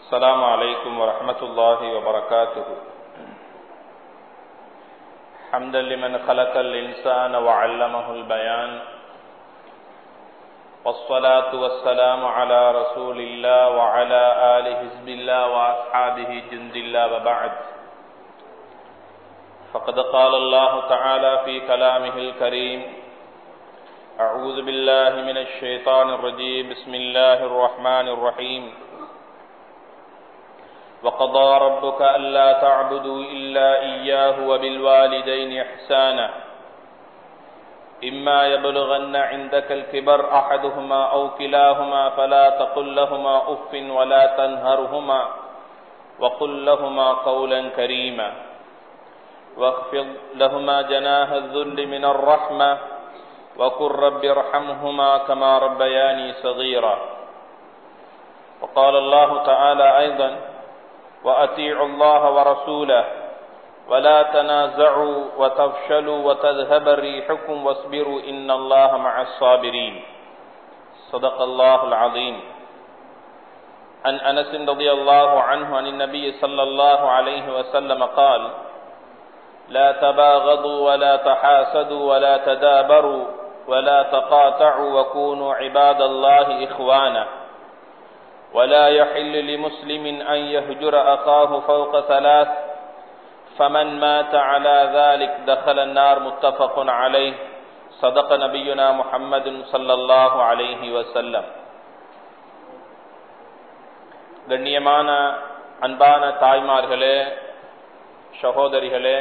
السلام عليكم ورحمة الله وبركاته. حمدا لمن خلق الإنسان وعلمه البيان، والصلاة والسلام على رسول الله وعلى آل حزب الله وأصحابه جند الله، وبعد. فقد قال الله تعالى في كلامه الكريم: أعوذ بالله من الشيطان الرجيم، بسم الله الرحمن الرحيم. وقضى ربك ألا تعبدوا إلا إياه وبالوالدين إحسانا إما يبلغن عندك الكبر أحدهما أو كلاهما فلا تقل لهما أف ولا تنهرهما وقل لهما قولا كريما واخفض لهما جناح الذل من الرحمة وقل رب ارحمهما كما ربياني صغيرا. وقال الله تعالى أيضا: وأطيعوا الله ورسوله ولا تنازعوا وتفشلوا وتذهب ريحكم واصبروا إن الله مع الصابرين. صدق الله العظيم. عن أنس رضي الله عنه عن النبي صلى الله عليه وسلم قال: لا تباغضوا ولا تحاسدوا ولا تدابروا ولا تقاطعوا وكونوا عباد الله إخوانا ولا يحل لمسلم أن يهجر أخاه فوق ثلاث فمن مات على ذلك دخل النار. متفق عليه. صدق نبينا محمد صلى الله عليه وسلم. கண்ணியமான அன்பான தாய்மார்களே, சகோதரிகளே,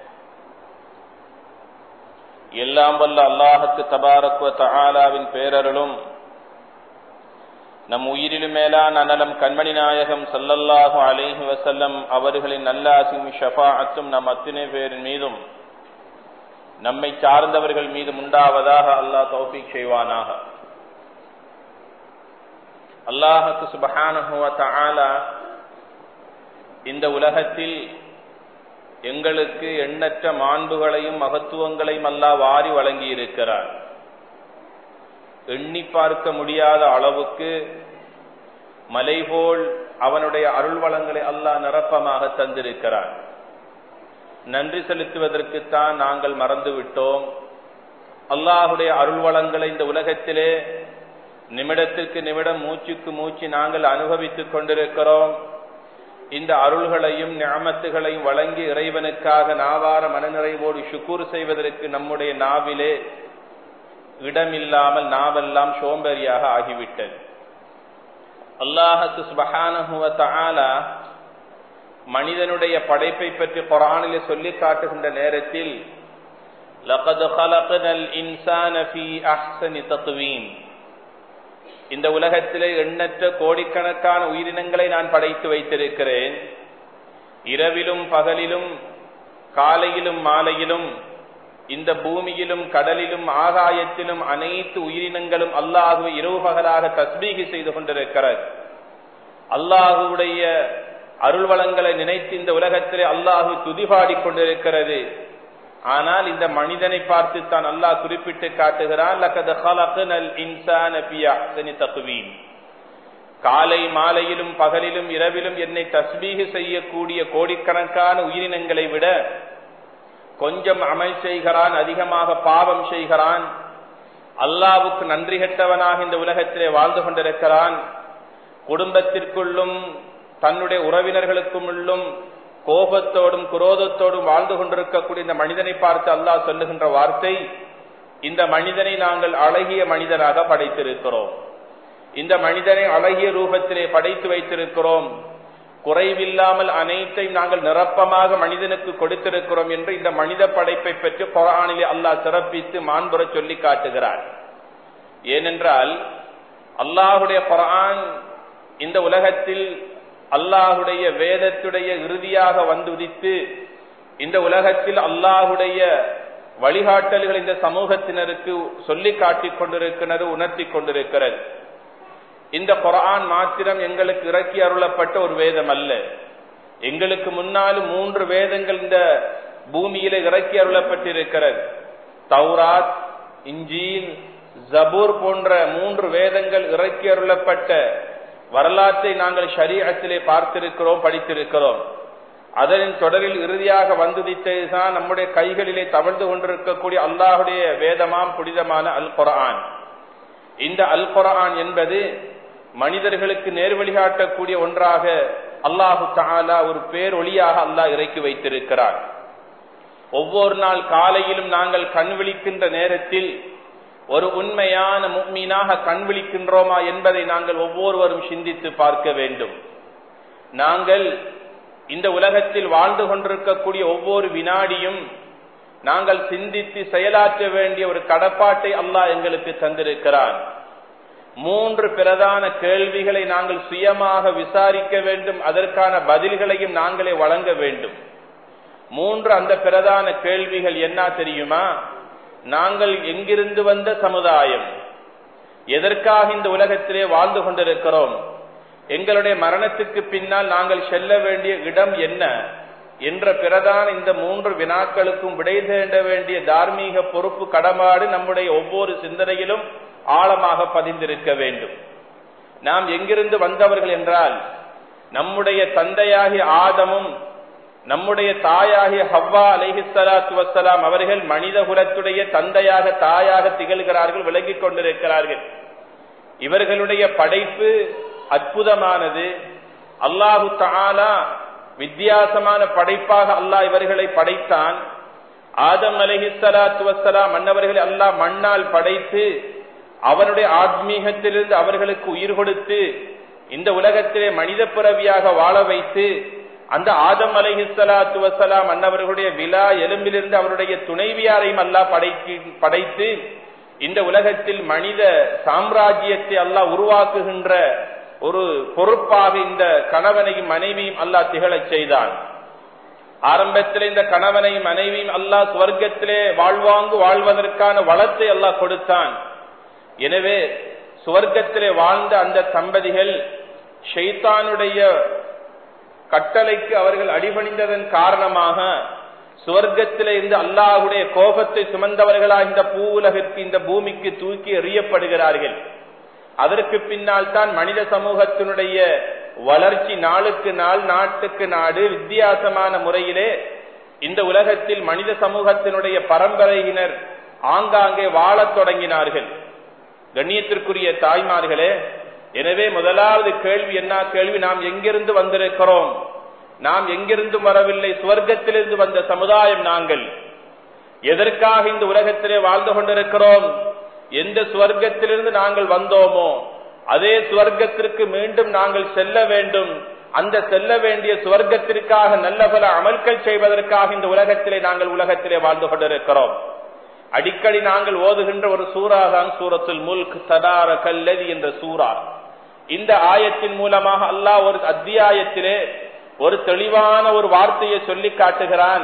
எல்லாம் வல்ல அல்லாஹுக்கு தபாரக் வ தஆலாவின் பேரருளும் நம் உயிரிலும் மேலான அனலம் கண்மணி நாயகம் ஸல்லல்லாஹு அலைஹி வஸல்லம் அவர்களின் நல்லாசியும் ஷஃபாஅத்தும் நம் அத்தனை பேரின் மீதும் நம்மை சார்ந்தவர்கள் மீதும் உண்டாவதாக அல்லாஹ் தௌஃபீக் செய்வானாக. அல்லாஹ்வுக்கு சுப்ஹானஹு வ தஆலா இந்த உலகத்தில் எங்களுக்கு எண்ணற்ற மாண்புகளையும் மகத்துவங்களையும் அல்லாஹ் வாரி வழங்கி இருக்கிறார். எண்ணி பார்க்க முடியாத அளவுக்கு மலைபோல் அவனுடைய அருள் வளங்களை அல்லாஹ் நிரப்பமாக தந்திருக்கிறார். நன்றி செலுத்துவதற்குத்தான் நாங்கள் மறந்துவிட்டோம். அல்லாஹுடைய அருள் வளங்களை இந்த உலகத்திலே நிமிடத்திற்கு நிமிடம், மூச்சுக்கு மூச்சு நாங்கள் அனுபவித்துக் கொண்டிருக்கிறோம். இந்த அருள்களையும் நிஅமத்துகளையும் வழங்கி இறைவனுக்காக நாவார மனநிறைவோடு ஷுக்கூர் செய்வதற்கு நம்முடைய நாவிலே இடமில்லாமல் நாவெல்லாம் சோம்பேறியாக ஆகிவிட்டது. அல்லாஹ்வுக்கு சுப்ஹானஹு வ தஆலா மனிதனுடைய படைப்பை பற்றி குர்ஆனிலே சொல்லி காட்டுகின்ற நேரத்தில் லகத் خلقنال இன்சான ஃபீ அஹ்ஸனி தக்வீம், இந்த உலகத்திலே எண்ணற்ற கோடிக்கணக்கான உயிரினங்களை நான் படைத்து வைத்திருக்கிறேன். இரவிலும் பகலிலும் காலையிலும் மாலையிலும் இந்த பூமியிலும் கடலிலும் ஆகாயத்திலும் அனைத்து உயிரினங்களும் அல்லாஹுவை இரவு பகலாக தஸ்பீஹ் செய்து கொண்டிருக்கிறது. அல்லாஹுடைய அருள் வளங்களை நினைத்து இந்த உலகத்திலே அல்லாஹு துதிபாடி கொண்டிருக்கிறது. ஆனால் இந்த மனிதனை பார்த்து தான் அல்லாஹ் குறிப்பிட்டு காட்டுகிறான்: லகத் خلقنال இன்சான ஃபீ அஹ்ஸனி தக்வீம், காலை மாலையிலும் பகலிலும் இரவிலும் என்னை தஸ்பீஹ் செய்யக்கூடிய கோடிக்கணக்கான உயிரினங்களை விட கொஞ்சம் அமல் செய்கிறான், அதிகமாக பாவம் செய்கிறான், அல்லாஹ்வுக்கு நன்றி கெட்டவனாக இந்த உலகத்திலே வாழ்ந்து கொண்டிருக்கிறான். குடும்பத்திற்குள்ளும் தன்னுடைய உறவினர்களுக்கும் உள்ளும் கோபத்தோடும் குரோதத்தோடும் வாழ்ந்து கொண்டிருக்கக்கூடிய இந்த மனிதனை பார்த்து அல்லாஹ் சொல்லுகின்ற வார்த்தை: இந்த மனிதனை நாங்கள் அழகிய மனிதனாக படைத்திருக்கிறோம், இந்த மனிதனை அழகிய ரூபத்திலே படைத்து வைத்திருக்கிறோம், குறைவில்லாமல் அனைத்தையும் நாங்கள் நிரப்பமாக மனிதனுக்கு கொடுத்திருக்கிறோம் என்று இந்த மனித படைப்பை பற்றி குர்ஆனிலே அல்லாஹ் சிறப்பித்து மாண்புற சொல்லி காட்டுகிறார். ஏனென்றால் அல்லாஹுடைய குர்ஆன் இந்த உலகத்தில் அல்லாஹுடைய வேதத்துடைய இறுதியாக வந்து உதித்து இந்த உலகத்தில் அல்லாஹுடைய வழிகாட்டல்கள் இந்த சமூகத்தினருக்கு சொல்லி காட்டிக் கொண்டிருக்கிறது, உணர்த்தி கொண்டிருக்கிறது. இந்த குர்ஆன் மாத்திரம் எங்களுக்கு இறக்கி அருளப்பட்ட ஒரு வேதம் அல்ல. எங்களுக்கு முன்னாலும் 3 வேதங்கள் இந்த பூமியில இறக்கி அருளப்பட்டிருக்கிறது. தௌராத், இன்ஜீல், ஜபூர் போன்ற 3 வேதங்கள் இறக்கி அருளப்பட்ட வரலாற்றை நாங்கள் ஷரீஅத்திலே பார்த்திருக்கிறோம், படித்திருக்கிறோம். அதனின் தொடரில் இறுதியாக வந்துதித்ததுதான் நம்முடைய கைகளிலே தவழ்ந்து கொண்டிருக்கக்கூடிய அல்லாஹுடைய வேதமாம் புனிதமான அல் குர்ஆன். இந்த அல் குர்ஆன் என்பது மனிதர்களுக்கு நேர்வழிகாட்டக்கூடிய ஒன்றாக அல்லாஹு தஆலா ஒரு பேரொளியாக அல்லாஹ் இறக்கி வைத்திருக்கிறார். ஒவ்வொரு நாள் காலையிலும் நாங்கள் கண் விழிக்கின்ற நேரத்தில் ஒரு உண்மையான முஃமினாக கண் விழிக்கின்றோமா என்பதை நாங்கள் ஒவ்வொருவரும் சிந்தித்து பார்க்க வேண்டும். நாங்கள் இந்த உலகத்தில் வாழ்ந்து கொண்டிருக்கக்கூடிய ஒவ்வொரு வினாடியும் நாங்கள் சிந்தித்து செயலாற்ற வேண்டிய ஒரு கடப்பாட்டை அல்லாஹ் எங்களுக்கு தந்திருக்கிறான். 3 பிரதான கேள்விகளை நாங்கள் சுயமாக விசாரிக்க வேண்டும், அதற்கான பதில்களையும் நாங்களே வழங்க வேண்டும். 3 அந்த பிரதான கேள்விகள் என்ன தெரியுமா? நாங்கள் எங்கிருந்து வந்த சமுதாயம், எதற்காக இந்த உலகத்திலே வாழ்ந்து கொண்டிருக்கிறோம், எங்களுடைய மரணத்துக்கு பின்னால் நாங்கள் செல்ல வேண்டிய இடம் என்ன என்ற பிரதான இந்த 3 வினாக்களுக்கும் விடை தேட வேண்டிய தார்மீக பொறுப்பு கடமாடு நம்முடைய ஒவ்வொரு சிந்தனையிலும் ஆழமாக பதிந்திருக்க வேண்டும். நாம் எங்கிருந்து வந்தவர்கள் என்றால், நம்முடைய தந்தையாகிய ஆதமும் நம்முடைய தாயாகிய ஹவ்வா அலைஹிஸ்ஸலாத்து வஸ்ஸலாம் அவர்கள் மனித குலத்துடைய தந்தையாக தாயாக திகழ்கிறார்கள், விளங்கிக் கொண்டிருக்கிறார்கள். இவர்களுடைய படைப்பு அற்புதமானது. அல்லாஹு தஆலா வித்தியாசமான படைப்பாக அல்லாஹ் இவர்களை படைத்தான். ஆதம் அலைஹிஸ்ஸலாத்து வஸ்ஸலாம் அன்னவர்களை அல்லாஹ் மண்ணால் படைத்து அவருடைய ஆத்மீகத்திலிருந்து அவர்களுக்கு உயிர் கொடுத்து இந்த உலகத்திலே மனித பிறவியாக வாழ வைத்து அந்த ஆதம் அலைஹிஸ்ஸலாத்து வஸ்ஸலாம் அன்னவர்களுடைய விலா எலும்பிலிருந்து அவருடைய துணைவியாரையும் அல்லாஹ் படைத்து இந்த உலகத்தில் மனித சாம்ராஜ்யத்தை அல்லாஹ் உருவாக்குகின்ற ஒரு பொறுப்பாக இந்த கணவனையும் மனைவியும் அல்லாஹ் திகழச் செய்தான். ஆரம்பத்திலே இந்த கணவனையும் மனைவியும் அல்லாஹ் சுவர்க்கத்திலே வாழ்வதற்கான வளத்தை அல்லாஹ் கொடுத்தான். எனவே சுவர்க்கத்திலே வாழ்ந்த அந்த தம்பதிகள் ஷைத்தானுடைய கட்டளைக்கு அவர்கள் அடிபணிந்ததன் காரணமாக சுவர்க்கத்திலே இருந்து அல்லாஹ்வுடைய கோபத்தை சுமந்தவர்களாக இந்த பூவுலகிற்கு இந்த பூமிக்கு தூக்கி எறியப்படுகிறார்கள். அதற்கு பின்னால் தான் மனித சமூகத்தினுடைய வளர்ச்சி நாளுக்கு நாள் நாட்டுக்கு நாடு வித்தியாசமான முறையிலே இந்த உலகத்தில் மனித சமூகத்தினுடைய பரம்பரையினர் ஆங்காங்கே வாழத் தொடங்கினார்கள். கண்ணியத்திற்குரிய தாய்மார்களே, எனவே முதலாவது கேள்வி என்ன கேள்வி? நாம் எங்கிருந்து வந்திருக்கிறோம்? நாம் எங்கிருந்து வரவில்லை, சுவர்க்கத்திலிருந்து வந்த சமுதாயம் நாங்கள். எதற்காக இந்த உலகத்திலே வாழ்ந்து கொண்டிருக்கிறோம்? எந்த சுவர்க்கத்திலிருந்து நாங்கள் வந்தோமோ அதே சுவர்க்கத்திற்கு மீண்டும் நாங்கள் செல்ல வேண்டும். அந்த செல்ல வேண்டிய சுவர்க்கத்திற்காக நல்ல பல அமல்கள் செய்வதற்காக இந்த உலகத்திலே நாங்கள் உலகத்திலே வாழ்ந்து கொண்டிருக்கிறோம். அடிக்கடி நாங்கள் ஓதுகின்ற ஒரு சூரா தான் சூரத்துல் முல்க், தபாரக்கல்லதி என்ற சூரா. இந்த ஆயத்தின் மூலமாக அல்லாஹ் ஒரு அத்தியாயத்திலே ஒரு தெளிவான ஒரு வார்த்தையை சொல்லி காட்டுகிறான்.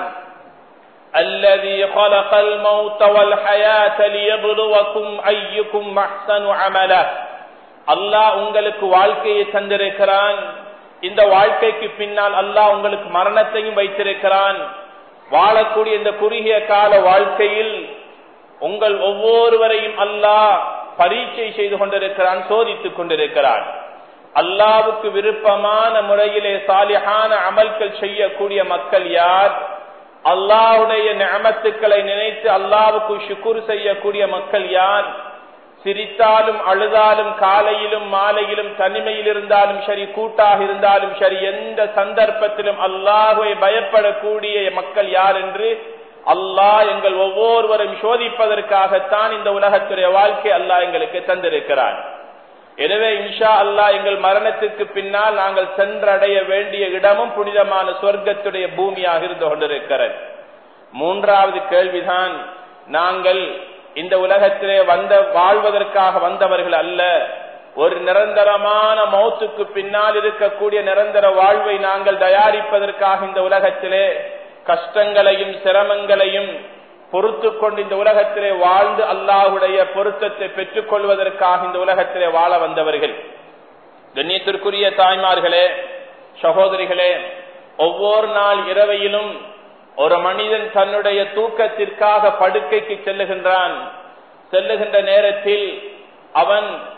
الذي خلق الموت والحياة ليبلوكم أيكم أحسن عملا. அல்லாஹ் உங்களுக்கு வாழ்க்கையை தந்திருக்கிறான். இந்த வாழ்க்கைக்கு பின்னால் அல்லாஹ் உங்களுக்கு மரணத்தையும் வைத்திருக்கிறான். வாழக்கூடிய இந்த குறுகிய கால வாழ்க்கையில் உங்கள் ஒவ்வொருவரையும் அல்லாஹ் பரீட்சை செய்து கொண்டிருக்கிறான், சோதித்துக் கொண்டிருக்கிறான். அல்லாஹ்வுக்கு விருப்பமான முறையிலே சாலிஹான அமல்கள் செய்யக்கூடிய மக்கள் யார்? அல்லாஹ்வுடைய நிஅமத்துக்களை நினைத்து அல்லாஹ்வுக்கு ஷுக்ர் செய்யக்கூடிய மக்கள் யார்? சிரித்தாலும் அழுதாலும் காலையிலும் மாலையிலும் தனிமையில் இருந்தாலும் சரி கூட்டாக இருந்தாலும் சரி எந்த சந்தர்ப்பத்திலும் அல்லாஹ்வை பயப்படக்கூடிய மக்கள் யார் என்று அல்லாஹ் எங்கள் ஒவ்வொருவரும் சோதிப்பதற்காகத்தான் இந்த உலகத்துடைய வாழ்க்கை அல்லாஹ் எங்களுக்கு தந்திருக்கிறான். எனவே இன்ஷா அல்லாஹ் எங்கள் மரணத்திற்கு பின்னால் நாங்கள் சென்றடைய வேண்டிய இடமும் புனிதமான சொர்க்கத்துடைய பூமியாக இருந்து கொண்டிருக்கிறது. 3வது கேள்விதான், நாங்கள் இந்த உலகத்திலே வாழ்வதற்காக வந்தவர்கள் அல்ல. ஒரு நிரந்தரமான மௌத்துக்கு பின்னால் இருக்கக்கூடிய நிரந்தர வாழ்வை நாங்கள் தயாரிப்பதற்காக இந்த உலகத்திலே கஷ்டங்களையும் சிரமங்களையும் பொறுத்து கொண்டு இந்த உலகத்திலே வாழ்ந்து அல்லாஹ்வுடைய பொருத்தத்தை பெற்றுக் கொள்வதற்காக இந்த உலகத்திலே வாழ வந்தவர்கள். கண்ணியத்திற்குரிய தாய்மார்களே, சகோதரிகளே, ஒவ்வொரு நாள் இரவையிலும் ஒரு மனிதன் தன்னுடைய தூக்கத்திற்காக படுக்கைக்கு செல்லுகின்ற நேரத்தில் அவன்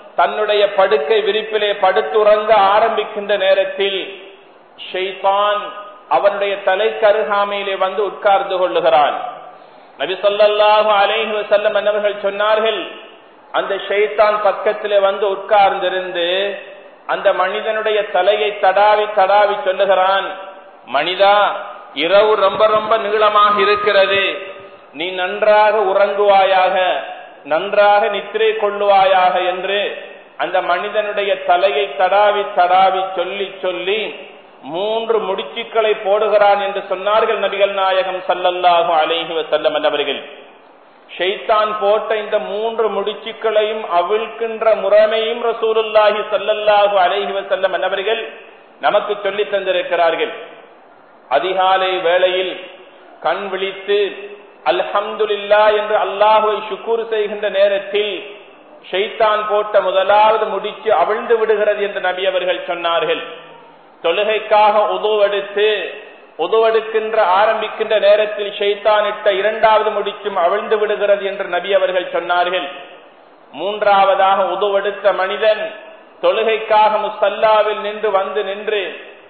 தன்னுடைய படுக்கை விரிப்பிலே படுத்துறங்க ஆரம்பிக்கின்ற நேரத்தில் ஷைத்தான் அவனுடைய தலைக்கருகாமையிலே வந்து உட்கார்ந்து கொள்ளுகிறான். நபி ஸல்லல்லாஹு அலைஹி வஸல்லம் அவர்கள் சொன்னார்கள், அந்த ஷைத்தான் பக்கத்திலே வந்து உட்கார்ந்திருந்து அந்த மனிதனுடைய தலையை தடாவி தடாவி சொல்லுகிறான், மனிதா, இரவு ரொம்ப ரொம்ப நீளமாக இருக்கிறது, நீ நன்றாக உறங்குவாயாக, நன்றாக நித்திரை கொள்ளுவாயாக என்று அந்த மனிதனுடைய தலையை தடாவி தடாவி சொல்லி சொல்லி 3 முடிச்சுக்களை போடுகிறான் என்று சொன்னார்கள் நபிகள் நாயகம் ஸல்லல்லாஹு அலைஹி வஸல்லம் அவர்கள். ஷைத்தான் போட்ட இந்த 3 முடிச்சுக்களையும் அவிழ்க்கின்ற முறைமையும் ரசூலுல்லாஹி ஸல்லல்லாஹு அலைஹி வஸல்லம் அவர்கள் நமக்கு சொல்லி தந்திருக்கிறார்கள். அதிகாலை வேளையில் கண் விழித்து அல்ஹம்துலில்லாஹ் என்று அல்லாஹ்வை ஷுக்ர் செய்கின்ற நேரத்தில் ஷைத்தான் போட்ட முதலாவது முடிச்சு அவிழ்ந்து விடுகிறது என்று நபி அவர்கள் சொன்னார்கள். தொழுகைக்காக உதுவெடுக்கின்ற ஆரம்பிக்கின்ற நேரத்தில் ஷைத்தான் இட்ட 2வது முடிச்சும் அவிழ்ந்து விடுகிறது என்று நபி அவர்கள் சொன்னார்கள். 3வதாக உதுவெடுத்த மனிதன் தொழுகைக்காக முஸல்லாவில் நின்று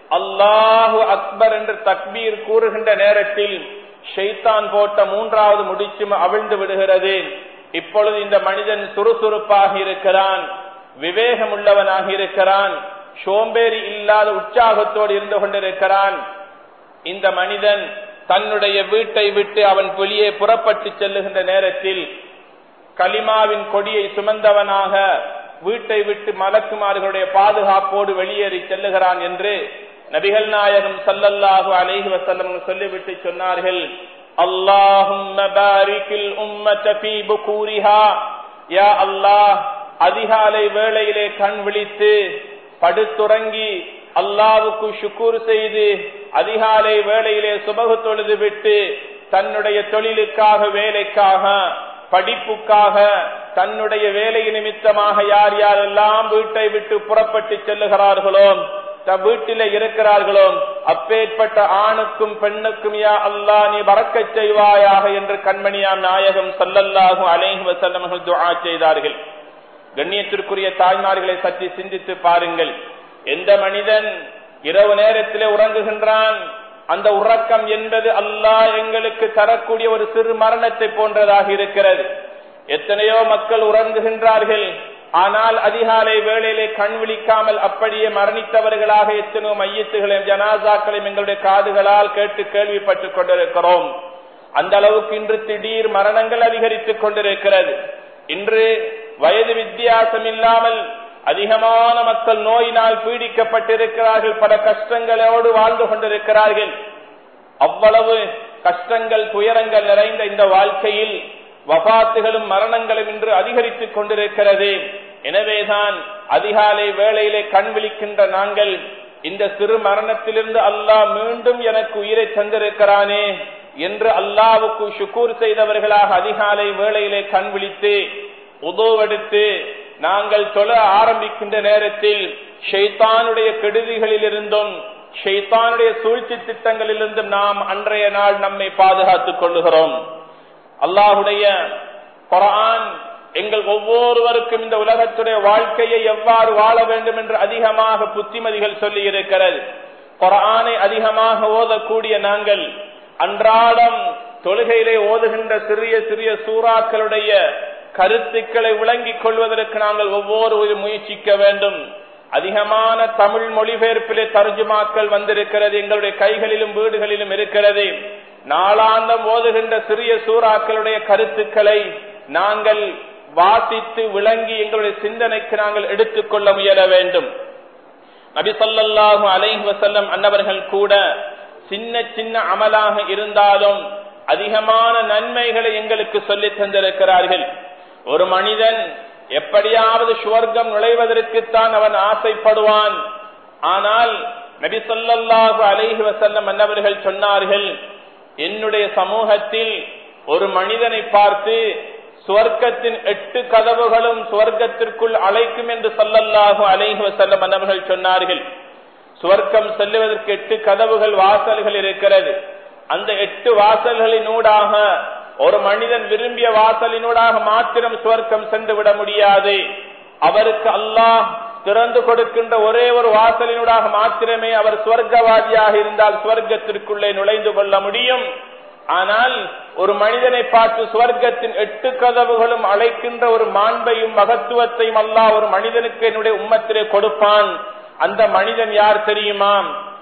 அல்லாஹு அக்பர் என்று தக்பீர் கூறுகின்ற நேரத்தில் ஷைத்தான் போட்ட 3வது முடிச்சும் அவிழ்ந்து விடுகிறது. இப்பொழுது இந்த மனிதன் சுறுசுறுப்பாக இருக்கிறான், விவேகம் உள்ளவனாக இருக்கிறான், சோம்பேறி இல்லாத உற்சாகத்தோடு இருந்து கொண்டிருக்கிறான். இந்த மனிதன் தன்னுடைய வீட்டை விட்டு அவன் வெளியே புறப்பட்டு செல்லுகின்ற நேரத்தில் கலிமாவின் கொடியை சுமந்தவனாக வீட்டை விட்டு மலக்குமார்களுடைய பாதுகாப்போடு வெளியேறி செல்லுகிறான் என்று நபிகள் நாயகம் ஸல்லல்லாஹு அலைஹி வஸல்லம் சொல்லிவிட்டு சொன்னார்கள், அல்லாஹும்ம பாரிக்கில் உம்மத ஃபீ புகூரிஹா, யா அல்லாஹ், அதிகாலை வேளையிலே கண் விழித்து படுத்துறங்கி அல்லாஹ்வுக்கு ஷுக்ர் செய்து அதிகாலை வேளையிலே சுபஹ் தொழுது விட்டு தன்னுடைய தொழிலுக்காக, வேலைக்காக, படிப்புக்காக, தன்னுடைய வேலை நிமித்தமாக யார் யாரெல்லாம் வீட்டை விட்டு புறப்பட்டு செல்லுகிறார்களோ, வீட்டிலே இருக்கிறார்களோ, அப்பேற்பட்ட ஆணுக்கும் பெண்ணுக்கும் யா அல்லாஹ் நீ பரக்கத் செய்வாயாக என்று கண்மணியாம் நாயகம் ஸல்லல்லாஹு அலைஹி வஸல்லம் துஆ செய்தார்கள். கண்ணியத்திற்குரிய தாய்மார்களை சற்று சிந்தித்து பாருங்கள். எந்த மனிதன் இரவு நேரத்திலே உறங்குகின்றான், அந்த உறக்கம் என்பது அல்லாஹ் எங்களுக்கு தரக்கூடிய ஒரு சிறு மரணத்தை போன்றதாக இருக்கிறது. எத்தனையோ மக்கள் உறங்குகின்றார்கள், ஆனால் அதிகாலை வேளையிலே கண் விழிக்காமல் அப்படியே மரணித்தவர்களாக எத்தனையோ மையத்துகளையும் ஜனாசாக்களையும் எங்களுடைய காதுகளால் கேட்டு கேள்விப்பட்டுக் கொண்டிருக்கிறோம். அந்த அளவுக்கு இன்று திடீர் மரணங்கள் அதிகரித்துக் கொண்டிருக்கிறது. இன்று வயது வித்தியாசம் இல்லாமல் அதிகமான மக்கள் நோயினால் பீடிக்கப்பட்டிருக்கிறார்கள், பல கஷ்டங்களோடு வாழ்ந்து கொண்டிருக்கிறார்கள். அவ்வளவு கஷ்டங்கள், துயரங்கள் நிறைந்த இந்த வாழ்க்கையில் வஃபாத்துகளும் மரணங்களும் இன்று அதிகரித்துக் கொண்டிருக்கிறது. எனவேதான் அதிகாலை வேளையிலே கண் விழிக்கின்ற நாங்கள் இந்த சிறு மரணத்திலிருந்து அல்லாஹ் மீண்டும் எனக்கு உயிரை தந்திருக்கிறானே என்று அல்லாஹ்வுக்கு ஷுக்ர் செய்தவர்களாக அதிகாலை வேளையிலே கண் விழித்து உதுவெடுத்து நாங்கள் தொழ ஆரம்பிக்கின்ற நேரத்தில் ஷைத்தானுடைய கெடுதிகளில் இருந்தும் ஷைத்தானுடைய சூழ்ச்சி திட்டங்களிலிருந்தும் நாம் அன்றைய நாள் நம்மை பாதுகாத்துக் கொள்ளுகிறோம். அல்லாஹுடைய குர்ஆன் எங்கள் ஒவ்வொருவருக்கும் இந்த உலகத்துடைய வாழ்க்கையை எவ்வாறு வாழ வேண்டும் என்று அதிகமாக புத்திமதிகள் சொல்லி இருக்கிறது. குர்ஆனை அதிகமாக ஓதக்கூடிய நாங்கள் அன்றாடம் தொழுகையிலே ஓதுகின்ற சிறிய சிறிய சூறாக்களுடைய கருத்துக்களை விளங்கிக் கொள்வதற்கு நாங்கள் ஒவ்வொருவரும் முயற்சிக்க வேண்டும். அதிகமான தமிழ் மொழிபெயர்ப்பிலே தர்ஜுமாக்கள் வந்திருக்கிறது, எங்களுடைய கைகளிலும் வீடுகளிலும் இருக்கிறது. நாளாந்தம் ஓதுகின்ற சிறிய சூறாக்களுடைய கருத்துக்களை நாங்கள் வாசித்து விளங்கி எங்களுடைய சிந்தனைக்கு நாங்கள் எடுத்துக்கொள்ள முயல வேண்டும். நபி ஸல்லல்லாஹு அலைஹி வஸல்லம் அன்னவர்கள் கூட சின்ன சின்ன அமலாக இருந்தாலும் அதிகமான நன்மைகளை எங்களுக்கு சொல்லித் தந்திருக்கிறார்கள். ஒரு மனிதன் எப்படியாவது சுவர்க்கம் நுழைவதற்குத்தான் அவன் ஆசைப்படுவான். ஆனால் நபி ஸல்லல்லாஹு அலைஹி வஸல்லம் அன்னவர்கள் சொன்னார்கள், என்னுடைய சமூகத்தில் ஒரு மனிதனை பார்த்து சுவர்க்கத்தின் 8 கதவுகளும் சுவர்க்கத்திற்குள் அழைக்கும் என்று ஸல்லல்லாஹு அலைஹி வஸல்லம் அன்னவர்கள் சொன்னார்கள். சுவர்க்கம் செல்லுவதற்கு 8 கதவுகள், வாசல்கள் இருக்கிறது. அந்த 8 வாசல்களினூடாக ஒரு மனிதன் விரும்பிய வாசலினூடாக மாத்திரம் சுவர்க்கம் சென்று விட முடியாது. அவருக்கு அல்லாஹ் திறந்து கொடுக்கின்ற ஒரே ஒரு வாசலினூடாக மாத்திரமே அவர் சுவர்க்கவாதியாக இருந்தால் சுவர்க்கத்திற்குள்ளே நுழைந்து கொள்ள முடியும். ஆனால் ஒரு மனிதனை பார்த்து சுவர்க்கத்தின் 8 கதவுகளும் அழைக்கின்ற ஒரு மாண்பையும் மகத்துவத்தையும் அல்லாஹ் ஒரு மனிதனுக்கு என்னுடைய உம்மத்திலே கொடுப்பான். அந்த மனிதன் யார் தெரியுமா?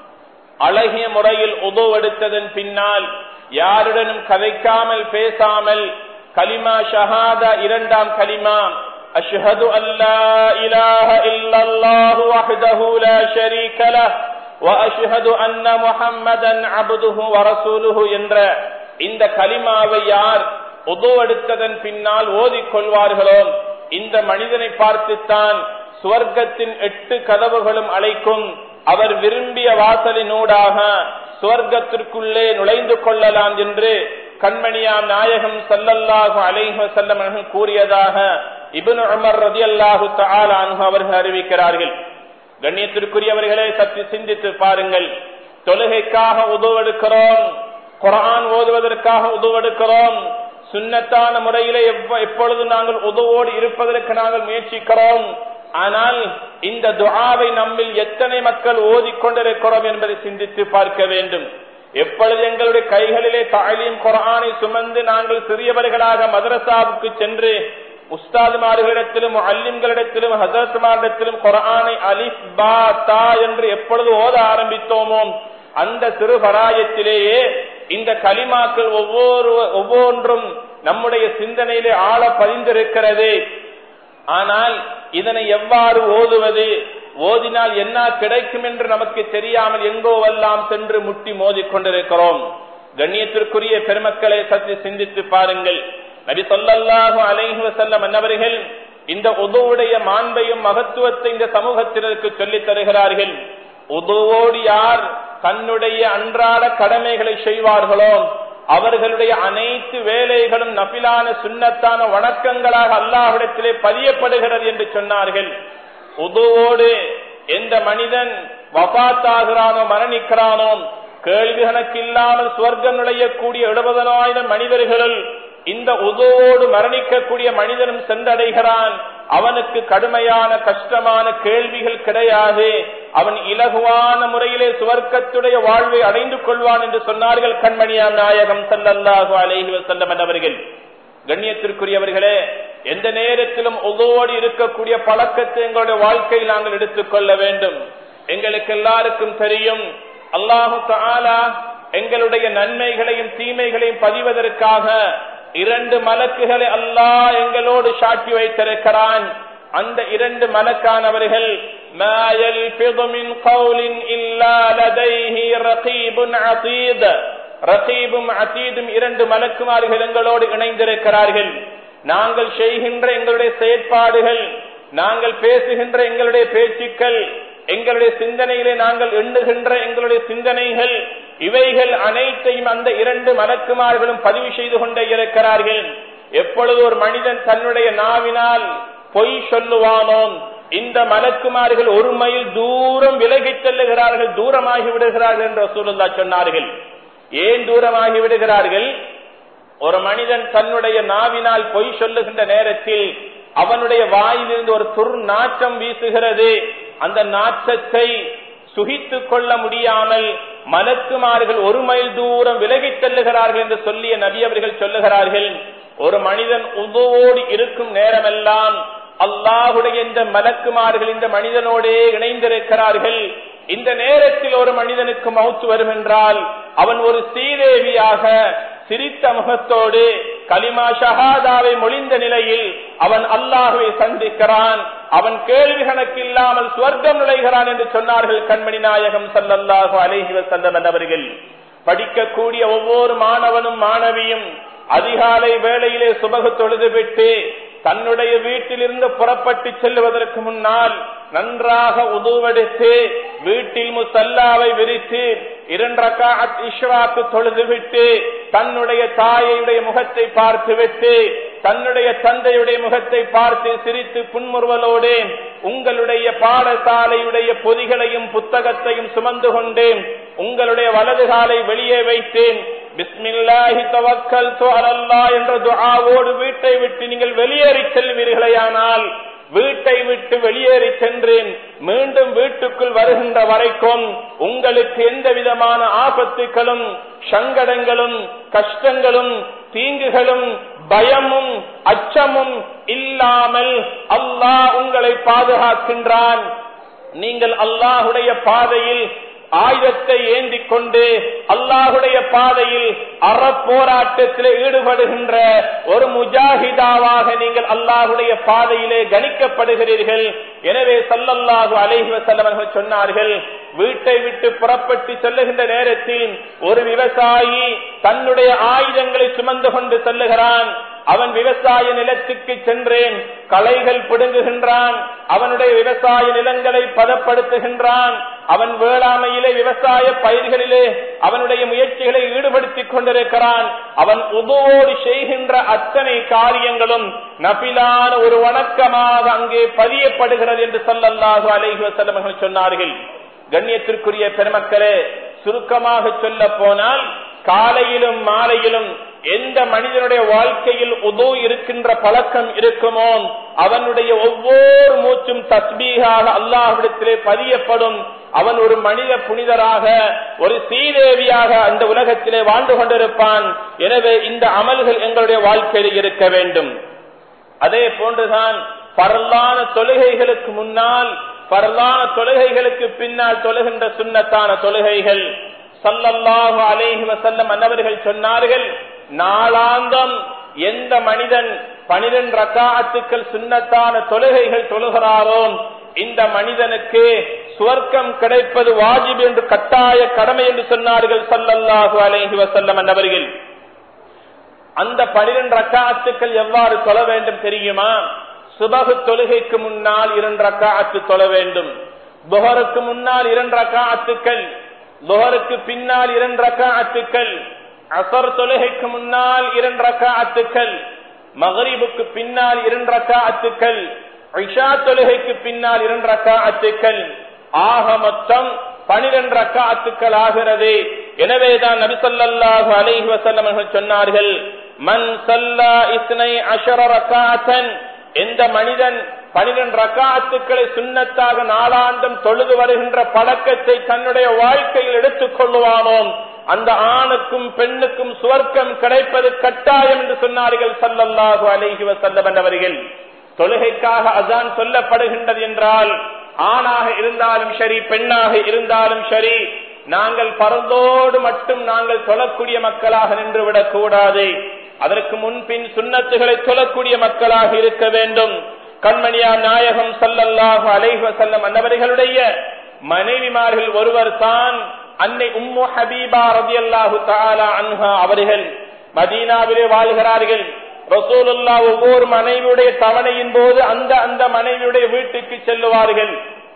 அழகிய முறையில் உது எடுத்ததன் பின்னால் யாருடனும் கதைக்காமல் பேசாமல் கலிமா ஷஹாதா 2ஆம் கலிமா அஷ்ஹது அல்லா இலாஹ இல்லல்லாஹு வஹ்தஹு லா ஷரீக லஹ் வ அஷ்ஹது அன்ன முஹம்மதன் அப்துஹு வ ரசூலுஹு என்ற இந்த கலிமாவை யார் உது எடுத்ததன் பின்னால் ஓதிக்கொள்வார்களோ இந்த மனிதனை பார்த்துத்தான் சுவர்க்கத்தின் 8 கதவுகளும் அழைக்கும். அவர் விரும்பிய வாசலினூடாக சுவர்க்கத்திற்குள்ளே நுழைந்து கொள்ளலாம் என்று கண்மணியாம் நாயகம் ஸல்லல்லாஹு அலைஹி வஸல்லம் அவர்கள் கூறியதாக இப்னு உமர் ரலியல்லாஹு தஆலா அன்ஹு அவர்கள் அறிவிக்கிறார்கள். கண்ணியத்திற்குரியவர்களே, சற்று சிந்தித்து பாருங்கள். தொழுகைக்காக உது எடுக்கிறோம், குர்ஆன் ஓதுவதற்காக உது எடுக்கிறோம், சுன்னத்தான முறையிலே எப்பொழுது நாங்கள் உதுவோடு இருப்பதற்கு நாங்கள் முயற்சிக்கிறோம். ஆனால் இந்த துஆவை நம்மில் எத்தனை மக்கள் ஓதிக்கொண்டிருக்கிறோம் என்பதை சிந்தித்து பார்க்க வேண்டும். எப்பொழுது எங்களுடைய கைகளிலே தஅலீம் குர்ஆனை சுமந்து நாங்கள் சிறியவர்களாக மதரசாவுக்கு சென்று உஸ்தாதுமார்களிடத்திலும் முஅல்லிம்களிடத்திலும் ஹஸரத்மார்களிடத்திலும் குர்ஆனை அலிஃப் பா தா என்று எப்பொழுது ஓத ஆரம்பித்தோமோ அந்த சிறு பராயத்திலேயே இந்த கலிமாக்கள் ஒவ்வொன்றும் நம்முடைய சிந்தனையிலே ஆழ பதிந்திருக்கிறது. ஆனால் இதனை எவ்வாறு ஓதுவது, ஓதினால் என்ன கிடைக்கும் என்று நமக்கு தெரியாமல் எங்கோவெல்லாம் சென்று முட்டி மோதிக் கொண்டிருக்கிறோம். கண்ணியத்திற்குரிய பெருமக்களை சற்று சிந்தித்து பாருங்கள். நபி ஸல்லல்லாஹு அலைஹி வஸல்லம் அன்னவர்கள் இந்த உதுவுடைய மாண்பையும் மகத்துவத்தை இந்த சமூகத்தினருக்கு சொல்லித் தருகிறார்கள். உதுவோடு யார் தன்னுடைய அன்றாட கடமைகளை செய்வார்களோ அவர்களுடைய அனைத்து வேலைகளும் நபிலான சுன்னத்தான வணக்கங்களாக அல்லாஹ்விடத்திலே பதியப்படுகிறது என்று சொன்னார்கள். உதுவோடு எந்த மனிதன் வஃபாத்தாகிறானோ மரணிக்கிறானோ கேள்வி கணக்கில்லாமல் சுவர்க்கம் நுழையக்கூடிய 70,000 மனிதர்களுள் இந்த உதுவோடு மரணிக்கக்கூடிய மனிதனும் சென்றடைகிறான். அவனுக்கு கடுமையான கஷ்டமான கேள்விகள் கிடையாது. அவன் இலகுவான முறையிலே சுவர்க்கத்துடைய வாழ்வை அடைந்து கொள்வான் என்று சொன்னார்கள் கண்மணியாம் நாயகம் ஸல்லல்லாஹு அலைஹி வஸல்லம் அவர்கள். கண்ணியத்திற்குரியவர்களே, எந்த நேரத்திலும் உதுவோடு இருக்கக்கூடிய பழக்கத்தை எங்களுடைய வாழ்க்கையில் நாங்கள் எடுத்துக்கொள்ள வேண்டும். எங்களுக்கு எல்லாருக்கும் தெரியும், அல்லாஹு தஆலா எங்களுடைய நன்மைகளையும் தீமைகளையும் பதிவதற்காக 2 மலக்குகளை அல்லாஹ் எங்களோடு சாட்சி வைத்திருக்கிறான். அந்த 2 மலக்கானவர்கள் மா யல்ஃபிது மின் கௌலின் இல்லா லதைஹி ரகீபுன் அதீத், ரகீபும் அதீதும் 2 மலக்குமார்கள் எங்களோடு இணைந்திருக்கிறார்கள். நாங்கள் செய்கின்ற எங்களுடைய செயற்பாடுகள், நாங்கள் பேசுகின்ற எங்களுடைய பேச்சுக்கள், எங்களுடைய சிந்தனையிலே நாங்கள் எண்ணுகின்ற எங்களுடைய சிந்தனைகள், இவைகள் அனைத்தையும் அந்த 2 மலக்குமார்களும் பதிவு செய்து கொண்டே இருக்கிறார்கள். எப்பொழுது ஒரு மனிதன் தன்னுடைய நாவினால் பொய் சொல்லுவானோ இந்த மலக்குமார்கள் 1 மைல் தூரம் விலகி செல்லுகிறார்கள், தூரமாகி விடுகிறார்கள் என்று ரசூலுல்லாஹ் சொன்னார்கள். ஏன் தூரமாகி விடுகிறார்கள்? ஒரு மனிதன் தன்னுடைய நாவினால் பொய் சொல்லுகின்ற நேரத்தில் அவனுடைய வாயிலிருந்து ஒரு துர்நாற்றம் வீசுகிறது. அந்த நாற்றத்தை சுகித்துக் கொள்ள முடியாமல் மலக்குமார்கள் 1 மைல் தூரம் விலகி செல்லுகிறார்கள் என்று சொல்லிய நபி அவர்கள் சொல்லுகிறார்கள், ஒரு மனிதன் உதுவோடு இருக்கும் நேரமெல்லாம் அல்லாஹுடைய இந்த மலக்குமார்கள் இந்த மனிதனோடே இணைந்திருக்கிறார்கள். இந்த நேரத்தில் ஒரு மனிதனுக்கு மௌத் வரும் என்றால் அவன் ஒரு சீதேவியாக சிரித்த முகத்தோடு கலிமா ஷஹாதாவை மொழிந்த நிலையில் அவன் அல்லாஹ்வை சந்திக்கிறான். அவன் கேள்வி கணக்கில்லாமல் சுவர்க்கம் நுழைகிறான் என்று சொன்னார்கள் கண்மணி நாயகம் ஸல்லல்லாஹு அலைஹி வஸல்லம் அவர்கள். படிக்கக்கூடிய ஒவ்வொரு மாணவனும் மாணவியும் அதிகாலை வேளையிலே சுபஹ் தொழுதுவிட்டு தன்னுடைய வீட்டிலிருந்து புறப்பட்டு செல்வதற்கு முன்னால் நன்றாக உதுவெடுத்து வீட்டில் முஸல்லாவை விரித்து 2 ரக்அத் இஷ்ராக் தொழுதுவிட்டு தன்னுடைய தாயுடைய முகத்தை பார்த்துவிட்டு தன்னுடைய தந்தையுடைய முகத்தை பார்த்து சிரித்து புன்முறுவலோடு உங்களுடைய பாடசாலையுடைய பொதிகளையும் புத்தகத்தையும் சுமந்து கொண்டு உங்களுடைய வலது காலை வெளியே வைத்தேன் பிஸ்மில்லாஹி தவக்கல்து அலல்லாஹ் என்ற துஆவோடு வீட்டை விட்டு நீங்கள் வெளியேறி செல்வீர்களேயானால் வீட்டை விட்டு வெளியேறி சென்றேன் மீண்டும் வீட்டுக்குள் வருகின்ற வரைக்கும் உங்களுக்கு எந்த விதமான ஆபத்துகளும் சங்கடங்களும் கஷ்டங்களும் தீங்குகளும் பயமும் அச்சமும் இல்லாமல் அல்லாஹ் உங்களை பாதுகாக்கின்றான். நீங்கள் அல்லாஹுடைய பாதையில் ஆயுதத்தை ஏந்தி கொண்டு அல்லாஹுடைய பாதையில் அறப்போராட்டத்திலே ஈடுபடுகின்ற ஒரு முஜாஹிதாவாக நீங்கள் அல்லாஹுடைய பாதையிலே கணிக்கப்படுகிறீர்கள். எனவே ஸல்லல்லாஹு அலைஹி வஸல்லம் அவர்கள் சொன்னார்கள், வீட்டை விட்டு புறப்பட்டு செல்லுகின்ற நேரத்தில் ஒரு விவசாயி தன்னுடைய ஆயுதங்களை சுமந்து கொண்டு செல்லுகிறான். அவன் விவசாய நிலத்துக்கு சென்றேன் களைகள் பிடுங்குகின்றான், அவனுடைய விவசாய நிலங்களை பதப்படுத்துகின்றான், அவன் வேளாண்மையிலே விவசாய பயிர்களிலே அவனுடைய முயற்சிகளை ஈடுபடுத்திக் கொண்டிருக்கிறான். அவன் உதுவோடு செய்கின்ற அத்தனை காரியங்களும் நபிலான ஒரு வணக்கமாக அங்கே பதியப்படுகிறது என்று ஸல்லல்லாஹு அலைஹி வஸல்லம் அவர்கள் சொன்னார்கள். கண்ணியத்திற்குரிய பெருமக்களே, சுருக்கமாக சொல்ல போனால் காலையிலும் மாலையிலும் எந்த மனிதனுடைய வாழ்க்கையில் உது இருக்கின்ற பழக்கம் இருக்குமோ அவனுடைய ஒவ்வொரு மூச்சும் தஸ்பீஹாக அல்லாஹ்விடத்திலே பதியப்படும். அவன் ஒரு மனித புனிதராக ஒரு சீதேவியாக அந்த உலகத்திலே வாழ்ந்து கொண்டிருப்பான். எனவே இந்த அமல்கள் எங்களுடைய வாழ்க்கையில் இருக்க வேண்டும். அதே போன்றுதான் பரலான தொழுகைகளுக்கு முன்னால் பரலான தொழுகைகளுக்கு பின்னால் தொழுகின்ற சுன்னத்தான தொழுகைகள். ஸல்லல்லாஹு அலைஹி வஸல்லம் அன்னவர்கள் சொன்னார்கள், நாளாந்தம் எந்த மனிதன் 12 ரக்காஅத்துக்கள் சுன்னத்தான தொழுகைகள் தொழுகிறாரோ இந்த மனிதனுக்கு சுவர்க்கம் கிடைப்பது வாஜிப் என்று கட்டாய கடமை என்று சொன்னார்கள் ஸல்லல்லாஹு அலைஹி வஸல்லம் அன்னவர்கள். அந்த 12 ரக்காஅத்துக்கள் எவ்வாறு தொழ வேண்டும் தெரியுமா? சுபஹ் தொழுகைக்கு முன்னால் 2 ரக்காஅத்து தொழ வேண்டும், துஹருக்கு முன்னால் 2 ரக்காஅத்துக்கள், துஹருக்கு பின்னால் 2 ரக்காஅத்துக்கள், அஸர் தொழுகைக்கு முன்னால் 2 ரக்காஅத்துக்கள், மக்ரிபுக்கு பின்னால் 2 ரக்காஅத்துக்கள், இஷா தொழுகைக்கு பின்னால் 2 ரக்காஅத்துக்கள். ஆக மொத்தம் 12 ரக்காஅத்துக்கள் ஆகிறது. எனவேதான் நபி ஸல்லல்லாஹு அலைஹி வஸல்லம் அவர்கள் சொன்னார்கள், மன் ஸல்லா 12 ரக்காஅத்தன், எந்த மனிதன் 12 ரக்காஅத்துக்களை சுன்னத்தாக நாளாந்தம் தொழுது வருகின்ற பழக்கத்தை தன்னுடைய வாழ்க்கையில் எடுத்துக் கொள்ளுவானோ அந்த ஆணுக்கும் பெண்ணுக்கும் சுவர்க்கம் கிடைப்பது கட்டாயம் என்று சொன்னார்கள் ஸல்லல்லாஹு அலைஹி வஸல்லம் அவர்கள். தொழுகைக்காக அஸான் சொல்லப்படுகின்றது என்றால் ஆணாக இருந்தாலும் சரி பெண்ணாக இருந்தாலும் சரி நாங்கள் பரந்தோடு மட்டும் நாங்கள் தொழக்கூடிய மக்களாக நின்றுவிடக் கூடாது. அதற்கு முன்பின் சுன்னத்துகளை தொழக்கூடிய மக்களாக இருக்க வேண்டும். கண்மணியார் நாயகம் ஸல்லல்லாஹு அலைஹி வஸல்லம் அன்னவர்களுடைய மனைவிமார்கள் ஒருவர் தான் அன்னை உம்மு ஹபீபா ரலியல்லாஹு தஆலா அன்ஹா அவர்கள். மதீனாவிலே வாழ்கிறார்கள். ரசூலுல்லாஹ் ஒவ்வொரு மனைவியுடைய தவணையின் போது அந்த மனைவியுடைய வீட்டுக்கு செல்லுவார்கள்.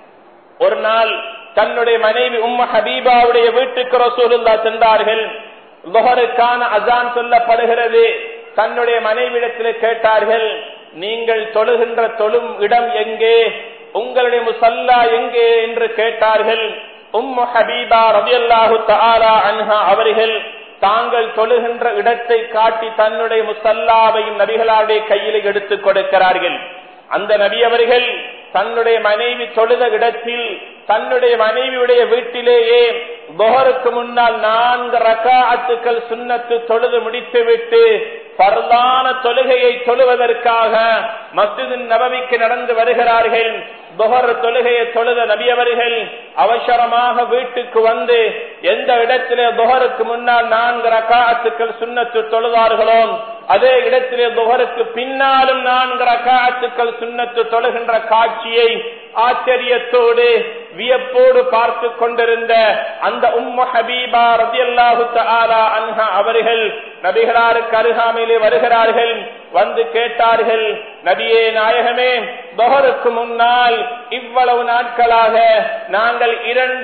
ஒரு நாள் தன்னுடைய மனைவி உம்மு ஹபீபாவுடைய வீட்டுக்கு ரசூலுல்லாஹ் சென்றார்கள். லுஹருக்கான அஸான் சொல்லப்படுகிறது. தன்னுடைய மனைவியிடத்திலே கேட்டார்கள், நீங்கள் தொழுகின்ற தொழும் இடம் எங்கே, உங்களுடைய முஸல்லா எங்கே என்று கேட்டார்கள். உம்மு ஹபீபா ரலியல்லாஹு தஆலா அன்ஹா அவர்கள் தாங்கள் தொழுகின்ற இடத்தை காட்டி தன்னுடைய முஸல்லாவையும் நபிகளுடைய கையில் எடுத்துக் கொடுக்கிறார்கள். அந்த நபி அவர்கள் தன்னுடைய மனைவி தொழுத இடத்தில் தன்னுடைய மனைவியுடைய வீட்டிலேயே துஹருக்கு முன்னால் 4 ரக்காஅத்துக்கள் சுன்னத்து தொழுது முடித்துவிட்டு ஃபர்லான தொழுகையை தொழுவதற்காக மஸ்ஜித் நபவிக்கு நடந்து வருகிறார்கள். துஹர் தொழுகையை தொழுத நபி அவர்கள் அவசரமாக வீட்டுக்கு வந்து எந்த இடத்திலே துஹருக்கு முன்னால் 4 ரக்காஅத்துக்கள் சுன்னத்து தொழுதார்களோ அதே இடத்திலே துஹருக்கு பின்னாலும் 4 ரக்காஅத்துக்கள் சுன்னத்து தொழுகின்ற காட்சியை ஆச்சரியத்தோடு வியப்போடு பார்த்து கொண்டிருந்த அந்த உம்மு ஹபீபா ரலியல்லாஹு தஆலா அன்ஹா அவர்கள் நபிகளாருக்கு அருகாமையிலே வருகிறார்கள். வந்து கேட்டார்கள், நபியே நாயகமே, துஹருக்கு முன்னால் இவ்வளவு நாட்களாக நாங்கள்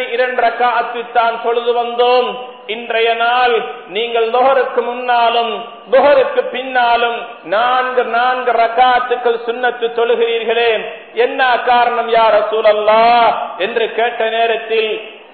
2 ரக்காஅத்து தான் தொழுது வந்தோம். இன்றைய நாள் நீங்கள் துஹருக்கு முன்னாலும் துஹருக்கு பின்னாலும் 4 ரக்காஅத்துக்கள் சுன்னத்து தொழுகிறீர்களே, என்ன காரணம் யா ரசூலல்லாஹ் என்று கேட்ட நேரத்தில்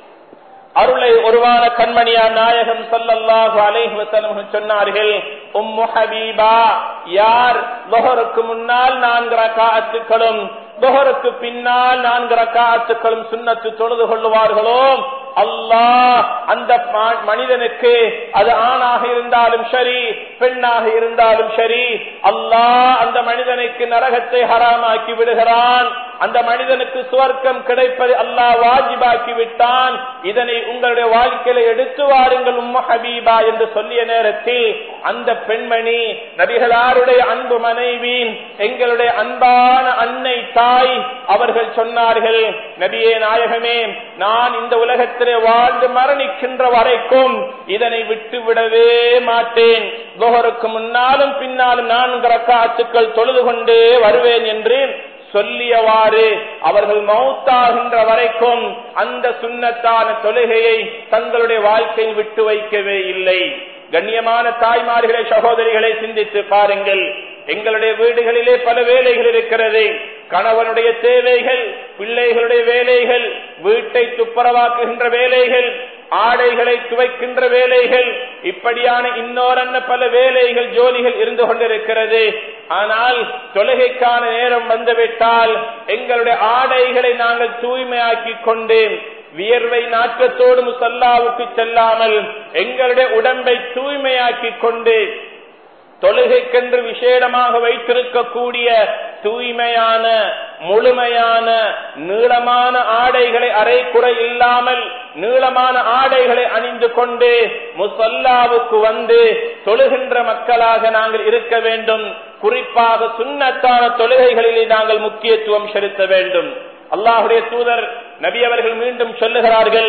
அருளை ஒருவான கண்மணியா நாயகம் ஸல்லல்லாஹு அலைஹி வஸல்லம் சொன்னார்கள், உம்மு ஹபீபா யார் துஹருக்கு முன்னால் 4 ரக்காஅத்துகளும் துஹருக்கு பின்னால் 4 ரக்காத்துக்களும் சுன்னத்து தொழுது கொள்ளுவார்களோ அல்லாஹ் அந்த மனிதனுக்கு அது ஆணாக இருந்தாலும் சரி பெண்ணாக இருந்தாலும் சரி அல்லாஹ் அந்த மனிதனுக்கு நரகத்தை ஹராமாக்கி விடுகிறான். அந்த மனிதனுக்கு சுவர்க்கம் கிடைப்பது அல்லாஹ் வாஜிபாக்கி விட்டான். இதனை உங்களுடைய வாழ்க்கையில எடுத்து வாருங்கள் உம்மு ஹபீபா என்று சொல்லிய நேரத்தில் அந்த பெண்மணி நபிகளாருடைய அன்பு மனைவி எங்களுடைய அன்பான அன்னை தாய் அவர்கள் சொன்னார்கள், நபியே நாயகமே, நான் இந்த உலகத்திலே வாழ்ந்து மரணிக்கின்ற வரைக்கும் இதனை விட்டுவிடவே மாட்டேன். துஹருக்கு முன்னாலும் பின்னாலும் 4 ரக்காத்துக்கள் தொழுது கொண்டே வருவேன் என்று சொல்லியவாறு அவர்கள் மௌத்தாகின்ற வரைக்கும் அந்த சுன்னத்தான தொழுகையை தங்களுடைய வாழ்க்கையில் விட்டு வைக்கவே இல்லை. கண்ணியமான தாய்மார்களே, சகோதரிகளை சிந்தித்து பாருங்கள். எங்களுடைய வீடுகளிலே பல வேலைகள் இருக்கிறது. கணவனுடைய தேவைகள், பிள்ளைகளுடைய வேலைகள், வீட்டை துப்புரவாக்குகின்ற வேலைகள், ஆடைகளை துவைக்கின்ற வேலைகள், இப்படியான இன்னொரு பல வேலைகள் ஜோலிகள் இருந்து கொண்டிருக்கிறது. ஆனால் தொழுகைக்கான நேரம் வந்துவிட்டால் எங்களுடைய ஆடைகளை நாங்கள் தூய்மையாக்கி கொண்டு வியர்வை நாற்றத்தோடு முசல்லாவுக்கு செல்லாமல் எங்களுடைய உடம்பை தூய்மையாக்கி கொண்டு தொழுகைக்கென்று விசேடமாக வைத்திருக்கக்கூடிய தூய்மையான முழுமையான நீளமான ஆடைகளை அரைக்குறை இல்லாமல் நீளமான ஆடைகளை அணிந்து கொண்டு முசல்லாவுக்கு வந்து தொழுகின்ற மக்களாக நாங்கள் இருக்க வேண்டும். குறிப்பாக சுன்னத்தான தொழுகைகளிலே நாங்கள் முக்கியத்துவம் செலுத்த வேண்டும். அல்லாஹுடைய தூதர் நபி அவர்கள் மீண்டும் சொல்லுகிறார்கள்,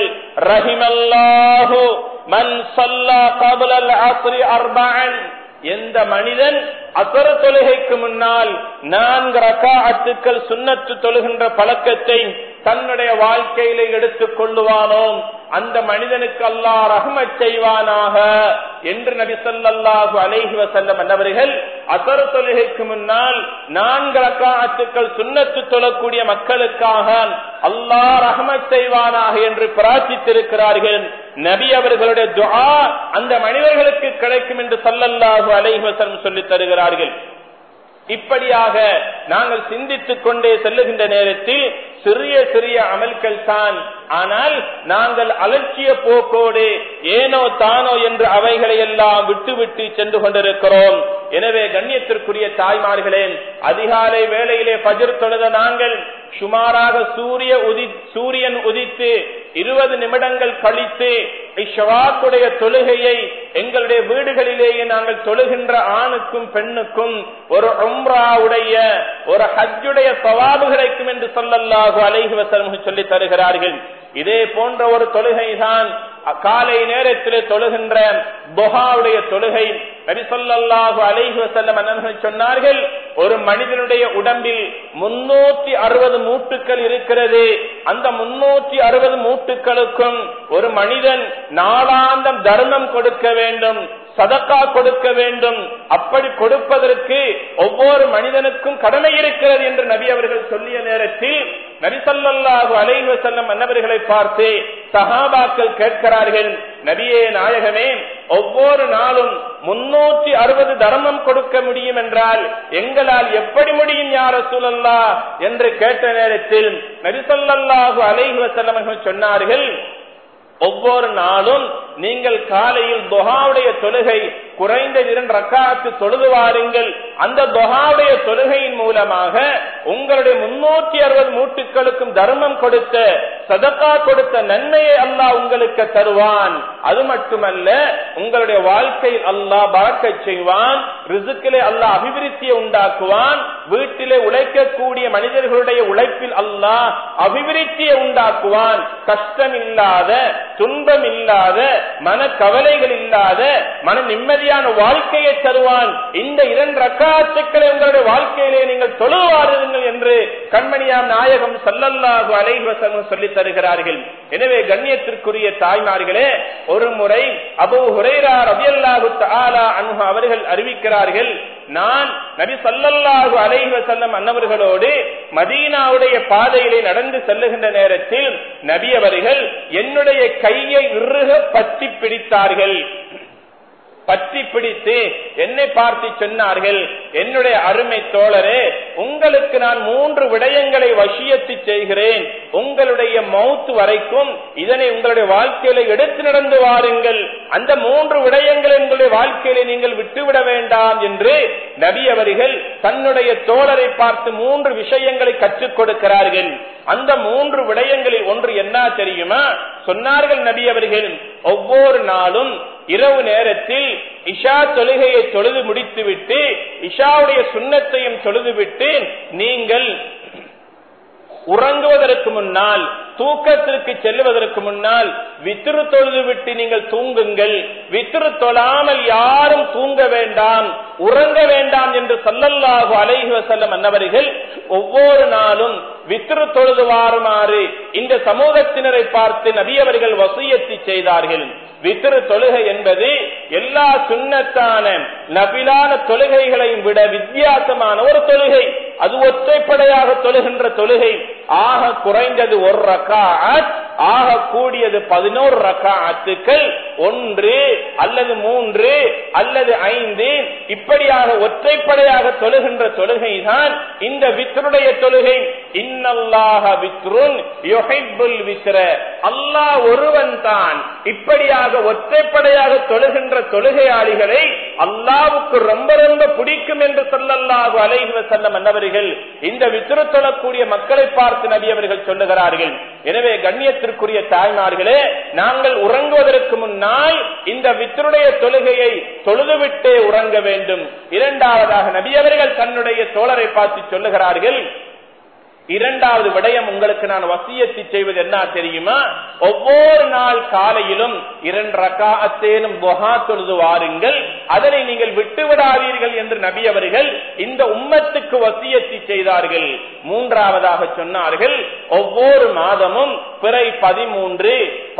ரஹிமல்லாஹு மன் ஸல்லா क़ப்லல் அஸ்ரி அர்பஅன். எந்த மனிதன் அஸர் தொழுகைக்கு முன்னால் 4 ரக்காஅத்துக்கள் சுன்னத்து தொழுகின்ற பழக்கத்தை தன்னுடைய வாழ்க்கையிலே எடுத்துக் கொள்ளுவானோ அந்த மனிதனுக்கு அல்லாஹ் ரஹ்மத் செய்வானாக என்று நபி ஸல்லல்லாஹு அலைஹி வஸல்லம் அவர்கள் அஸர் தொழுகைக்கு முன்னால் 4 ரக்காஅத்துக்கள் சுன்னத்து தொழக்கூடிய மக்களுக்காக அல்லாஹ் ரஹ்மத் செய்வானாக என்று பிரார்த்தித்திருக்கிறார்கள். நபி அவர்களுடைய துஆ அந்த மனிதர்களுக்கு கிடைக்கும் என்று ஸல்லல்லாஹு அலைஹி வஸல்லம் சொல்லித் தருகிறார்கள். இப்படியாக நாங்கள் சிந்தித்துக் கொண்டே செல்லுகின்ற நேரத்தில் சிறிய சிறிய அமல்கள் தான். ஆனால் நாங்கள் அலட்சிய போக்கோடு ஏனோ தானோ என்று அவைகளை எல்லாம் விட்டு சென்று கொண்டிருக்கிறோம். எனவே கண்ணியத்திற்குரிய தாய்மார்களே, அதிகாலை வேளையிலே ஃபஜ்ர் தொழுத நாங்கள் சுமாராக சூரியன் உதித்து 20 நிமிடங்கள் கழித்து இஷ்வாக்குடைய தொழுகையை எங்களுடைய வீடுகளிலேயே நாங்கள் தொழுகின்ற ஆணுக்கும் பெண்ணுக்கும் ஒரு உம்ராவுடைய ஒரு ஹஜ்ஜுடைய சவாபு கிடைக்கும் என்று ஸல்லல்லாஹு அலைஹி வஸல்லம் சொல்லி தருகிறார்கள். இதே போன்ற ஒரு தொழுகை தான் காலை நேரத்திலே தொழுகின்ற துஹாவுடைய தொழுகை. நபி ஸல்லல்லாஹு அலைஹி வஸல்லம் அவர்கள் சொன்னார்கள், ஒரு மனிதனுடைய உடம்பில் 360 மூட்டுக்கள் இருக்கிறது. அந்த 360 மூட்டுக்களுக்கும் ஒரு மனிதன் நாளாந்தம் தர்மம் கொடுக்க வேண்டும், சதக்கா கொடுக்க வேண்டும். அப்படி கொடுப்பதற்கு ஒவ்வொரு மனிதனுக்கும் கடமை இருக்கிறது என்று நபி அவர்கள் சொல்லிய நேரத்தில் நபி ஸல்லல்லாஹு அலைஹி வஸல்லம் அன்னவர்களை பார்த்து சஹாபாக்கள் கேட்கிறார்கள், நபியே நாயகமே, ஒவ்வொரு நாளும் 360 தர்மம் கொடுக்க முடியும் என்றால் எங்களால் எப்படி முடியும் யா ரசூலல்லாஹ் என்று கேட்ட நேரத்தில் நபி ஸல்லல்லாஹு அலைஹி வஸல்லம் சொன்னார்கள், ஒவ்வொரு நாளும் நீங்கள் காலையில் துஹாவுடைய தொழுகை குறைந்த 2 ரக்காத்து தொழுது வாருங்கள். அந்த துஹாவுடைய தொழுகையின் மூலமாக உங்களுடைய 360 மூட்டுக்களுக்கும் தர்மம் கொடுத்த சதகா கொடுத்த நன்மையை அல்லாஹ் உங்களுக்கு தருவான். அது மட்டுமல்ல, உங்களுடைய வாழ்க்கையில் அல்லாஹ் பரக்கத் செய்வான், ரிஸ்கிலே அல்லாஹ் அபிவிருத்தியை உண்டாக்குவான், வீட்டிலே உழைக்கக்கூடிய மனிதர்களுடைய உழைப்பில் அல்லாஹ் அபிவிருத்தியை உண்டாக்குவான். கஷ்டம் இல்லாத, துன்பம் இல்லாத, மன கவலைகள் இல்லாத, மன நிம்மதியான வாழ்க்கையை தருவான். இந்த 2 ரக்காத்துக்களை உங்களுடைய வாழ்க்கையிலே நீங்கள் தொழுவாருங்கள் என்று கண்மணியாம் நாயகம் ஸல்லல்லாஹு அலைஹி வஸல்லம் சொல்லி தருகிறார்கள். எனவே கண்ணியத்திற்குரிய தாய்மார்களே, ஒரு முறை அபூ ஹுரைரா ரலியல்லாஹு தஆலா அன்ஹு அவர்கள் அறிவிக்கிறார்கள், நான் நபி ஸல்லல்லாஹு அலைஹி வஸல்லம் அன்னவர்களோடு மதீனாவுடைய பாதையிலே நடந்து செல்லுகின்ற நேரத்தில் நபி அவர்கள் என்னுடைய கையை இறுக பற்றி பிடித்தார்கள். பற்றி பிடித்து என்னை பார்த்து சொன்னார்கள், என்னுடைய அருமை தோழரே, உங்களுக்கு நான் 3 விடயங்களை வசியத்து செய்கிறேன். உங்களுடைய மௌத் வரைக்கும் இதனை உங்களுடைய வாழ்க்கையில எடுத்து நடந்து வாருங்கள். அந்த 3 விடயங்களை உங்களுடைய வாழ்க்கையில நீங்கள் விட்டுவிட வேண்டாம் என்று நபி அவர்கள் தன்னுடைய தோழரை பார்த்து 3 விஷயங்களை கற்றுக் கொடுக்கிறார்கள். அந்த 3 விடயங்களில் ஒன்று என்ன தெரியுமா? சொன்னார்கள் நபி அவர்கள், ஒவ்வொரு நாளும் இரவு நேரத்தில் இஷா தொழுகையை தொழுது முடித்துவிட்டு இஷாவுடைய சுன்னத்தையும் தொழுதுவிட்டு நீங்கள் உறங்குவதற்கு முன்னால், தூக்கத்திற்கு செல்லுவதற்கு முன்னால் வித்ரு தொழுது விட்டு நீங்கள் தூங்குங்கள். வித்ரு தொழாமல் யாரும் தூங்க வேண்டாம், உறங்க வேண்டாம் என்று ஸல்லல்லாஹு அலைஹி வஸல்லம் அன்னவர்கள் ஒவ்வொரு நாளும் வித்ரு தொழுது வாருமாறு இந்த சமூகத்தினரை பார்த்து நபி அவர்கள் வசியத்து செய்தார்கள். வித்ரு தொழுகை என்பது எல்லா சுன்னத்தான நபிலான தொழுகைகளையும் விட வித்தியாசமான ஒரு தொழுகை. அது ஒற்றைப்படையாக தொழுகின்ற தொழுகை. ஆக குறைந்தது 1 ரக்அத், ஆக கூடியது 11 ரக்அத்துக்கள், 1 அல்லது 3 அல்லது 5 இப்படியாக ஒற்றைப்படையாக தொழுகின்ற தொழுகை தான் இந்த வித்ருடைய தொழுகை. இன்னல்லாஹ வித்ருன் யுஹிப்புல் வித்ர, அல்லாஹ் ஒருவன் தான் இப்படியாக ஒற்றைப்படையாக தொழுகின்ற தொழுகையாளிகளை அல்லாஹ்வுக்கு ரொம்ப ரொம்ப பிடிக்கும் என்று ஸல்லல்லாஹு அலைஹி வஸல்லம் அன்னவர்கள் இந்த வித்ரு தொழக்கூடிய மக்களை பார்த்து நபி அவர்கள் சொல்லுகிறார்கள். எனவே கண்ணியத்திற்குரிய தாய்மார்களே, நாங்கள் உறங்குவதற்கு முன்னால் இந்த வித்ருடைய தொழுகையை தொழுதுவிட்டே உறங்க வேண்டும். இரண்டாவதாக நபி அவர்கள் தன்னுடைய தோழரை பார்த்து சொல்லுகிறார்கள், இரண்டாவது விடயம் உங்களுக்கு நான் வசியத்து செய்வது என்ன தெரியுமா? ஒவ்வொரு நாள் காலையிலும் 2 ரக்அத்தேனும் துஹா தொழுது வாருங்கள், அதனை நீங்கள் விட்டுவிடாதீர்கள் என்று நபி அவர்கள் இந்த உம்மத்துக்கு வசியத்து செய்தார்கள். மூன்றாவதாக சொன்னார்கள், ஒவ்வொரு மாதமும் பிறை 13,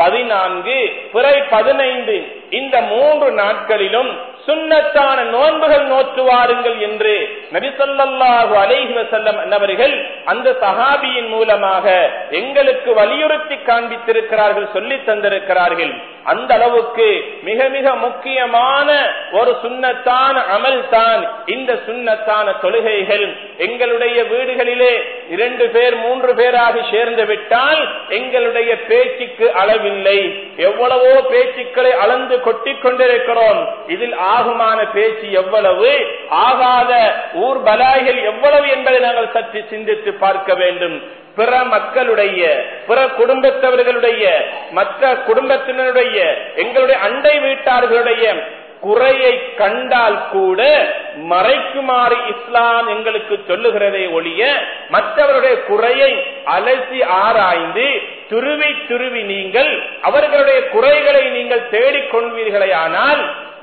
14, பிறை 15 இந்த 3 நாட்களிலும் சுன்னத்தான நோன்புகள் நோற்று வாருங்கள் என்று நபி ஸல்லல்லாஹு அலைஹி வஸல்லம் அவர்கள் அந்த சஹாபியின் மூலமாக எங்களுக்கு வலியுறுத்தி காண்பித்திருக்கிறார்கள், சொல்லி தந்திருக்கிறார்கள். அந்த அளவுக்கு மிக மிக முக்கியமான ஒரு சுன்னத்தான அமல் தான் இந்த சுன்னத்தான தொழுகைகள். எங்களுடைய வீடுகளிலே 2 பேர் 3 பேராக சேர்ந்து விட்டால் எங்களுடைய பேச்சுக்கு அளவில்லை. எவ்வளவோ பேச்சுக்களை அளந்து கொட்டிக் கொண்டிருக்கிறோம். இதில் ஆகுமான பேச்சு எவ்வளவு, ஆகாத ஊர் பலாய்கள் எவ்வளவு என்பதை நாங்கள் சற்று சிந்தித்து பார்க்க வேண்டும். பிற மக்களுடைய, பிற குடும்பத்தவர்களுடைய, மற்ற குடும்பத்தினருடைய, எங்களுடைய அண்டை வீட்டார்களுடைய குறையை கண்டால் கூட மறைக்குமாறு இஸ்லாம் எங்களுக்கு சொல்லுகிறதை ஒழிய மற்றவருடைய குறையை அலசி ஆராய்ந்து துருவி துருவி நீங்கள் அவர்களுடைய குறைகளை நீங்கள் தேடிக்கொள்வீர்களே ஆனால்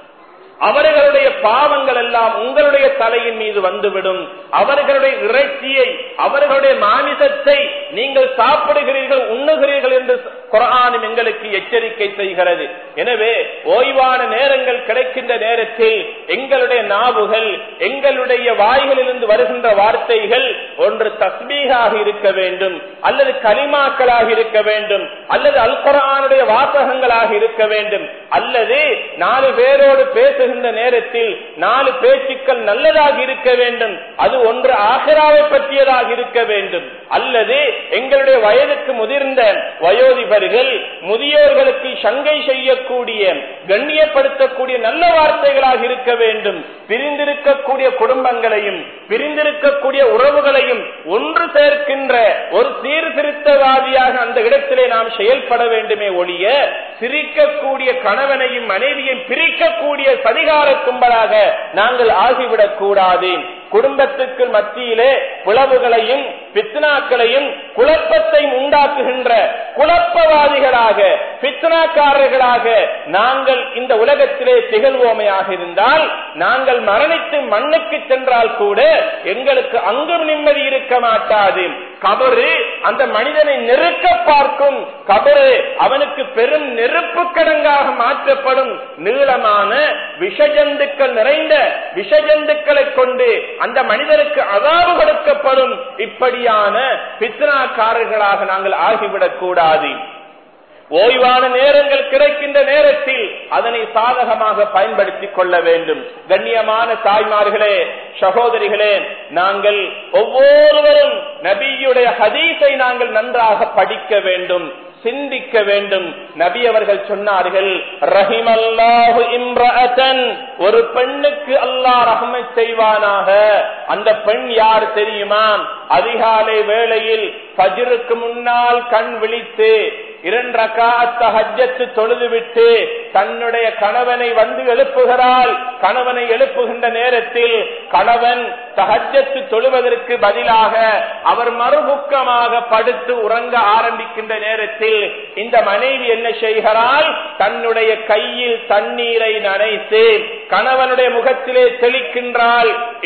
அவர்களுடைய பாவங்கள் எல்லாம் உங்களுடைய தலையின் மீது வந்துவிடும். அவர்களுடைய இறைச்சியை, அவர்களுடைய மாமிசத்தை நீங்கள் சாப்பிடுகிறீர்கள், உண்ணுகிறீர்கள் என்று குர்ஆனும் எங்களுக்கு எச்சரிக்கை செய்கிறது. எனவே ஓய்வான நேரங்கள் கிடைக்கின்ற நேரத்தில் எங்களுடைய நாவுகள், எங்களுடைய வாய்களிலிருந்து வருகின்ற வார்த்தைகள் ஒன்று தஸ்பீஹாக இருக்க வேண்டும், அல்லது கலிமாக்களாக இருக்க வேண்டும், அல்லது அல் குர்ஆனுடைய வாசகங்களாக இருக்க வேண்டும், அல்லது 4 பேரோடு பேசுகின்ற நேரத்தில் 4 பேச்சுக்கள் நல்லதாக இருக்க வேண்டும். அது ஒன்று ஆகிராவை பற்றியதாக இருக்க வேண்டும், அல்லது எங்களுடைய வயதுக்கு முதிர்ந்த வயோதிபர்கள், முதியோர்களுக்கு சங்கை செய்யக்கூடிய, கண்ணியப்படுத்தக்கூடிய நல்ல வார்த்தைகளாக இருக்க வேண்டும். பிரிந்திருக்கக்கூடிய குடும்பங்களையும் பிரிந்திருக்கக்கூடிய உறவுகளையும் ஒன்று சேர்க்கின்ற ஒரு சீர்திருத்தவாதியாக அந்த இடத்திலே நாம் செயல்பட வேண்டுமே ஒழிய சிரிக்கக்கூடிய கணவனையும் மனைவியும் பிரிக்கக்கூடிய சதிகார கும்பலாக நாங்கள் ஆகிவிடக் கூடாது. குடும்பத்துக்கு மத்தியிலே பிளவுகளையும் பித்னாக்களையும் குழப்பத்தையும் உண்டாக்குகின்ற குழப்பவாதிகளாக, பித்னாக்காரர்களாக நாங்கள் இந்த உலகத்திலே திகழ்வோமையாக இருந்தால் நாங்கள் மரணித்து மண்ணுக்கு சென்றால் கூட எங்களுக்கு அங்கும் நிம்மதி இருக்க மாட்டாது. கபரு அந்த மனிதனை நெருக்க பார்க்கும். கபரு அவனுக்கு பெரும் நெருப்பு கடங்காக மாற்றப்படும். நீளமான விஷஜந்துக்கள் நிறைந்த விஷஜந்துக்களை கொண்டு அந்த மனிதனுக்கு அதாவு கொடுக்கப்படும். இப்படியான பித்னாக்காரர்களாக நாங்கள் ஆகிவிடக் கூடாது. ஓய்வான நேரங்கள் கிடைக்கின்ற நேரத்தில் அதனை சாதகமாக பயன்படுத்திக் கொள்ள வேண்டும். கண்ணியமான தாய்மார்களே, சகோதரிகளே, நாங்கள் ஒவ்வொருவரும் நபியுடைய ஹதீஸை நாங்கள் நன்றாக படிக்க வேண்டும், சிந்திக்க வேண்டும். நபி அவர்கள் சொன்னார்கள், ரஹிமல்லாஹு இம்ரஅத்தன், ஒரு பெண்ணுக்கு அல்லாஹ் ரஹ்மத் செய்வானாக. அந்த பெண் யார் தெரியுமா? அதிகாலை வேளையில் ஃபஜ்ருக்கு முன்னால் கண் விழித்து 2 ரக்காத் தஹஜ்ஜத் தொழுதுவிட்டு தன்னுடைய கணவனை வந்து எழுப்புகிறாள். கணவனை எழுப்புகின்ற நேரத்தில் கணவன் தஹஜ்ஜத் தொழுவதற்கு பதிலாக அவர் மறுமுக்கமாக படுத்து உறங்க ஆரம்பிக்கின்ற நேரத்தில் இந்த மனைவி என்ன செய்கிறாள்? தன்னுடைய கையில் தண்ணீரை நனைத்து கணவனுடைய முகத்திலே தெளிக்கின்றாள்.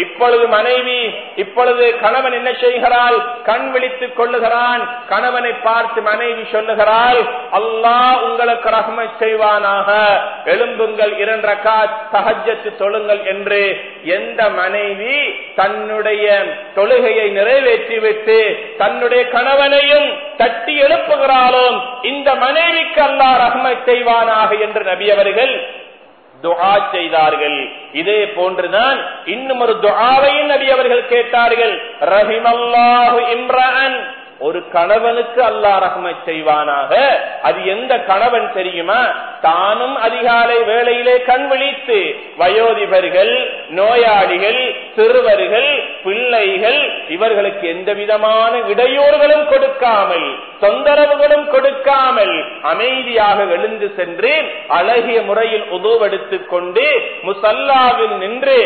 இப்பொழுது கணவன் என்ன செய்கிறாள்? கண் விழித்துக் கொள்ளுகிறான். கணவனை பார்த்து மனைவி சொல்லுகிறாள், அல்லாஹ் உங்களுக்கு ரஹ்மத் செய்வானாக, எழும்புங்கள் 2 ரக்காத் தஹஜ்ஜத் தொழுங்கள் என்று எந்த மனைவி தன்னுடைய தொழுகையை நிறைவேற்றிவிட்டு தன்னுடைய கணவனையும் தட்டி எழுப்புகிறாளோ இந்த மனைவிக்கு அல்லாஹ் ரஹ்மத் செய்வானாக என்று நபி அவர்கள் துஆ செய்தார்கள். இதே போன்றுதான் இன்னும் ஒரு துஆவையும் நபி அவர்கள் கேட்டார்கள், ரஹிமல்லாஹு இம்ரஅன், ஒரு கணவனுக்கு அல்லாஹ் ரஹ்மத் செய்வானாக. அது எந்த கணவன் தெரியுமா? தானும் அதிகாலை வேளையிலே கண் விழித்து வயோதிபர்கள், நோயாளிகள், சிறுவர்கள், பிள்ளைகள் இவர்களுக்கு எந்த விதமான இடையூறுகளும் கொடுக்காமல், தொந்தரவுகளும் கொடுக்காமல் அமைதியாக எழுந்து சென்று அழகிய முறையில் உதுவெடுத்துக் கொண்டு முசல்லாவில் நின்று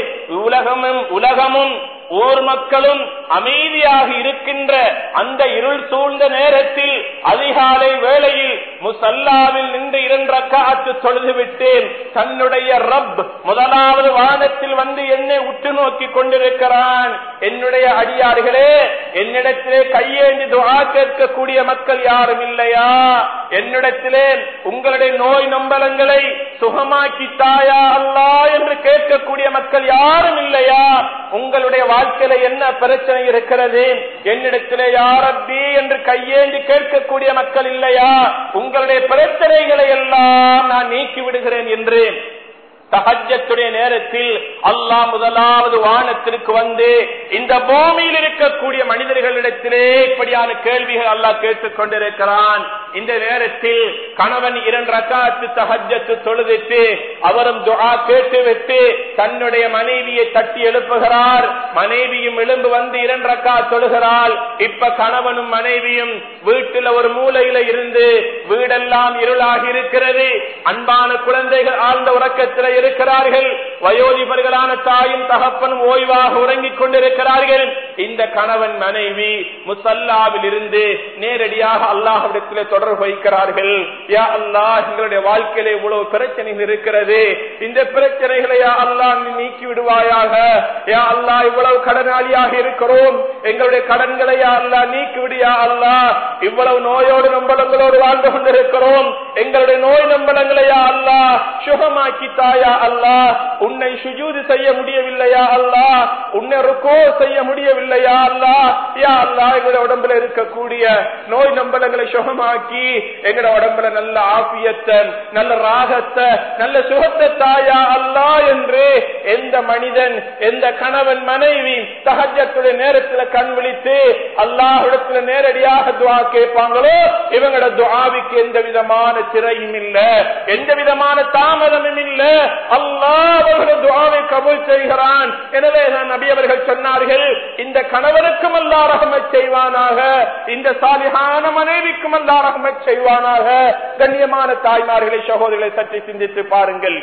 உலகமும் ஊர் மக்களும் அமைதியாக இருக்கின்ற அந்த இருள் சூழ்ந்த நேரத்தில் அதிகாலை வேளையில் முசல்லாவில் நின்று 2 ரக்காத் தொழுதுவிட்டு தன்னுடைய ரப் முதலாவது வானத்தில் வந்து என்னை உற்று நோக்கி கொண்டிருக்கிறான். என்னுடைய அடியார்களே, என்னிடத்திலே கையேந்தி துஆ கேட்கக்கூடிய மக்கள் யாரும் இல்லையா? என்னிடத்திலே உங்களுடைய நோய் நம்பலங்களை சுகமாக்கி தாயா அல்லாஹ் என்று கேட்கக்கூடிய மக்கள் யாரும் இல்லையா? உங்களுடைய வாழ்க்கையில என்ன பிரச்சனை இருக்கிறது? என்னிடத்திலே யா ரப்பி என்று கையேந்தி கேட்கக்கூடிய மக்கள் இல்லையா? உங்களுடைய பிரச்சனைகளை எல்லாம் நான் நீக்கி விடுகிறேன் என்று தஹஜ்ஜத்துடைய நேரத்தில் அல்லாஹ் முதலாவது வானத்திற்கு வந்து இந்த பூமியில் இருக்கக்கூடிய மனிதர்களிடத்திலே இப்படியான கேள்விகள் அல்லாஹ் கேட்டுக் கொண்டிருக்கிறான். இந்த நேரத்தில் கணவன் 2 ரக்காத் தஹஜ்ஜத் தொழுதுட்டு அவரும் துஆ கேட்டுவிட்டு தன்னுடைய மனைவியை தட்டி எழுப்புகிறார். மனைவியும் எழுந்து வந்து 2 ரக்காத் தொழுகிறாள். இப்ப கணவனும் மனைவியும் வீட்டில் ஒரு மூலையில இருந்து, வீடெல்லாம் இருளாகி இருக்கிறது. அன்பான குழந்தைகள் ஆழ்ந்த உறக்கத்தில் இருக்கிறார்கள். வயோதிபர்களான தாயும் தகப்பனும் ஓய்வாக உறங்கிக் கொண்டிருக்கிறார்கள். இந்த கணவன் மனைவி முசல்லாவில் இருந்து நேரடியாக அல்லாஹ்விடத்திலே தொடர்பு வைக்கிறார்கள். யா அல்லாஹ், எங்களுடைய வாழ்க்கையிலே இவ்வளவு பிரச்சனைகள் இருக்கிறது, இந்த பிரச்சனைகளை யா அல்லாஹ் நீ நீக்கி விடுவாயாக. யா அல்லாஹ், இவ்வளவு கடனாளியாக இருக்கிறோம், எங்களுடைய கடன்களை யா அல்லாஹ் நீக்கிவிடு. யா அல்லாஹ், இவ்வளவு நோயோடு நம்பலங்களோடு வாழ்ந்து கொண்டிருக்கிறோம், எங்களுடைய நோய் நம்பலங்களை யா அல்லாஹ் சுகமாக்கி தாயா அல்லாஹ். உன்னை சுஜூது செய்ய முடியவில்லையா அல்லாஹ்? உன்னை ருக்கூ செய்ய முடியவில்லையா அல்லாஹ்? யா அல்லாஹ், எங்களுடைய உடம்புல இருக்கக்கூடிய நோய் நம்பலங்களை சுகமாக்கி எங்களுடைய உடம்புல நல்ல ஆஃபியத்தை, நல்ல ராகத்தை, நல்ல சுகத்தை தாயா அல்லாஹ் என்று எந்த மனிதன், எந்த கணவன் மனைவி தஹஜ்ஜத்துடைய நேரத்தில் கண் விழித்து அல்லாஹ்விடத்தில் நேரடியாக துஆ கேட்பாங்களோ இவங்களோட துஆவுக்கு எந்த விதமான திரையும் இல்ல, எந்த விதமான தாமதமும் இல்ல. அல்லாஹ் அவர்களுடைய துஆவை கபூல் செய்கிறான். எனவே நபி அவர்கள் சொன்னார்கள், இந்த கணவனுக்கும் அல்லாஹ் ரஹ்மத் செய்வானாக, இந்த சாலிஹான மனைவிக்கும் அல்லாஹ் ரஹ்மத் செய்வானாக. கண்ணியமான தாய்மார்களை, சகோதரர்களை சற்று சிந்தித்து பாருங்கள்.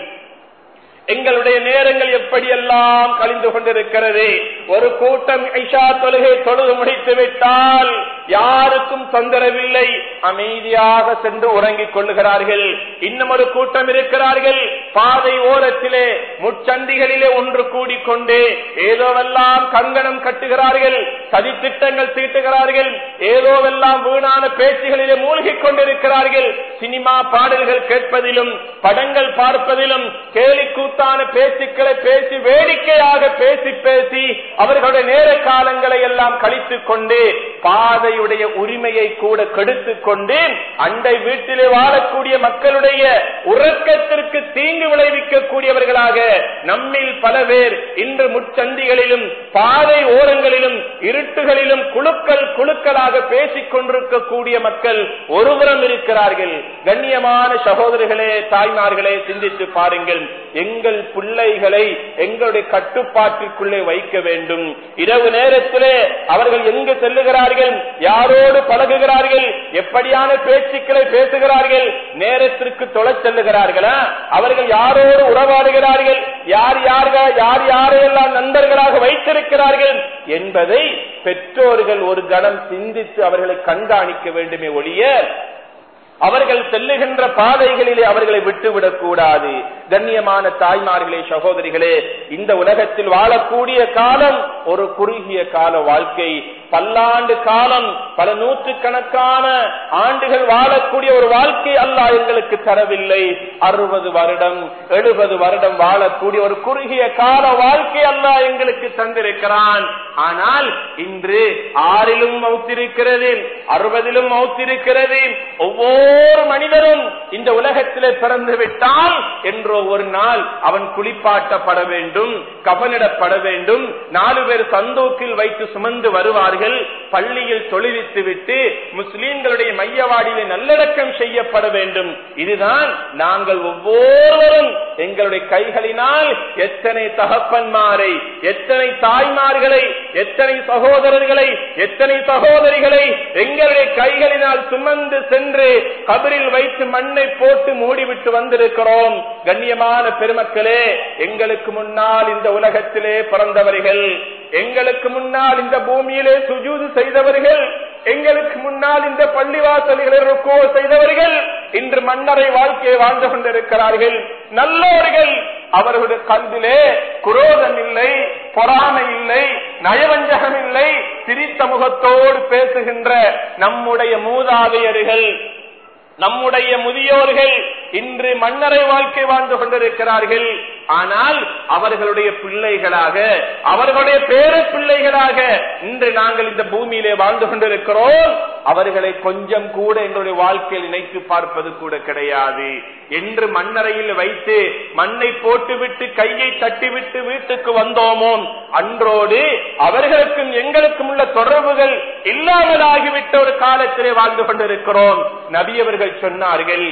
எங்களுடைய நேரங்கள் எப்படியெல்லாம் கழிந்து கொண்டிருக்கிறது. ஒரு கூட்டம் இஷா தொழுகை தொழுது முடித்து விட்டால் யாருக்கும் தொந்தரவில்லை, அமைதியாக சென்று உறங்கிக் கொள்ளுகிறார்கள். இன்னும் ஒரு கூட்டம் இருக்கிறார்கள், பாதை ஓரத்திலே முச்சந்திகளிலே ஒன்று கூடிக்கொண்டு ஏதோவெல்லாம் கங்கணம் கட்டுகிறார்கள், சதி திட்டங்கள் தீட்டுகிறார்கள், ஏதோவெல்லாம் வீணான பேச்சுகளிலே மூழ்கிக் கொண்டிருக்கிறார்கள். சினிமா பாடல்கள் கேட்பதிலும், படங்கள் பார்ப்பதிலும், கேலிக்கூத்தான பேச்சுக்களை பேசி, வேடிக்கையாக பேசி அவர்களுடைய நேர காலங்களை எல்லாம் கழித்துக் கொண்டு பாதை தாயுடைய உரிமையை கூட கெடுத்துக் கொண்டு அண்டை வீட்டிலே வாழக்கூடிய மக்களுடைய உறக்கத்திற்கு தீங்கு விளைவிக்கக்கூடியவர்களாக நம்மில் பல பேர் இன்று முச்சந்திகளிலும் பாதை ஓரங்களிலும் இருட்டுகளிலும் குழுக்களாக பேசிக் கொண்டிருக்கக்கூடிய மக்கள் ஒருபுறம் இருக்கிறார்கள். கண்ணியமான சகோதரர்களே, தாய்மார்களே, சிந்தித்து பாருங்கள். எங்கள் பிள்ளைகளை எங்களுடைய கட்டுப்பாட்டிற்குள்ளே வைக்க வேண்டும். இரவு நேரத்திலே அவர்கள் எங்கு செல்லுகிறார்கள், யாரோடு பழகுகிறார்கள், எப்படியான பேச்சுக்களை பேசுகிறார்கள், நேரத்திற்கு தொழச் செல்லுகிறார்களா, அவர்கள் யாரோடு உறவாடுகிறார்கள், யார் யாரையெல்லாம் நண்பர்களாக வைத்திருக்கிறார்கள் என்பதை பெற்றோர்கள் ஒரு கணம் சிந்தித்து அவர்களை கண்காணிக்க வேண்டுமே ஒழிய அவர்கள் செல்லுகின்ற பாதைகளிலே அவர்களை விட்டுவிடக் கூடாது. கண்ணியமான தாய்மார்களே, சகோதரிகளே, இந்த உலகத்தில் வாழக்கூடிய காலம் ஒரு குறுகிய கால வாழ்க்கை. பல்லாண்டு காலம், பல நூற்றுக்கணக்கான ஆண்டுகள் வாழக்கூடிய ஒரு வாழ்க்கை அல்லாஹ் எங்களுக்கு தரவில்லை. 60 வருடம் 70 வருடம் வாழக்கூடிய ஒரு குறுகிய கால வாழ்க்கை அல்லாஹ் எங்களுக்கு தந்திருக்கிறான். ஆனால் இன்று 6லும் மௌத்திருக்கிறது, 60லும் மௌத்திருக்கிறது. ஒவ்வொரு மனிதரும் இந்த உலகத்திலே பிறந்து விட்டால் என்றோ ஒரு நாள் அவன் குளிப்பாட்டப்பட வேண்டும், கபனிடப்பட வேண்டும், 4 பேர் சந்தூக்கில் வைத்து சுமந்து வருவார்கள். பள்ளியில் தொழுவித்து விட்டு முஸ்லிம்களுடைய மையவாடியிலே நல்லடக்கம் செய்யப்பட வேண்டும். இதுதான் நாங்கள் ஒவ்வொருவரும் எங்களுடைய கைகளினால் எத்தனை தகப்பன்மாரை, எத்தனை தாய்மார்களை, எத்தனை சகோதரர்களை, எத்தனை சகோதரிகளை எங்களுடைய கைகளினால் சுமந்து சென்று கபரில் வைத்து மண்ணை போட்டு மூடிவிட்டு வந்திருக்கிறோம். கண்ணியமான பெருமக்களே, எங்களுக்கு முன்னால் இந்த உலகத்திலே பிறந்தவர்கள், எங்களுக்கு முன்னால் இந்த பூமியிலே சுஜூது செய்தவர்கள், எங்களுக்கு முன்னால் இந்த பள்ளிவாசல்களை ருக்கூ செய்தவர்கள் இன்று மன்னரை வாழ்க்கையை வாழ்ந்து கொண்டிருக்கிறார்கள். நல்லவர்கள், அவர்களுடைய கல்விலே குரோதம் இல்லை, பொறாமை இல்லை, நயவஞ்சகம் இல்லை, சிரித்த முகத்தோடு பேசுகின்ற நம்முடைய மூதாதையர்கள், நம்முடைய முதியோர்கள் இன்று மன்னரை வாழ்க்கை வாழ்ந்து கொண்டிருக்கிறார்கள். ஆனால் அவர்களுடைய பிள்ளைகளாக, அவர்களுடைய பேர பிள்ளைகளாக இன்று நாங்கள் இந்த பூமியிலே வாழ்ந்து கொண்டிருக்கிறோம். அவர்களை கொஞ்சம் கூட எங்களுடைய வாழ்க்கையில் நினைத்து பார்ப்பது கூட கிடையாது. என்று மண்ணறையில் வைத்து மண்ணை போட்டுவிட்டு கையை தட்டிவிட்டு வீட்டுக்கு வந்தோமோ அன்றோடு அவர்களுக்கும் எங்களுக்கும் உள்ள தொடர்புகள் இல்லாமலாகிவிட்ட ஒரு காலத்திலே வாழ்ந்து கொண்டிருக்கிறோம். நபி அவர்கள் சொன்னார்கள்,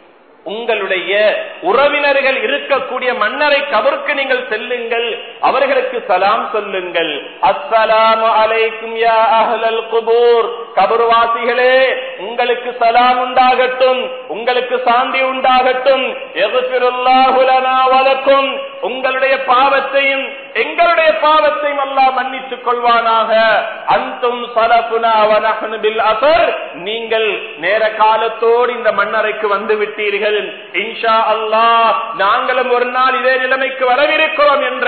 உங்களுடைய உறவினர்கள் இருக்கக்கூடிய மன்னரை கபருக்கு நீங்கள் செல்லுங்கள், அவர்களுக்கு சலாம் சொல்லுங்கள். அஸ்ஸலாமு அலைக்கும் யா அஹ்லல் குபூர், கபர்வாசிகளே உங்களுக்கு சலாம் உண்டாகட்டும், உங்களுக்கு சாந்தி உண்டாகட்டும். யக்ஃபிருல்லாஹு லனா வலக்கும், உங்களுடைய பாவத்தையும் எங்களுடைய பாவத்தையும் அல்லாஹ் மன்னித்துக் கொள்வானாக. அன்தும் ஸலஃபுனா வ நஹ்னு பில் அஸர், நீங்கள் நேர காலத்தோடு இந்த மன்னரைக்கு வந்து விட்டீர்கள். இன்ஷா அல்லாஹ் நாங்களும் ஒரு நாள் இதே நிலைமைக்கு வரவிருக்கிறோம் என்ற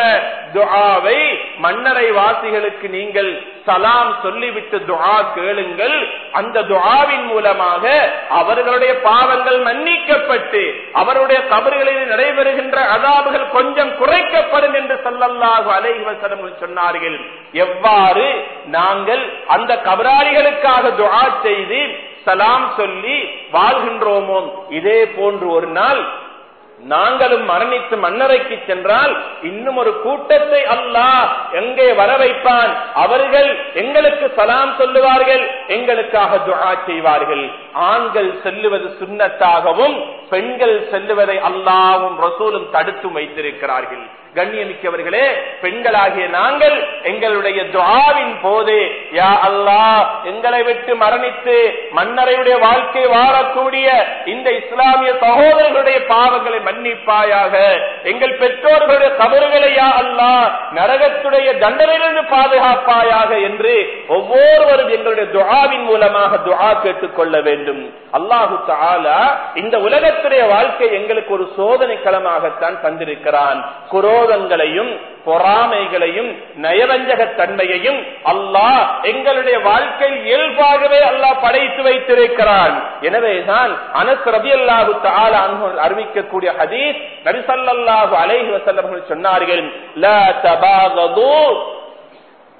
துஆவை மன்னரை வாசிகளுக்கு நீங்கள் சலாம் சொல்லிவிட்டு துஆ கேளுங்கள். அந்த துஆவின் மூலமாக அவர்களுடைய பாவங்கள் மன்னிக்கப்பட்டு அவருடைய கபர்களில் நடைபெறுகின்ற அதாபுகள் கொஞ்சம் குறைக்கப்படும் என்று ஸல்லல்லாஹு அலைஹி வஸல்லம் சொன்னார்கள். எவ்வாறு நாங்கள் அந்த கபராளிகளுக்காக துஆ செய்து சலாம் சொல்லி வாழ்கின்றோமோ இதே போன்று ஒரு நாள் நாங்களும் மரணித்து மன்னரைக்கு சென்றால் இன்னும் ஒரு கூட்டத்தை அல்லாஹ் எங்கே வர வைப்பான். அவர்கள் எங்களுக்கு சலாம் சொல்லுவார்கள், எங்களுக்காக துஆ செய்வார்கள். ஆண்கள் செல்லுவது சுன்னத்தாகவும் பெண்கள் செல்லுவதை அல்லாஹ்வும் ரசூலும் தடுத்து வைத்திருக்கிறார்கள். கண்ணியமிக்கவர்களே, பெண்களாகிய நாங்கள் எங்களுடைய துஆவின் போது யா அல்லாஹ் எங்களை விட்டு மரணித்து மன்னரையுடைய வாழ்க்கை வாழக்கூடிய இந்த இஸ்லாமிய சகோதரர்களுடைய பாவங்களை மன்னிப்பாயாக, எங்கள் பெற்றோர்களுடைய கபறுகளை யா அல்லாஹ் நரகத்துடைய தண்டனையிலிருந்து பாதுகாப்பாயாக என்று ஒவ்வொருவரும் எங்களுடைய துஆவின் மூலமாக துஆ கேட்டுக் கொள்ள வேண்டும். அல்லாஹு தஆலா இந்த உலகத்துடைய வாழ்க்கை எங்களுக்கு ஒரு சோதனை களமாகத்தான் தந்திருக்கிறான். குரோதங்களையும் பொறாமைகளையும் நயவஞ்சக தன்மையையும் அல்லாஹ் எங்களுடைய வாழ்க்கையில் இயல்பாகவே அல்லாஹ் படைத்து வைத்திருக்கிறான். எனவேதான் அனஸ் ரலியல்லாஹு தஆலா அன்ஹு அறிவிக்கக்கூடிய ஹதீஸ், நபி ஸல்லல்லாஹு அலைஹி வஸல்லம் சொன்னார்கள், லா தபாகது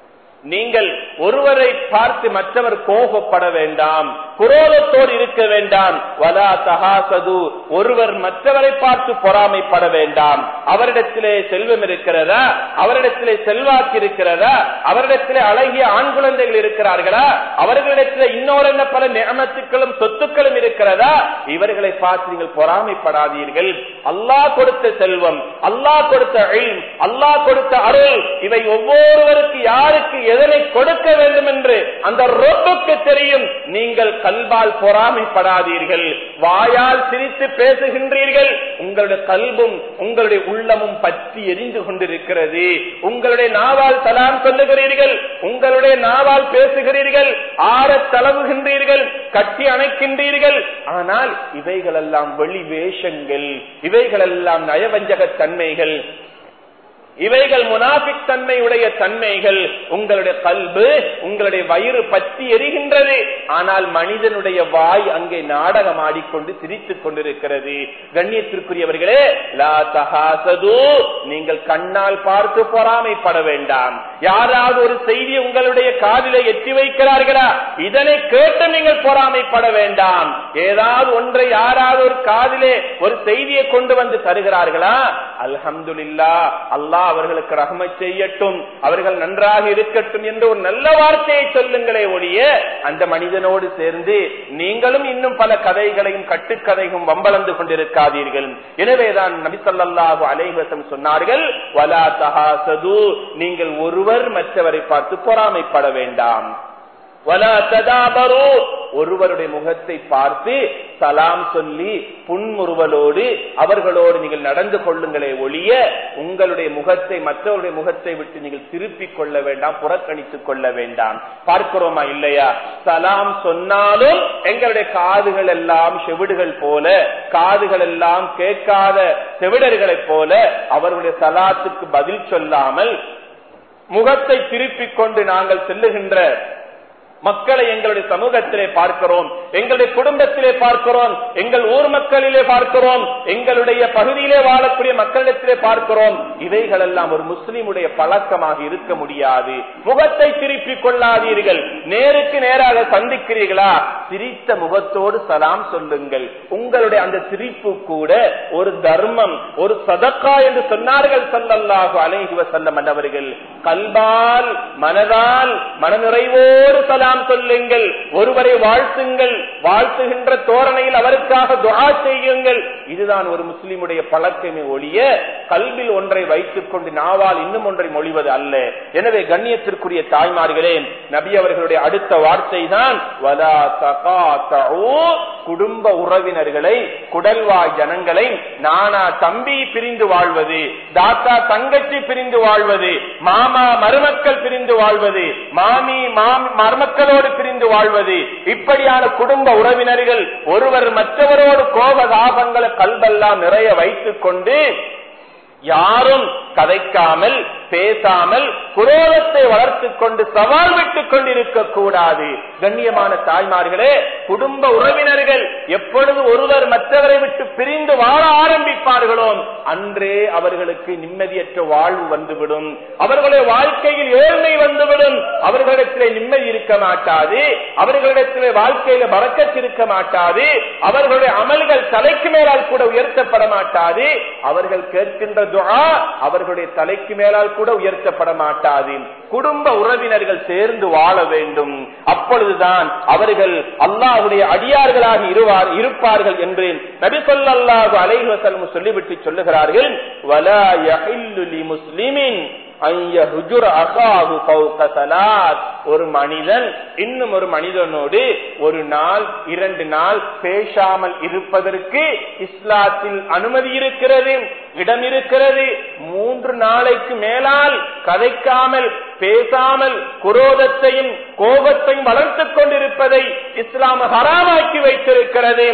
நீங்கள் ஒருவரை பார்த்து மற்றவர் கோபப்பட வேண்டாம், குரோதத்தோடு இருக்க வேண்டாம். வலா தஹாசது, ஒருவர் மற்றவரை பார்த்து பொறாமைப்பட வேண்டாம். அவரிடத்திலே செல்வம் இருக்கிறதா, அவரிடத்திலே செல்வாக்கு இருக்கிறதா, அவரிடத்திலே அழகிய ஆண் குழந்தைகள் இருக்கிறார்களா, அவர்களிடத்திலே இன்னொரு என்ன பல நிஅமத்துக்களும் சொத்துக்களும் இருக்கிறதா, இவர்களை பார்த்து நீங்கள் பொறாமைப்படாதீர்கள். அல்லாஹ் கொடுத்த செல்வம், அல்லாஹ் கொடுத்த இல்ம், அல்லாஹ் கொடுத்த அருள், இவை ஒவ்வொருவருக்கு யாருக்கு எதனை கொடுக்க வேண்டும் என்று அந்த ரப்புக்கு தெரியும். நீங்கள் கல்பால் பொறாமைப்படாதீர்கள். வாயால் சிரித்து பேசுகின்றீர்கள், உங்களுடைய கல்பும் உங்களுடைய உள்ளமும் பற்றி எரிந்து கொண்டிருக்கிறது. உங்களுடைய நாவால் சலாம் சொல்லுகிறீர்கள், உங்களுடைய நாவால் பேசுகிறீர்கள், ஆற தளவுகின்றீர்கள், கட்டி அணைக்கின்றீர்கள். ஆனால் இவைகளெல்லாம் வெளி வேஷங்கள், இவைகளெல்லாம் நயவஞ்சக தன்மைகள், இவைகள் முனாஃபிக் தன்மையுடைய தன்மைகள். உங்களுடைய கல்பு, உங்களுடைய வயிறு பற்றி எரிகின்றது, ஆனால் மனிதனுடைய வாய் அங்கே நாடகம் ஆடிக்கொண்டு சிரித்துக் கொண்டிருக்கிறது. கண்ணியத்திற்குரியவர்களே, லா தஹாசது, நீங்கள் கண்ணால் பார்த்து பொறாமைப்பட வேண்டாம். யாராவது ஒரு செய்தி உங்களுடைய காதிலே எட்டி வைக்கிறார்களா, இதனை கேட்டு நீங்கள் பொறாமைப்பட வேண்டாம். ஏதாவது ஒன்றை யாராவது ஒரு காதிலே ஒரு செய்தியை கொண்டு வந்து தருகிறார்களா, அல்ஹம்துலில்லாஹ், அல்லாஹ் அவர்களுக்கு ரஹ்மத் செய்யட்டும், அவர்கள் நன்றாக இருக்கட்டும் என்று ஒரு நல்ல வார்த்தையை சொல்லுங்களே ஒழிய, அந்த மனிதனோடு சேர்ந்து நீங்களும் இன்னும் பல கதைகளையும் கட்டுக்கதையும் வம்பளந்து கொண்டிருக்காதீர்கள். எனவேதான் நபி ஸல்லல்லாஹு அலைஹி வஸல்லம் சொன்னார்கள், வலா தஹாசது, நீங்கள் ஒருவர் மற்றவரை பார்த்து பொறாமைப்பட வேண்டாம். வலா ததாபரு, ஒருவருடைய முகத்தை பார்த்து சலாம் சொல்லி புன்முறுவலோடு அவர்களோடு நீங்கள் நடந்து கொள்ளுங்களே ஒழிய, உங்களுடைய முகத்தை மற்றவருடைய முகத்தை விட்டு நீங்கள் திருப்பிக் கொள்ள வேண்டாம், புறக்கணித்துக் கொள்ள வேண்டாம். பார்க்கிறோமா இல்லையா? சலாம் சொன்னாலும் எங்களுடைய காதுகள் எல்லாம் செவிடுகள் போல, காதுகள் எல்லாம் கேட்காத செவிடர்களைப் போல அவர்களுடைய சலாத்துக்கு பதில் சொல்லாமல் முகத்தை திருப்பிக் கொண்டு நாங்கள் செல்லுகின்ற மக்களை எங்களுடைய சமூகத்திலே பார்க்கிறோம், எங்களுடைய குடும்பத்திலே பார்க்கிறோம், எங்கள் ஊர் மக்களிலே பார்க்கிறோம், எங்களுடைய பகுதியிலே வாழக்கூடிய மக்களிடத்திலே பார்க்கிறோம். இவைகளெல்லாம் ஒரு முஸ்லிமுடைய பழக்கமாக இருக்க முடியாது. முகத்தை திருப்பிக் கொள்ளாதீர்கள். நேருக்கு நேராக சந்திக்கிறீர்களா, சிரித்த முகத்தோடு சலாம் சொல்லுங்கள். உங்களுடைய அந்த சிரிப்பு கூட ஒரு தர்மம், ஒரு சதக்கா என்று சொன்னார்கள் ஸல்லல்லாஹு அலைஹி வஸல்லம் அவர்கள். கல்பால், மனதால், மனநிறைவோடு சலாம் சொல்லுங்கள். ஒருவரை வாழ்த்துங்கள், வாழ்த்துகின்ற தோரணையில் அவருக்காக துஆ செய்யுங்கள். இதுதான் ஒரு முஸ்லிமுடைய பழக்கமே ஒழிய, கல்வில் ஒன்றை வைத்துக் கொண்டு நாவால் இன்னும் ஒன்றை மொழிவது அல்ல. எனவே கண்ணியத்திற்குரிய தாய்மார்களே, நபி அவர்களுடைய அடுத்த வார்த்தை தான் வலா தகாதஉ, குடும்ப உறவினர்களை, குடல்வாய் ஜனங்களை, நானா தம்பி பிரிந்து வாழ்வது, தாத்தா தங்கச்சி பிரிந்து வாழ்வது, மாமா மருமக்கள் பிரிந்து வாழ்வது, மாமி மருமக்களோடு பிரிந்து வாழ்வது, இப்படியான குடும்ப உறவினர்கள் ஒருவர் மற்றவரோடு கோபதாபங்களை கல்வெல்லாம் நிறைய வைத்துக் கொண்டு யாரும் கதைக்காமல் பேசாமல் குரோதத்தை வளர்த்துக் கொண்டு சவால் விட்டுக் கொண்டிருக்க கூடாது. கண்ணியமான தாய்மார்களே, குடும்ப உறவினர்கள் எப்பொழுது ஒருவர் மற்றவரை விட்டு பிரிந்து வாழ ஆரம்பிப்பார்களோ அன்றே அவர்களுக்கு நிம்மதியற்ற வாழ்வு வந்துவிடும், அவர்களுடைய வாழ்க்கையில் ஏழ்மை வந்துவிடும், அவர்களிடத்திலே நிம்மதி இருக்க மாட்டாது, அவர்களிடத்திலே வாழ்க்கையில பரக்கத் இருக்க மாட்டாது, அவர்களுடைய அமல்கள் தலைக்கு மேலால் கூட உயர்த்தப்பட மாட்டாது, அவர்கள் கேட்கின்ற துஆ அவர்களுடைய தலைக்கு மேலால் கூட உயர்த்தப்பட மாட்டாது. குடும்ப உறவினர்கள் சேர்ந்து வாழ வேண்டும். அப்பொழுதுதான் அவர்கள் அல்லாஹ்வுடைய அடியார்களாக இருப்பார்கள் என்று நபி ஸல்லல்லாஹு அலைஹி வஸல்லம் சொல்லிவிட்டு சொல்லுகிறார்கள், வலா யஹில்லு லிமுஸ்லிமின் ஒரு மனிதன் இன்னும் ஒரு மனிதனோடு ஒரு நாள் 2 நாள் பேசாமல் இருப்பதற்கு இஸ்லாத்தில் அனுமதி இருக்கிறது, இடம் இருக்கிறது. 3 நாளைக்கு மேலால் கதைக்காமல் பேசாமல் குரோதத்தையும் கோபத்தையும் வளர்த்துக் கொண்டிருப்பதை இஸ்லாம் ஹராமாக்கி வைத்திருக்கிறது.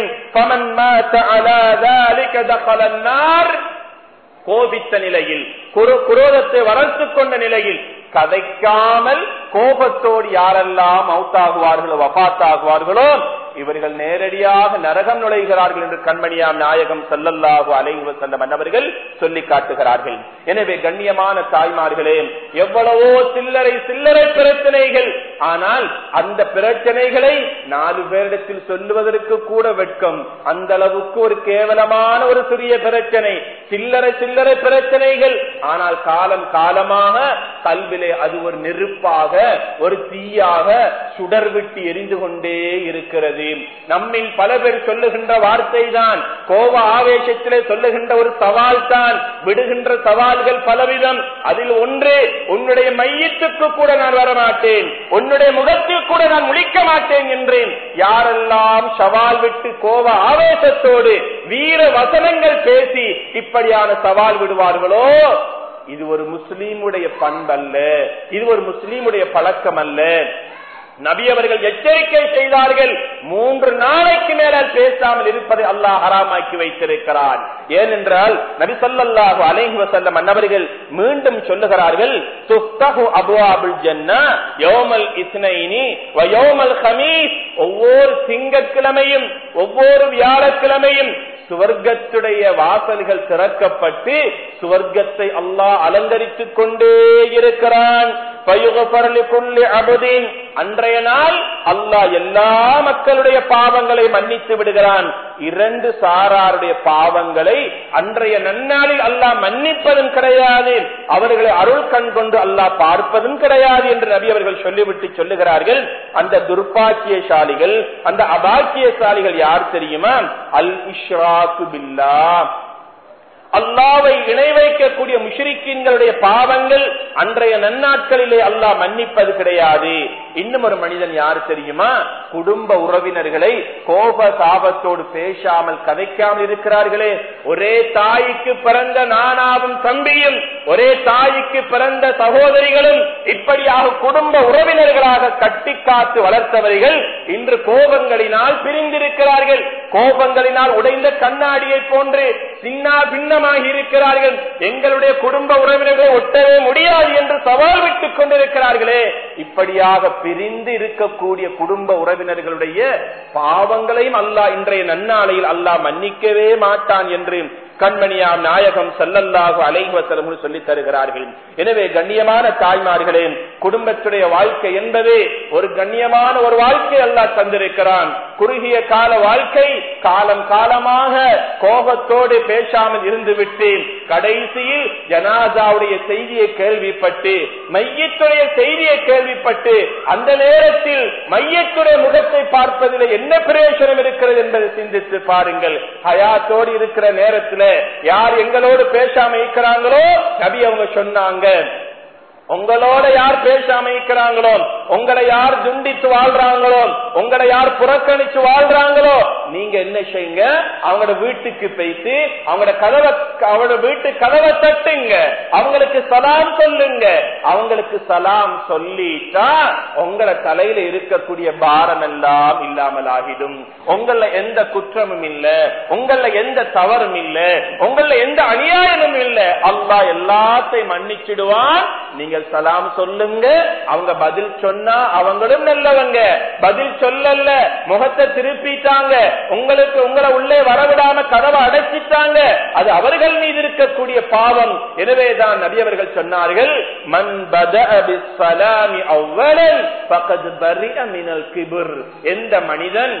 கோபித்த நிலையில், குரோதத்தை வளர்த்துக் கொண்ட நிலையில் கதைக்காமல் கோபத்தோடு யாரெல்லாம் மௌத்தாகுவார்களோ, வஃபாத்தாகுவார்களோ, இவர்கள் நேரடியாக நரகம் நுழைகிறார்கள் என்று கண்மணியாம் நாயகம் ஸல்லல்லாஹு அலைஹி வஸல்லம் அன்னவர்கள் சொல்லி காட்டுகிறார்கள். எனவே கண்ணியமான தாய்மார்களே, எவ்வளவோ சில்லறை பிரச்சனைகள், ஆனால் அந்த பிரச்சனைகளை 4 பேரிடத்தில் சொல்லுவதற்கு கூட வெட்கம். அந்த அளவுக்கு ஒரு கேவலமான ஒரு சிறிய பிரச்சனை, சில்லறை பிரச்சனைகள். ஆனால் காலம் காலமாக கல்விலே அது ஒரு நெருப்பாக, ஒரு தீயாக சுடர் விட்டு எரிந்து கொண்டே இருக்கிறது. நம்மில் பல பேர் சொல்லுகின்ற வார்த்தை தான், கோப ஆவேசத்திலே சொல்லுகின்ற ஒரு சவால் தான். விடுகின்ற சவால்கள் பலவிதம். அதில் ஒன்று, உன்னுடைய மையத்துக்கு கூட நான் வரமாட்டேன், உன்னுடைய முகத்தில் கூட நான் முழிக்க மாட்டேன் என்றேன். யாரெல்லாம் சவால் விட்டு கோப ஆவேசத்தோடு வீர வசனங்கள் பேசி இப்படியான சவால் விடுவார்களோ, இது ஒரு முஸ்லீமுடைய பண்பல்ல, இது ஒரு முஸ்லீமுடைய பழக்கம் அல்ல. நபி அவர்கள் எச்சரிக்கை செய்தார்கள், 3 நாளைக்கு மேலால் பேசாமல் இருப்பதை அல்லாஹ் ஹராமாக்கி வைத்திருக்கிறான். ஏனென்றால் நபி ஸல்லல்லாஹு அலைஹி வஸல்லம் அன்னவர்கள் மீண்டும் சொல்லுகிறார்கள், துஃப்தஹு அப்வாபுல் ஜன்னah யௌமல் இஸ்னைனி வ யௌமல் ஹமீஸ். ஒவ்வொரு திங்கட்கிழமையும் ஒவ்வொரு வியாழக்கிழமையும் சுவர்க்கத்துடைய வாசல்கள் திறக்கப்பட்டு சுவர்க்கத்தை அல்லாஹ் அலங்கரித்துக் கொண்டே இருக்கிறான். அன்றைய நாள் அல்லாஹ் எல்லா மக்களுடைய பாவங்களை மன்னித்து விடுகிறான். 2 சாராருடைய பாவங்களை அன்றைய நன்னாளில் அல்லாஹ் மன்னிப்பதும் கிடையாது, அவர்களை அருள் கண் கொண்டு அல்லாஹ் பார்ப்பதும் கிடையாது என்று நபி அவர்கள் சொல்லிவிட்டு சொல்லுகிறார்கள். அந்த துர்பாக்கியசாலிகள், அந்த அபாக்கியசாலிகள் யார் தெரியுமா? அல் இஷ்ராக்கு பில்லாஹ், அல்லாஹ்வை இணை வைக்கக்கூடிய முஷ்ரிக்கீன்களுடைய பாவங்கள் அன்றைய நன்னாட்களிலே அல்லாஹ் மன்னிப்பது கிடையாது. இன்னும் ஒரு மனிதன் யார் தெரியுமா? குடும்ப உறவினர்களை கோப சாபத்தோடு பேசாமல் கதைக்காமல் இருக்கிறார்களே. ஒரே தாய்க்கு பிறந்த நானாவும் தம்பியும், ஒரே தாய்க்கு பிறந்த சகோதரிகளும் இப்படியாக குடும்ப உறவினர்களாக கட்டி காத்து வளர்த்தவர்கள் இன்று கோபங்களினால் பிரிந்திருக்கிறார்கள். கோபங்களினால் உடைந்த கண்ணாடியை போன்று சின்ன பின்னமாகி இருக்கிறார்கள். எங்களுடைய குடும்ப உறவினர்களை ஒட்டவே முடியாது என்று சவால் விட்டுக் கொண்டிருக்கிறார்களே. இப்படியாக பிரிந்து இருக்கக்கூடிய குடும்ப உறவினர்களுடைய பாவங்களையும் அல்லாஹ் இன்றைய நன்னாளையில் அல்லாஹ் மன்னிக்கவே மாட்டான் என்று கண்மணியாம் நாயகம் ஸல்லல்லாஹு அலைஹி வஸல்லம் சொல்லி தருகிறார்கள். எனவே கண்ணியமான தாய்மார்களே, குடும்பத்துடைய வாழ்க்கை என்பது ஒரு கண்ணியமான ஒரு வாழ்க்கை அல்லாஹ் தந்திருக்கிறான். குறுகிய கால வாழ்க்கை, காலம் காலமாக கோபத்தோடு பேசாமல் இருந்துவிட்டு கடைசியில் ஜனாசாவுடைய செய்தியை கேள்விப்பட்டு, மையத்துடைய செய்தியை கேள்விப்பட்டு அந்த நேரத்தில் மையத்துடைய முகத்தை பார்ப்பதில் என்ன பிரயோஜனம் இருக்கிறது என்பதை சிந்தித்து பாருங்கள். ஹயாத்தோடு இருக்கிற நேரத்தில் யார் எங்களோடு பேசாம இருக்கிறாங்களோ, நபி அவங்க சொன்னாங்க, உங்களோட யார் பேசாம இருக்கிறாங்களோ, உங்களை யார் துண்டித்து வாழ்றாங்களோ, உங்களை யார் புறக்கணிச்சு வாழ்றாங்களோ, நீங்க என்ன செய்யுங்க? அவங்களோட வீட்டுக்கு போயிட்டு அவங்களோட வீட்டு கதவை தட்டுங்க, அவங்களுக்கு சலாம் சொல்லுங்க. அவங்களுக்கு சலாம் சொல்லிட்டா உங்களோட தலையில இருக்கக்கூடிய பாரம் எல்லாம் இல்லாமல் ஆகிடும். உங்கள எந்த குற்றமும் இல்ல, உங்கள எந்த தவறும் இல்ல, உங்கள எந்த அநியாயமும் இல்ல. அல்லாஹ் எல்லாத்தையும் மன்னிச்சிடுவான். நீங்க சலாம் சொல்லுங்க. அவங்க பதில் சொன்னா அவங்களும் நல்லவங்க, பதில் சொல்லல முகத்தை திருப்பிட்டாங்க, உங்களுக்கு உங்களை உள்ளே வரவிடாம கதவை அடைச்சிட்டாங்க, அது அவர்கள் மீது இருக்கக்கூடிய பாவம். எனவேதான் நபி அவர்கள் சொன்னார்கள், மன் பதஅ பிஸ்ஸலாமி அவ்வலன் ஃபகத் பரிஅ மினல் கிப்ர். எந்த மனிதன்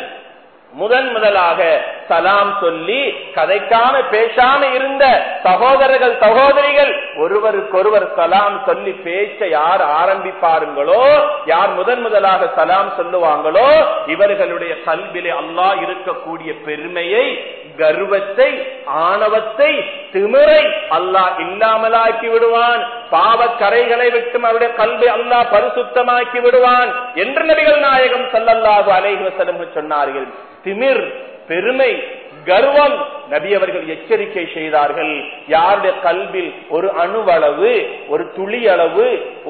முதலாக சலாம் சொல்லி கதைக்காம பேசாம இருந்த சகோதரர்கள் சகோதரிகள் ஒருவருக்கொருவர் சலாம் சொல்லி பேச்ச யார் ஆரம்பிப்பாருங்களோ, யார் முதலாக சலாம் சொல்லுவாங்களோ, இவர்களுடைய கல்விலே அல்லாஹ் இருக்கக்கூடிய பெருமையை, கர்வத்தை, ஆணவத்தை, திமிரை அல்லாஹ் இல்லாமலாக்கி விடுவான். பாவக்கரைகளை விட்டு அவருடைய கல்வி அல்லாஹ் பரிசுத்தமாக்கி விடுவான் என்று நபிகள் நாயகம் ஸல்லல்லாஹு அலைஹி வஸல்லம் சொன்னார்கள். திமிர், பெருமை, கர்வம் நபி அவர்கள் எச்சரிக்கை செய்தார்கள். யாருடைய கல்வில் ஒரு அணுவளவு, ஒரு துளி அளவு,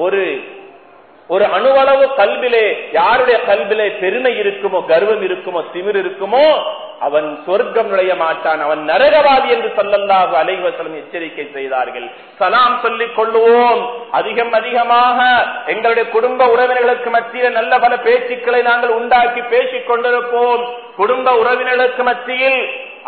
ஒரு அணுவளவு கல்விலே யாருடைய கல்விலே பெருமை இருக்குமோ, கர்வம் இருக்குமோ, திமிர் இருக்குமோ, அவன் சொர்க்கம் நுழைய மாட்டான், அவன் நரகவாதி என்று ஸல்லல்லாஹு அலைஹி வஸல்லம் எச்சரிக்கை செய்தார்கள். சலாம் சொல்லிக் கொள்ளுவோம். அதிகமாக எங்களுடைய குடும்ப உறவினர்களுக்கு மத்தியில் நல்ல பல பேச்சுக்களை நாங்கள் உண்டாக்கி பேசிக் கொண்டிருப்போம். குடும்ப உறவினர்களுக்கு மத்தியில்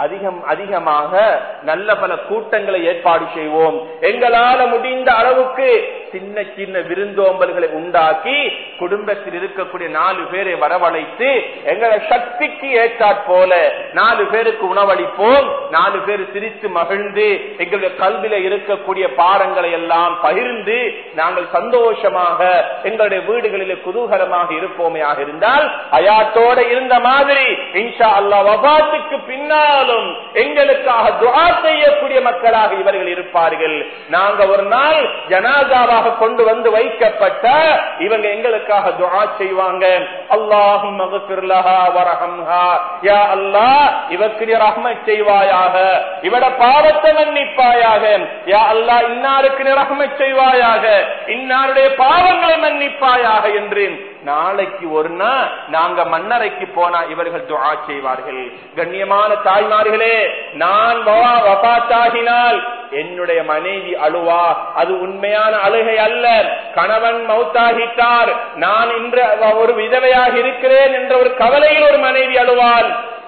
அதிகமாக நல்ல பல கூட்டங்களை ஏற்பாடு செய்வோம். எங்களால முடிந்த அளவுக்கு சின்ன சின்ன விருந்தோம்பல்களை உண்டாக்கி குடும்பத்தில் இருக்கக்கூடிய 4 பேரை வரவழைத்து எங்களை சக்திக்கு ஏற்றாற் போல 4 பேருக்கு உணவளிப்போம். 4 பேர் சிரித்து மகிழ்ந்து எங்களுடைய கல்வியில இருக்கக்கூடிய பாடங்களை எல்லாம் பகிர்ந்து நாங்கள் சந்தோஷமாக எங்களுடைய வீடுகளிலே குதூகலமாக இருப்போமையாக இருந்தால் ஹயாத்தோட இருந்த மாதிரி இன்ஷா அல்லாஹ் வஃபாத்துக்கு பின்னால் எங்களுக்காக துஆ செய்யக்கூடிய மக்களாக இவர்கள் இருப்பார்கள். நாங்க ஒரு நாள் ஜனாசாவாக கொண்டு வந்து வைக்கப்பட்ட இவங்க எங்களுக்காக துஆ செய்வாங்க. அல்லாஹும்ம க்ஃபிர் லஹா வர்ஹம்ஹா, யா அல்லாஹ் இவருக்கு நீ ரஹ்மத் செய்வாயாக, இவட பாவத்தை மன்னிப்பாயாக, யா அல்லாஹ் இன்னாருக்கு நீ ரஹ்மத் செய்வாயாக, இன்னாருடைய பாவங்களை மன்னிப்பாயாக என்று நாளைக்கு ஒரு நாள் நாங்க மன்னரைக்கு போனா இவர்கள் துஆ செய்வார்கள். கண்ணியமான தாய்மார்களே, நான் வஃபாத்தாகினால் என்னுடைய மனைவி அழுவா, அது உண்மையான அழுகை அல்ல. கணவன் மௌத்தாகிட்டார், நான் இன்று ஒரு விதவையாக இருக்கிறேன் என்ற ஒரு கவலையில் ஒரு மனைவி அழுவாள்.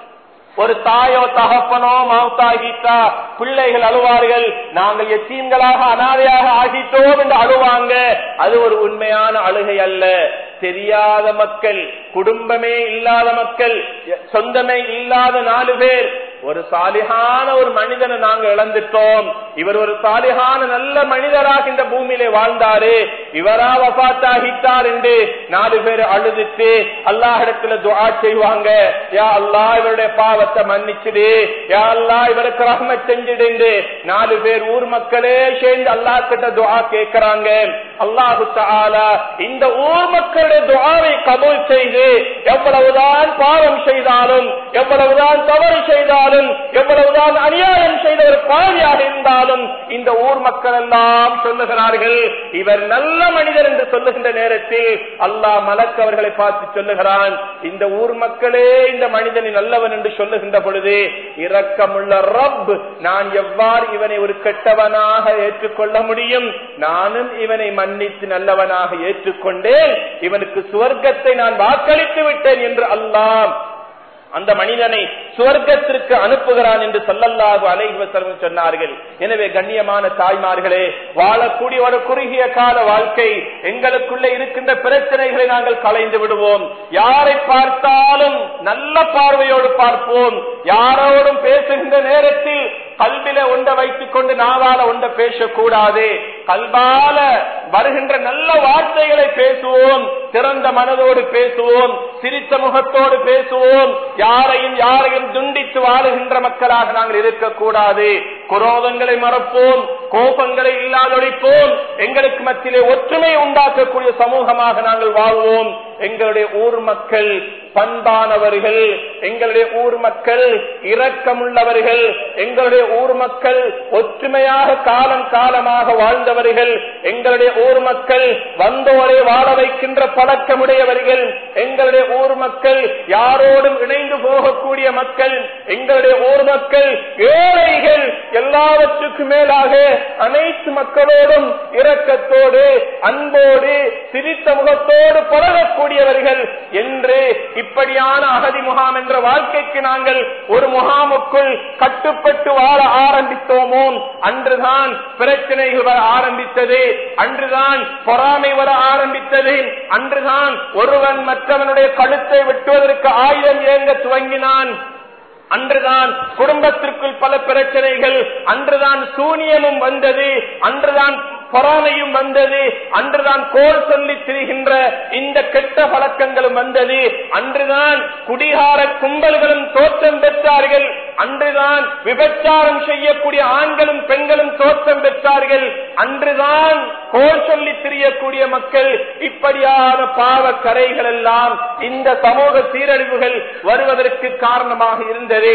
ஒரு தாயோ தகப்பனோ மௌத்தாகிட்டா பிள்ளைகள் அழுவார்கள், நாங்கள் எத்தீம்களாக அனாதையாக ஆகிட்டோம் என்று அழுவாங்க. அது ஒரு உண்மையான அழுகை அல்ல. தெரியாத மக்கள், குடும்பமே இல்லாத மக்கள், சொந்தமே இல்லாத 4 பேர், ஒரு சாலிஹான ஒரு மனிதனை நாங்கள் இழந்துட்டோம். இவர் ஒரு சாலிஹான நல்ல மனிதராக இந்த பூமியிலே வாழ்ந்தாரு, இவரா வஃபாத்தாகிட்டார் என்று 4 பேர் அழுதுட்டு அல்லாஹ்விடத்துல துஆ செய்வாங்க. யா அல்லாஹ் இவருடைய பாவத்தை மன்னிச்சிடு, யா அல்லாஹ் இவருக்கு ரஹ்மத் செஞ்சிடு என்று 4 பேர் ஊர் மக்களே சேர்ந்து அல்லாஹ் கிட்ட துஆ கேட்கிறாங்க. அல்லாஹ் தஆலா இந்த ஊர் மக்களுடைய துஆவை கபூல் செய்து எவ்வளவுதான் பாவம் செய்தாலும், எவ்வளவுதான் தவறு செய்தாலும், எவ்வளவுதான் அநியாயம் செய்த ஒரு பாவியாக இருந்தாலும் இந்த ஊர் மக்கள் எல்லாம் சொல்லுகிறார்கள் இவர் நல்ல மனிதர் என்று சொல்லுகின்ற நேரத்தில் அல்லாஹ் மலக்கு அவர்களை பார்த்து சொல்லுகிறான், இந்த ஊர் மக்களே இந்த மனிதனை நல்லவன் என்று சொல்லுகின்ற பொழுது இரக்கமுள்ள ரப் நான் எவ்வாறு இவனை ஒரு கெட்டவனாக ஏற்றுக்கொள்ள முடியும்? நானும் இவனை மன்னித்து நல்லவனாக ஏற்றுக்கொண்டேன், இவனுக்கு சுவர்க்கத்தை நான் வாக்களித்து விட்டேன் என்று அல்லாஹ் அந்த மனிதனை சுவர்க்கத்திற்கு அனுப்புகிறான் என்று ஸல்லல்லாஹு அலைஹி வஸல்லம் சொன்னார்கள். எனவே கண்ணியமான தாய்மார்களே, வாழக்கூடிய ஒரு குறுகிய கால வாழ்க்கை, எங்களுக்குள்ளே இருக்கின்ற பிரச்சனைகளை நாங்கள் களைந்து விடுவோம். யாரை பார்த்தாலும் நல்ல பார்வையோடு பார்ப்போம். யாரோடும் பேசுகின்ற நேரத்தில் கல்வில ஒன்றை வைத்துக் கொண்டு நாவால ஒன்றை பேசக்கூடாது. கல்வால வருகின்ற நல்ல வார்த்தைகளை பேசுவோம், திறந்த மனதோடு பேசுவோம், சிரித்த முகத்தோடு பேசுவோம். யாரையும் துண்டித்து வாழுகின்ற மக்களாக நாங்கள் இருக்கக்கூடாது. குரோதங்களை மறப்போம், கோபங்களை இல்லாதொழிப்போம். எங்களுக்கு மத்தியிலே ஒற்றுமை உண்டாக்கக்கூடிய சமூகமாக நாங்கள் வாழ்வோம். எங்களுடைய ஊர் மக்கள் பண்பானவர்கள், எங்களுடைய ஊர் மக்கள் இரக்கமுள்ளவர்கள், எங்களுடைய ஊர் மக்கள் ஒற்றுமையாக காலம் காலமாக வாழ்ந்தவர்கள், எங்களுடைய ஊர் மக்கள் வந்தோரை வாழ வைக்கின்ற பழக்கமுடையவர்கள், எங்களுடைய ஊர் மக்கள் யாரோடும் இணைந்து போகக்கூடிய மக்கள், எங்களுடைய ஊர் மக்கள் ஏழைகள், எல்லாவற்றுக்கும் மேலாக அனைத்து மக்களோடும் இரக்கத்தோடு அன்போடு சிரித்த முகத்தோடு பழகக்கூடியவர்கள் என்று இப்படியான அகதி முகாம் என்ற வாழ்க்கைக்கு நாங்கள் ஒரு முகாமுக்குள் கட்டுப்பட்டு வாழ ஆரம்பித்தோமோ அன்றுதான் பிரச்சனைகள் வர ஆரம்பித்தது, அன்றுதான் பொறாமை வர ஆரம்பித்தது, அன்றுதான் ஒருவன் மற்றவனுடைய கழுத்தை வெட்டுவதற்கு ஆயுதம் ஏங்க துவங்கினான், அன்றுதான் குடும்பத்திற்குள் பல பிரச்சனைகள், அன்றுதான் சூனியமும் வந்தது, அன்றுதான் பொறாமையும் வந்தது, அன்றுதான் கோல் சொல்லி திரிகின்ற இந்த கெட்ட பழக்கங்களும் வந்தது, அன்றுதான் குடிகார கும்பல்களும் தோற்றம் பெற்றார்கள், அன்றுதான் விபச்சாரம் செய்யக்கூடிய ஆண்களும் பெண்களும் தோற்றம் பெற்றார்கள், அன்றுதான் கோல் சொல்லி திரியக்கூடிய மக்கள். இப்படியான பாவ கரைகள் எல்லாம் இந்த சமூக சீரழிவுகள் வருவதற்கு காரணமாக இருந்தது.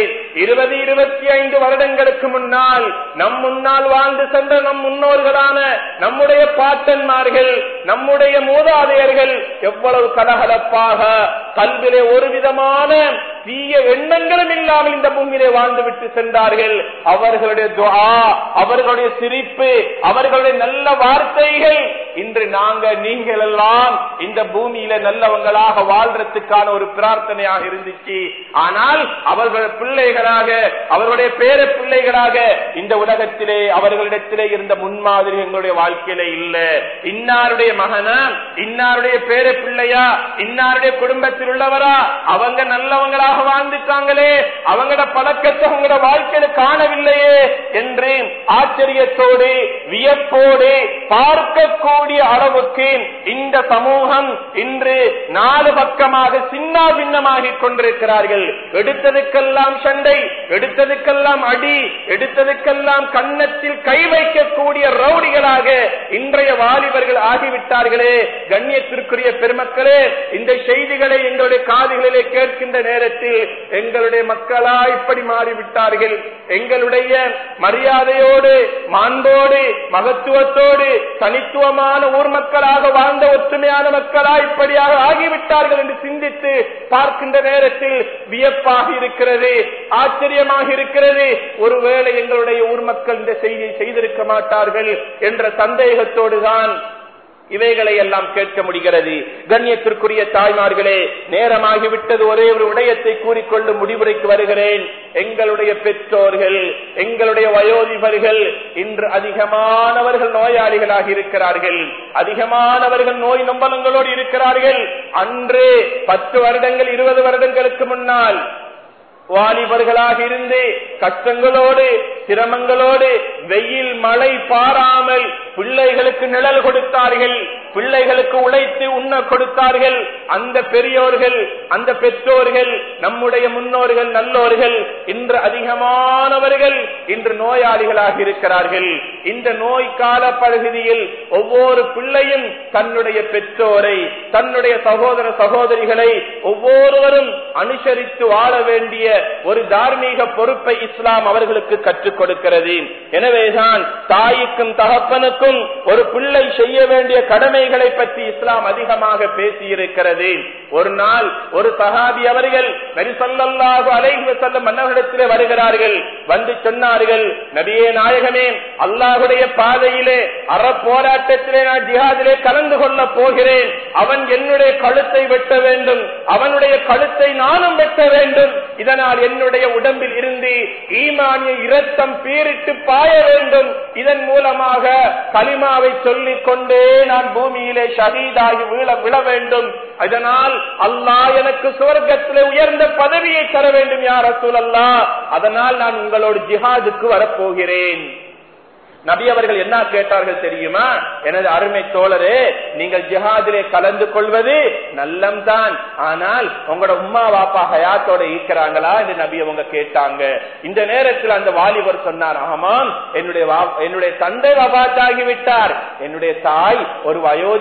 20-25 வருடங்களுக்கு முன்னால் நம் முன்னால் வாழ்ந்து சென்ற நம் முன்னோர்களான நம்முடைய பாட்டன்மார்கள், நம்முடைய மூதாதையர்கள் எவ்வளவு கலகலப்பாக கல்விலே ஒரு விதமான தீய எண்ணங்களும் இல்லாமல் இந்த பூமியிலே வாழ்ந்து விட்டு சென்றார்கள். அவர்களுடைய துஆ, அவர்களுடைய சிரிப்பு, அவர்களுடைய நல்ல வார்த்தைகள் இன்று நீங்கள் எல்லாம் இந்த பூமியில நல்லவங்களாக வாழ்றதுக்கான ஒரு பிரார்த்தனையாக இருந்துச்சு. ஆனால் அவர்களுடைய பிள்ளைகளாக, அவர்களுடைய பேர பிள்ளைகளாக இந்த உலகத்திலே அவர்களிடத்திலே இருந்த முன்மாதிரி எங்களுடைய வாழ்க்கையில இல்ல. இன்னாருடைய மகனா, இன்னாருடைய பேர பிள்ளையா, இன்னாருடைய குடும்பத்தில் உள்ளவரா, அவங்க நல்லவங்களாக வாழ்ந்துட்டாங்களே, அவங்களோட பழக்கத்தை அவங்களோட வாழ்க்கையில காணவில்லையே என்று ஆச்சரியத்தோடு வியப்போடு பார்க்கக்கூடிய அளவுக்கு இந்த சமூகம் இன்று 4 பக்கமாக சின்ன பின்னமாகிக் கொண்டிருக்கிறார்கள். எடுத்ததுக்கெல்லாம் சண்டை, எடுத்ததுக்கெல்லாம் அடி, எடுத்ததுக்கெல்லாம் கன்னத்தில் கை வைக்கக்கூடிய ரவுடிகளாக இன்றைய வாலிபர்கள் ஆகிவிட்டார்களே. கண்ணியத்திற்குரிய பெருமக்களே, இந்த செய்திகளை எங்களுடைய காதுகளிலே கேட்கின்ற நேரத்தில் எங்களுடைய மக்களா இப்படி மாறிவிட்டார்கள். எங்களுடைய மரியாதையோடு, மாண்போடு, மகத்துவத்தோடு தனித்துவமான ஊர் மக்களாக வாழ்ந்த ஒற்றுமையான மக்களா இப்படியாக ஆகிவிட்டார்கள் என்று சிந்தித்து பார்க்கின்ற நேரத்தில் வியப்பாக இருக்கிறது, ஆச்சரியமாக இருக்கிறது. ஒருவேளை எங்களுடைய ஊர் மக்கள் இந்த செய்தியை செய்திருக்க மாட்டார்கள் என்ற சந்தேகத்தோடுதான் இவைகளை எல்லாம் கேட்க முடிகிறது. கண்ணியத்திற்குரிய தாய்மார்களே, நேரமாகிவிட்டது. ஒரே ஒரு விடயத்தை கூறிக்கொண்டு முடிவுரைக்கு வருகிறேன். எங்களுடைய பெற்றோர்கள், எங்களுடைய வயோதிபர்கள் இன்று அதிகமானவர்கள் நோயாளிகளாக இருக்கிறார்கள். அதிகமானவர்கள் நோய் நம்பலங்களோடு இருக்கிறார்கள். அன்று 10 வருடங்கள் 20 வருடங்களுக்கு முன்னால் வாலிபர்களாக இருந்து கஷ்டங்களோடு சிரமங்களோடு வெயில் மழை பாராமல் பிள்ளைகளுக்கு நிழல் கொடுத்தார்கள், பிள்ளைகளுக்கு உழைத்து உண்ண கொடுத்தார்கள். அந்த பெரியோர்கள், அந்த பெற்றோர்கள், நம்முடைய முன்னோர்கள், நல்லோர்கள் இன்று அதிகமானவர்கள் இன்று நோயாளிகளாக இருக்கிறார்கள். இந்த நோய் கால பகுதியில் ஒவ்வொரு பிள்ளையும் தன்னுடைய பெற்றோரை, தன்னுடைய சகோதர சகோதரிகளை ஒவ்வொருவரும் அனுசரித்து வாழ வேண்டிய ஒரு தார்மீக பொறுப்பை இஸ்லாம் அவர்களுக்கு கற்றுக் கொடுக்கிறது. எனவேதான் தாய்க்கும் தகப்பனுக்கும் ஒரு பிள்ளை செய்ய வேண்டிய கடமைகளை பற்றி இஸ்லாம் அதிகமாக பேசியிருக்கிறது. ஒரு நாள் ஒரு சஹாபி அவர்கள் நபி ஸல்லல்லாஹு அலைஹி வஸல்லம் மன்னரிடத்திலே வருகிறார்கள். வந்து சொன்னார்கள், நபியே நாயகமே, அல்லாஹ்வுடைய பாதையிலே போராட்டத்திலே நான் ஜிஹாதிலே கலந்து கொள்ள போகிறேன். அவன் என்னுடைய கழுத்தை வெட்ட வேண்டும், அவனுடைய கழுத்தை நானும் வெட்ட வேண்டும். இதனால் என்னுடைய உடம்பில் இருந்து ஈமானிய இரத்தம் பீரிட்டு பாய வேண்டும். இதன் மூலமாக கலிமாவை சொல்லிக் கொண்டே நான் பூமியிலே ஷஹீதாகி விழ வேண்டும். அதனால் அல்லாஹ் எனக்கு சுவர்க்கத்திலே உயர்ந்த பதவியை தர வேண்டும் யா ரசூலல்லாஹ். அதனால் நான் உங்களோடு ஜிஹாதுக்கு வரப்போகிறேன். நபி அவர்கள் என்ன கேட்டார்கள் தெரியுமா? எனது அருமை தோழரே, நீங்கள் ஜிஹாதிலே கலந்து கொள்வது நல்லம்தான், ஆனால் உங்களோட உம்மா வாப்பா ஹயாத்தோட இருக்கிறாங்களா என்று நபி அவங்க கேட்டாங்க. இந்த நேரத்தில் அந்த வாலிபர் சொன்னார், ஆமாம், என்னுடைய தந்தை வபாத்தாகிவிட்டார், என்னுடைய தாய் ஒரு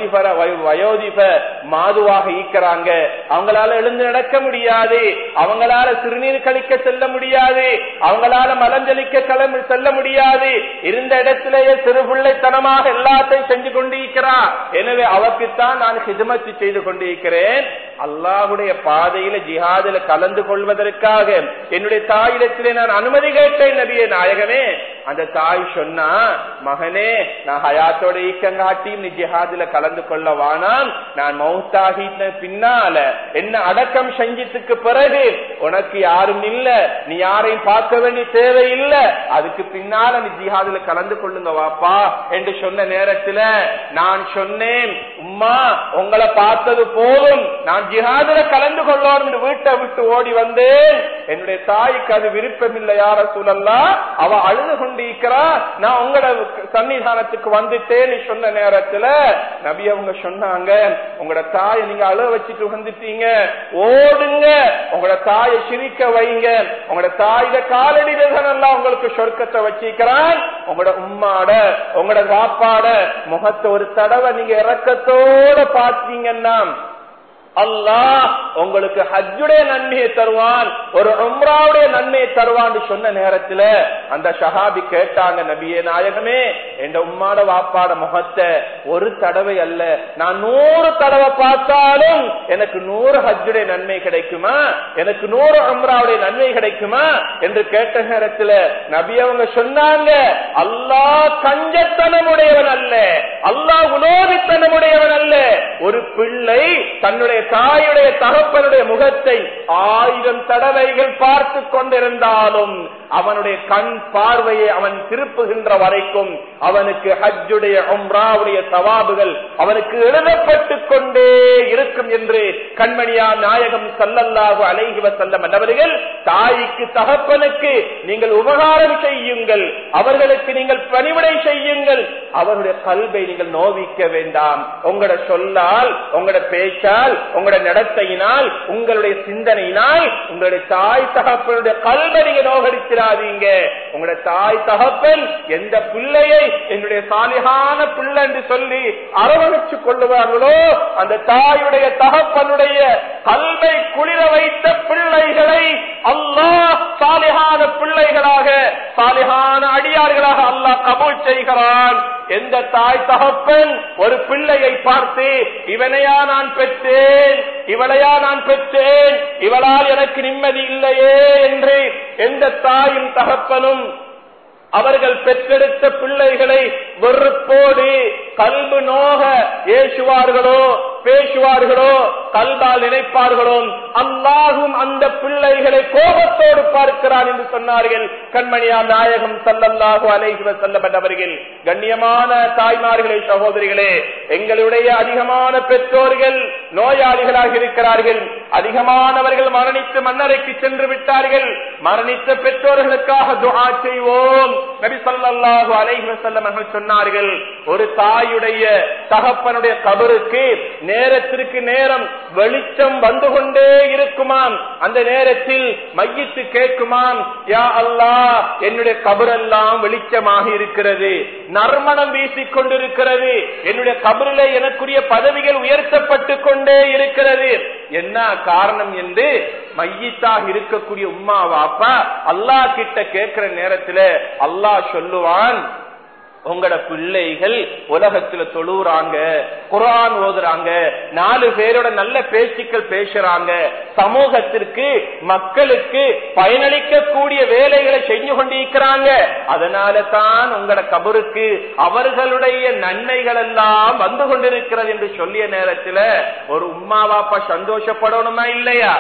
வயோதிப மாதுவாக ஈக்கிறாங்க, அவங்களால எழுந்து நடக்க முடியாது, அவங்களால சிறுநீர் கழிக்க செல்ல முடியாது, அவங்களால மலஞ்சலிக்க செல்ல முடியாது, இருந்த இடத்திலேயே சிறு பிள்ளைத்தனமாக எல்லாத்தையும் செஞ்சு கொண்டிருக்கிறார். எனவே அவருக்குத்தான் நான் ஹிதமத் செய்து கொண்டிருக்கிறேன். அல்லாஹ்வுடைய பாதையில ஜிஹாதில கலந்து கொள்வதற்காக என்னுடைய தாயிடத்திலே நான் அனுமதி கேட்டேன் நபியே நாயகமே. அந்த தாய் சொன்னா, மகனே, நான் ஹயாத்தோட ஈக்கங்காட்டி நீ ஜிஹாதில கலந்து கொள்ள வானாம், நான் மௌத்தாகின பின்னால என்ன அடக்கம் செஞ்சதுக்கு பிறகு உனக்கு யாரும் இல்ல, நீ யாரையும் பார்க்க வேண்டிய தேவை இல்ல, அதுக்கு பின்னால நீ ஜிஹாதில கலந்து கொள்ளுங்க வாப்பா என்று சொன்ன நேரத்துல நான் சொன்னேன், உம்மா உங்களை பார்த்தது போதும், நான் ஜிஹாதில கலந்து கொள்ளோம் என்று வீட்டை விட்டு ஓடி வந்தேன். என்னுடைய தாய்க்கு அது விருப்பம் இல்லை யா ரசூலல்லாஹ், அவ அழுது கொண்டிருக்கிறா, நான் உங்களோட சன்னிதானத்துக்கு வந்துட்டேன்னு சொன்ன நேரத்துல நபி அவங்க சொன்னாங்க, உங்களோட தாயை நீங்க அழுக வச்சுட்டு வந்துட்டீங்க, ஓடுங்க, உங்களோட தாயை சிரிக்க வைங்க, உங்களோட தாயிட காலடிதான் எல்லாம் உங்களுக்கு சொர்க்கத்தை வச்சிருக்கிறான். உங்களோட உம்மாட உங்களோட வாப்பாட முகத்தை ஒரு தடவை நீங்க இரக்கத்தோட பார்த்தீங்கன்னா அல்லாஹ் உங்களுக்கு ஹஜ்ஜுடைய நன்மையை தருவான், ஒரு உம்ராவுடைய நன்மையை தருவான்னு சொன்ன நேரத்துல அந்த ஷஹாபி கேட்டாங்க, நபியே நாயகமே, என் உம்மாட வாப்பாட முகத்தை ஒரு தடவை அல்ல, நான் 100 தடவை பார்த்தாலும் எனக்கு 100 ஹஜ்ஜுடைய நன்மை கிடைக்குமா, எனக்கு 100 உம்ராவுடைய நன்மை கிடைக்குமா என்று கேட்ட நேரத்துல நபி அவங்க சொன்னாங்க, அல்லாஹ் கஞ்சத்தனமுடையவன் அல்ல, அல்லாஹ் உலோகித்தனமுடையவன் அல்ல. ஒரு பிள்ளை தன்னுடைய தாயுடைய தகப்பனுடைய முகத்தை 1000 தடவைகள் பார்த்து கொண்டிருந்தாலும் அவனுடைய கண் பார்வையை அவன் திருப்புகின்ற வரைக்கும் அவனுக்கு ஹஜ்ஜுடைய உம்ராவுடைய தவாபுகள் அவனுக்கு எழுதப்பட்டு கொண்டே இருக்கும் என்று கண்மணியா நாயகம் ஸல்லல்லாஹு அலைஹி வஸல்லம் அவர்கள் தாய்க்கு தகப்பனுக்கு நீங்கள் உபகாரம் செய்யுங்கள், அவர்களுக்கு நீங்கள் பணிவிடை செய்யுங்கள், அவருடைய கல்வை நீங்கள் நோவிக்க வேண்டாம். உங்களோட சொல்லால், உங்களோட பேச்சால், உங்களோட நடத்தையினால், உங்களுடைய சிந்தனையினால் உங்களுடைய தாய் தகப்பனுடைய கல்வை நீங்க நோகடிச்சிடாதீங்க. உங்களுடைய தாய் தகப்பன் எந்த பிள்ளையை என்னுடைய சாலிகான பிள்ளை என்று சொல்லி அரவணைச்சு கொள்ளுவார்களோ அந்த தாயுடைய தகப்பனுடைய கல்வை குளிர வைத்த பிள்ளைகளை அல்லாஹ் சாலிகான பிள்ளைகளாக, சாலிகான அடியார்களாக அல்லாஹ் கபூல் செய்கிறான். எந்த தாய் தகப்பன் ஒரு பிள்ளையை பார்த்து இவனையா நான் பெற்றேன், இவளையா நான் பெற்றேன், இவளால் எனக்கு நிம்மதி இல்லையே என்று எந்த தாயும் தகப்பனும் அவர்கள் பெற்றெடுத்த பிள்ளைகளை வெறுப்போடு கல்பு நோக ஏசுவார்களோ பேசுவார்களோ கல்பால் நினைப்பார்களோ அல்லாஹும் அந்த பிள்ளைகளை கோபத்தோடு பார்க்கிறான் என்று சொன்னார்கள் கண்மணியா நாயகம் ஸல்லல்லாஹு அலைஹி வஸல்லம் அவர்கள். கண்ணியமான தாய்மார்களே, சகோதரிகளே, எங்களுடைய அதிகமான பெற்றோர்கள் நோயாளிகளாக இருக்கிறார்கள். அதிகமானவர்கள் மரணித்து மன்னரைக்கு சென்று விட்டார்கள். மரணித்த பெற்றோர்களுக்காக துஆ செய்வோம். நபி ஸல்லல்லாஹு அலைஹி வஸல்லம் அவர்கள் சொன்னார்கள், ஒரு தாயுடைய தகப்பனுடைய கபருக்கு நேரத்திற்கு நேரம் வெளிச்சம் வந்து கொண்டே இருக்குமாம். அந்த நேரத்தில் மையித்து கேட்குமாம், யா அல்லாஹ், என்னுடைய கபரெல்லாம் வெளிச்சமாக இருக்கிறது, நறுமணம் வீசிக் கொண்டிருக்கிறது, என்னுடைய கபரிலே எனக்குரிய பதவிகள் உயர்த்தப்பட்டு கொண்டே இருக்கிறது. என்ன காரணம் என்று மையித்தாக இருக்கக்கூடிய உம்மா வாப்பா அல்லாஹ் கிட்ட கேட்கிற நேரத்தில் அல்லாஹ் சொல்லுவான், உங்களோட பிள்ளைகள் உலகத்துல தொழுறாங்க, குர்ஆன் ஓதுறாங்க, 4 பேரோட நல்ல பேச்சுக்கள் பேசுறாங்க, சமூகத்திற்கு மக்களுக்கு பயனளிக்க கூடிய வேலைகளை செஞ்சு கொண்டிருக்கிறாங்க, அதனால தான் உங்களோட கபருக்கு அவர்களுடைய நன்மைகள் எல்லாம் வந்து கொண்டிருக்கிறது என்று சொல்லிய நேரத்தில் ஒரு உம்மா வாப்பா சந்தோஷப்படணுமா இல்லையா?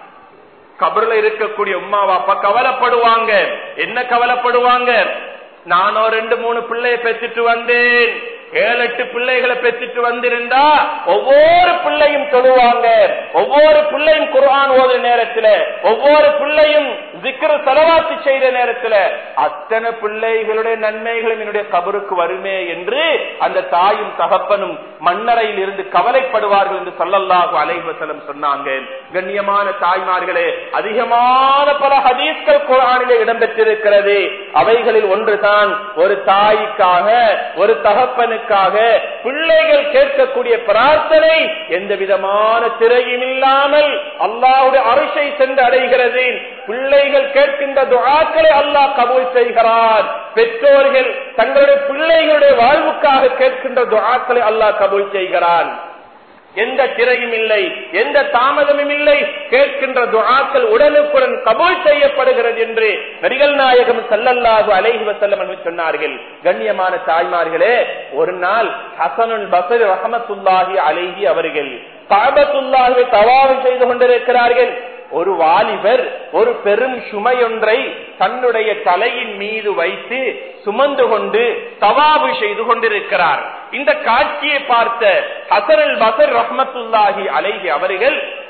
கபர்ல இருக்கக்கூடிய உம்மா வாப்பா கவலைப்படுவாங்க. என்ன கவலைப்படுவாங்க? நானோ 2-3 பிள்ளையை பெற்றுட்டு வந்தேன், 7-8 பிள்ளைகளை பெற்றுட்டு வந்திருந்தா ஒவ்வொரு பிள்ளையும் தொழுவாங்க, ஒவ்வொரு பிள்ளையும் குர்ஆன் ஓதுற நேரத்துல, ஒவ்வொரு பிள்ளையும் zikr ஸலவாத் செய்த நேரத்துல அத்தனை பிள்ளைகளுடைய நன்மைகளும் என்னுடைய கபருக்கு வருமே என்று அந்த தாயும் தகப்பனும் மன்னரையில் இருந்து கவலைப்படுவார்கள் என்று ஸல்லல்லாஹு அலைஹி வஸல்லம் சொன்னாங்க. கண்ணியமான தாய்மார்களே, அதிகமான பல ஹதீஸ்கள் குர்ஆனிலே இடம்பெற்றிருக்கிறது. அவைகளில் ஒன்றுதான் ஒரு தாய்க்காக, ஒரு தகப்பனுக்காக பிள்ளைகள் கேட்கக்கூடிய பிரார்த்தனை எந்த விதமான திரையும் இல்லாமல் அல்லாஹ்வுடைய அரிசை சென்று அடைகிறது. பிள்ளைகள் கேட்கின்ற துஆக்களை அல்லாஹ் கபூல் செய்கிறார். பெற்றோர்கள் தங்களுடைய பிள்ளைகளுடைய வாழ்வுக்காக கேட்கின்ற துஆக்களை அல்லாஹ் கபூல் செய்கிறான். எந்த திரையும் இல்லை, எந்த தாமதமும் இல்லை, கேட்கின்ற துஆக்கள் உடனுக்குடன் கபூல் செய்யப்படுகிறது என்று நபிகள் நாயகம் ஸல்லல்லாஹு அலைஹி வஸல்லம் சொன்னார்கள். கண்ணியமான தாய்மார்களே, ஒரு நாள் ஹஸனுல் பஸ்ரி ரஹ்மத்துல்லாஹி அலைஹி அவர்கள் கஅபத்துல்லாஹ்வை தவாஃப் செய்து கொண்டிருக்கிறார்கள். ஒரு வாலிபர் ஒரு பெரும் சுமையொன்றை தன்னுடைய தலையின் மீது வைத்து சுமந்து கொண்டு தவாஃப் செய்து கொண்டிருக்கிறார். இந்த காட்சியை பார்த்த ஹஸனுல் பஸ்ரி ரஹ்மத்துல்லாஹி அலைஹி அவர்கள்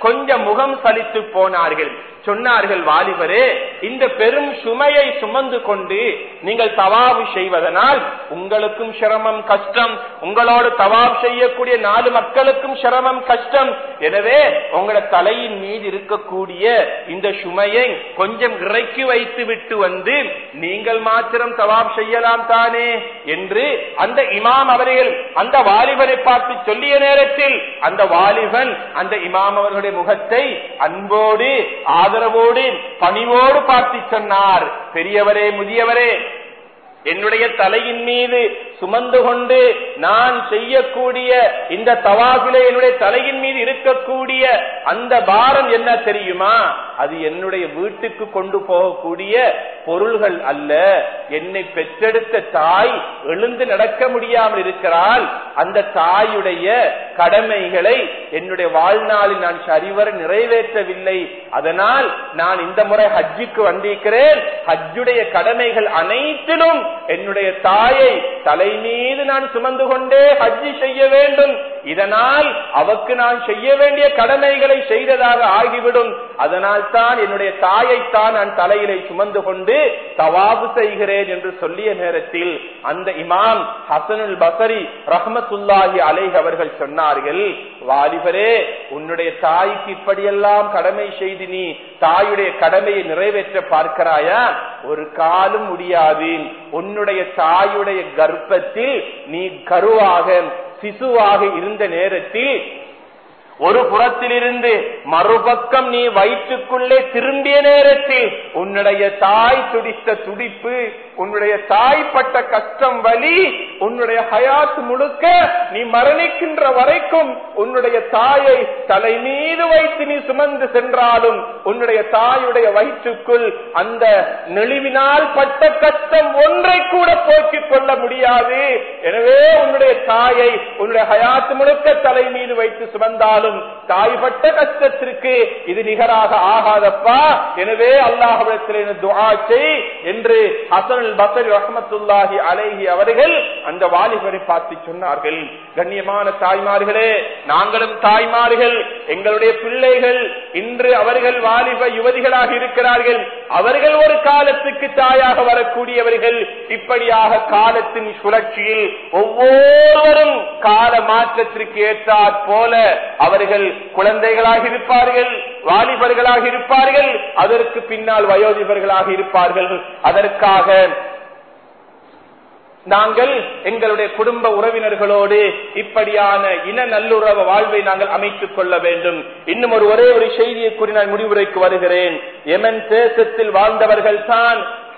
கொஞ்சம் முகம் சலித்து போனார்கள். சொன்னார்கள், வாலிபரே, இந்த பெரும் சுமையை சுமந்து கொண்டு நீங்கள் தவாப் செய்வதனால் உங்களுக்கும் சிரமம் கஷ்டம், உங்களோடு தவாப் செய்யக்கூடிய 4 மக்களுக்கும் சிரமம் கஷ்டம். எனவே உங்களோட தலையின் மீது இருக்கக்கூடிய இந்த சுமையை கொஞ்சம் இறக்கி வைத்து விட்டு வந்து நீங்கள் மாத்திரம் தவாப் செய்யலாம் தானே என்று அந்த இமாம் அவர்கள் அந்த வாலிபரை பார்த்து சொல்லிய நேரத்தில் அந்த வாலிபன் அந்த இமாம் அவர்களுடைய முகத்தை அன்போடு ஆதரவோடு பணிவோடு பார்த்து சொன்னார், பெரியவரே, முதியவரே, என்னுடைய தலையின் மீது சுமந்து கொண்டு நான் செய்யக்கூடிய இந்த தவாஃபிலே என்னுடைய தலையின் மீது இருக்கக்கூடிய அந்த பாரம் என்ன தெரியுமா? அது என்னுடைய வீட்டுக்கு கொண்டு போகக்கூடிய பொருள்கள் அல்ல. என்னை பெற்றெடுத்த தாய் எழுந்து நடக்க முடியாமல் இருக்கிறாள். அந்த தாயுடைய கடமைகளை என்னுடைய வாழ்நாளில் நான் சரிவர நிறைவேற்றவில்லை. அதனால் நான் இந்த முறை ஹஜ்ஜுக்கு வந்திருக்கிறேன். ஹஜ்ஜுடைய கடமைகள் அனைத்திலும் என்னுடைய தாயை தலை மீது நான் சுமந்து கொண்டே ஹஜ்ஜி செய்ய வேண்டும். இதனால் அவருக்கு நான் செய்ய வேண்டிய கடமைகளை செய்ததாக ஆகிவிடும். அதனால் தான் என்னுடைய தாயைத்தான் நான் தலையிலே சுமந்து கொண்டு தவாப் செய்கிறேன் என்று சொல்லிய நேரத்தில் அந்த இமாம் ஹசனுல் பஸரி ரஹ்மத்துல்லாஹி அலைஹி அவர்கள் சொன்னார்கள், வாலிபரே, உன்னுடைய தாய்க்கு இப்படியெல்லாம் கடமை செய்து நீ தாயுடைய கடமையை நிறைவேற்ற பார்க்கிறாயா? ஒரு காலம் முடியாது. உன்னுடைய தாயுடைய கர்ப்பத்தில் நீ கருவாக சிசுவாக இருந்த நேரத்தில் ஒரு புறத்திலிருந்து மறுபக்கம் நீ வயிற்றுக்குள்ளே திரும்பிய நேரத்தில் உன்னுடைய தாய் துடித்த துடிப்பு, உன்னுடைய தாய் பட்ட கஷ்டம், வலி, உன்னுடைய ஹயாத் முழுக்க நீ மரணிக்கின்ற வரைக்கும் உன்னுடைய தாயை தலை மீது வைத்து நீ சுமந்து சென்றாலும் உன்னுடைய தாயுடைய வயிற்றுக்குள் அந்த நெளிவினால் பட்ட கஷ்டம் ஒன்றை கூட போக்கிக் கொள்ள முடியாது. எனவே உன்னுடைய தாயை உன்னுடைய ஹயாத் முழுக்க தலை மீது வைத்து சுமந்தாலும் தாய்பட்ட கஷ்டத்திற்கு இது நிகராக ஆகாதப்பா. எனவே அல்லாஹ்விடத்தில் துஆ செய் என்று ஹசனுல் பஸரி ரஹ்மத்துல்லாஹி அலைஹி அவர்கள் அந்த வாலிபரை பார்த்து சொன்னார்கள். கண்ணியமான தாய்மார்களே, நாங்களும் தாய்மார்கள், எங்களுடைய பிள்ளைகள் இன்று அவர்கள் வாலிப யுவதிகளாக இருக்கிறார்கள். அவர்கள் ஒரு காலத்துக்கு தாயாக வரக்கூடியவர்கள். இப்படியாக காலத்தின் சுழற்சியில் ஒவ்வொருவரும் கால மாற்றத்திற்கு ஏற்றாற் போல அவர்கள் குழந்தைகளாக இருப்பார்கள், வாலிபர்களாக இருப்பார்கள், அதற்கு பின்னால் வயோதிபர்களாக இருப்பார்கள். அதற்காக நாங்கள் எங்களுடைய குடும்ப உறவினர்களோடு இப்படியான இன நல்லுறவு வாழ்வை நாங்கள் அமைத்துக் கொள்ள வேண்டும். இன்னும் ஒரே ஒரு செய்தியை கூறி நான் முடிவுரைக்கு வருகிறேன். யமன் தேசத்தில் வாழ்ந்தவர்கள் தான்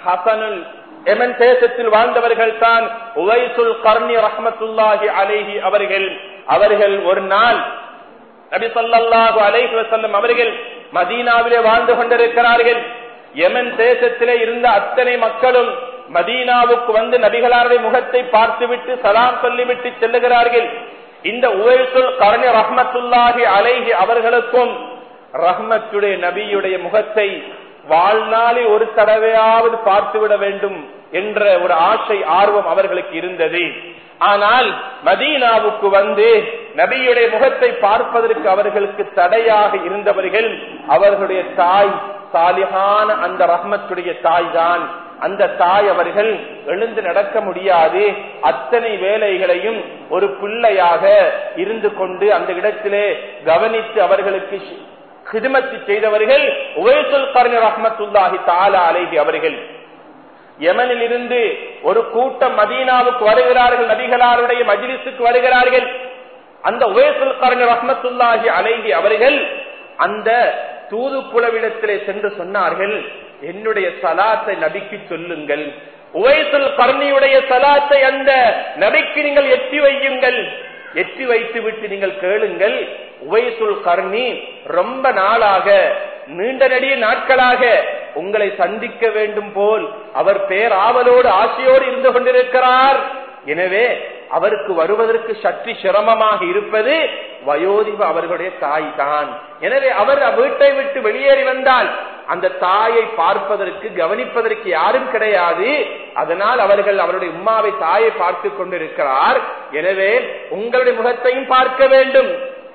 யமன் தேசத்தில் வாழ்ந்தவர்கள் தான் உவைசுல் கர்னி ரஹ்மத்துல்லாஹி அலைஹி அவர்கள் ஒரு நாள் நபி ஸல்லல்லாஹு அலைஹி வஸல்லம் அவர்கள் மதீனாவிலே வாழ்ந்து கொண்டிருக்கிறார்கள். யமன் தேசத்திலே இருந்த அத்தனை மக்களும் மதீனாவுக்கு வந்து நபிகளாருடைய முகத்தை பார்த்துவிட்டு சலாம் சொல்லிவிட்டு செல்லுகிறார்கள். இந்த உவைசுல் கர்னி ரஹ்மத்துல்லாஹி அலைஹி அவர்களுக்கும் ரஹ்மத்துடைய நபியுடைய முகத்தை வாழ்நாளில் ஒரு தடவையாவது பார்த்துவிட வேண்டும் என்ற ஒரு ஆசை, ஆர்வம் அவர்களுக்கு இருந்தது. ஆனால் மதீனாவுக்கு வந்து நபியுடைய முகத்தை பார்ப்பதற்கு அவர்களுக்கு தடையாக இருந்தவர்கள் அவர்களுடைய தாய், சாலிஹான அந்த ரஹ்மத்துடைய தாய் தான். அந்த தாய் அவர்கள் எழுந்து நடக்க முடியாது. அத்தனை வேலைகளையும் ஒரு பிள்ளையாக இருந்து கொண்டு அந்த இடத்திலே கவனித்து அவர்களுக்கு ஹிதமத் செய்தவர்கள் உவைசுல் கர்னி ரஹ்மத்துல்லாஹி தஆலா அலைஹி அவர்கள். யமனில் இருந்து ஒரு கூட்டம் மதீனாவுக்கு வருகிறார்கள், நபிகளாருடைய மஜ்லிஸுக்கு வருகிறார்கள். அந்த உவைசுல் கர்னி ரஹ்மத்துல்லாஹி அலைஹி அவர்கள் அந்த தூதுக்குழவிடத்திலே சென்று சொன்னார்கள், என்னுடைய சலாத்தை நபிக்கு சொல்லுங்கள். உவைசுல் கர்னியுடைய சலாத்தை அந்த நபிக்கு நீங்கள் எட்டி வையுங்கள். எட்டி வைத்து விட்டு நீங்கள் கேளுங்கள், உவைசுல் கர்னி ரொம்ப நாளாக, நீண்ட நெடிய நாட்களாக உங்களை சந்திக்க வேண்டும் போல் அவர் பேராவலோடு ஆசையோடு இருந்து கொண்டிருக்கிறார். எனவே அவருக்கு வருவதற்கு சற்று சிரமமாக இருப்பது வயோதிப அவர்களுடைய தாய் தான். எனவே அவர் வீட்டை விட்டு வெளியேறி வந்தால் அந்த தாயை பார்ப்பதற்கு கவனிப்பதற்கு யாரும் கிடையாது. அதனால் அவர்கள் அவருடைய உம்மாவை தாயை பார்த்து கொண்டிருக்கிறார். எனவே உங்களுடைய முகத்தையும் பார்க்க வேண்டும்,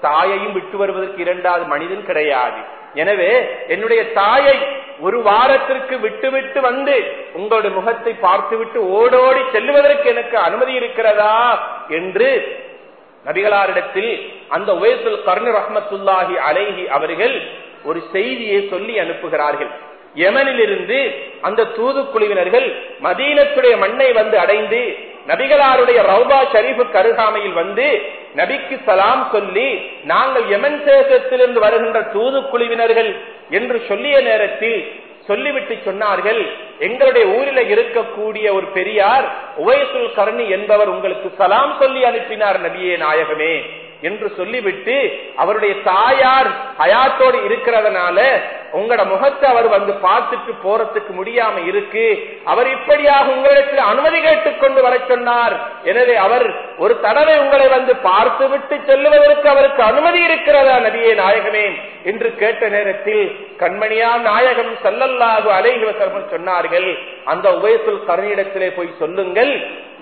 தாயையும் விட்டு வருவதற்கு இரண்டாவது மனிதன் கிடையாது. எனவே என்னுடைய தாயை ஒரு வாரத்திற்கு விட்டுவிட்டு வந்து உங்களுடைய முகத்தை பார்த்துவிட்டு ஓடோடி செல்லுவதற்கு எனக்கு அனுமதி இருக்கிறதா என்று நபிகளாரிடத்தில் அந்த உவைசுல் கர்னி ரஹ்மத்துல்லாஹி அலைஹி அவர்கள் ஒரு செய்தியை சொல்லி அனுப்புகிறார்கள். யமனிலிருந்து அந்த தூதுக்குழுவினர்கள் மதீனத்துடைய மண்ணை வந்து அடைந்து நபிகளாருடைய ரவுபா ஷரீஃபுக்கு அருகாமையில் வந்து நபிக்கு சலாம் சொல்லி நாங்கள் யமன் தேசத்திலிருந்து வருகின்ற தூதுக்குழுவினர்கள் என்று சொல்லிய நேரத்தில் சொல்லிவிட்டு சொன்னார்கள், எங்களுடைய ஊரில் இருக்கக்கூடிய ஒரு பெரியார் உவைசுல் கர்னி என்பவர் உங்களுக்கு சலாம் சொல்லி அனுப்பினார் நபியே நாயகமே என்று சொல்லிவிட்டு அவருடைய தாயார் ஹயாத்தோடு இருக்கிறதுனால உங்களோட முகத்தை அவர் வந்து பார்த்துட்டு போறதுக்கு முடியாம இருக்கு, அவர் இப்படியாக உங்களிடத்தில் அனுமதி கேட்டுக் கொண்டு வர சொன்னார். எனவே அவர் ஒரு தடவை உங்களை வந்து பார்த்து விட்டு செல்லுவதற்கு அவருக்கு அனுமதி இருக்கிறதா நபியே நாயகமே என்று கேட்ட நேரத்தில் கண்மணியாம் நாயகம் ஸல்லல்லாஹு அலைஹி வஸல்லம் சொன்னார்கள், அந்த உவைசுல் கர்னியிடத்திலே போய் சொல்லுங்கள்,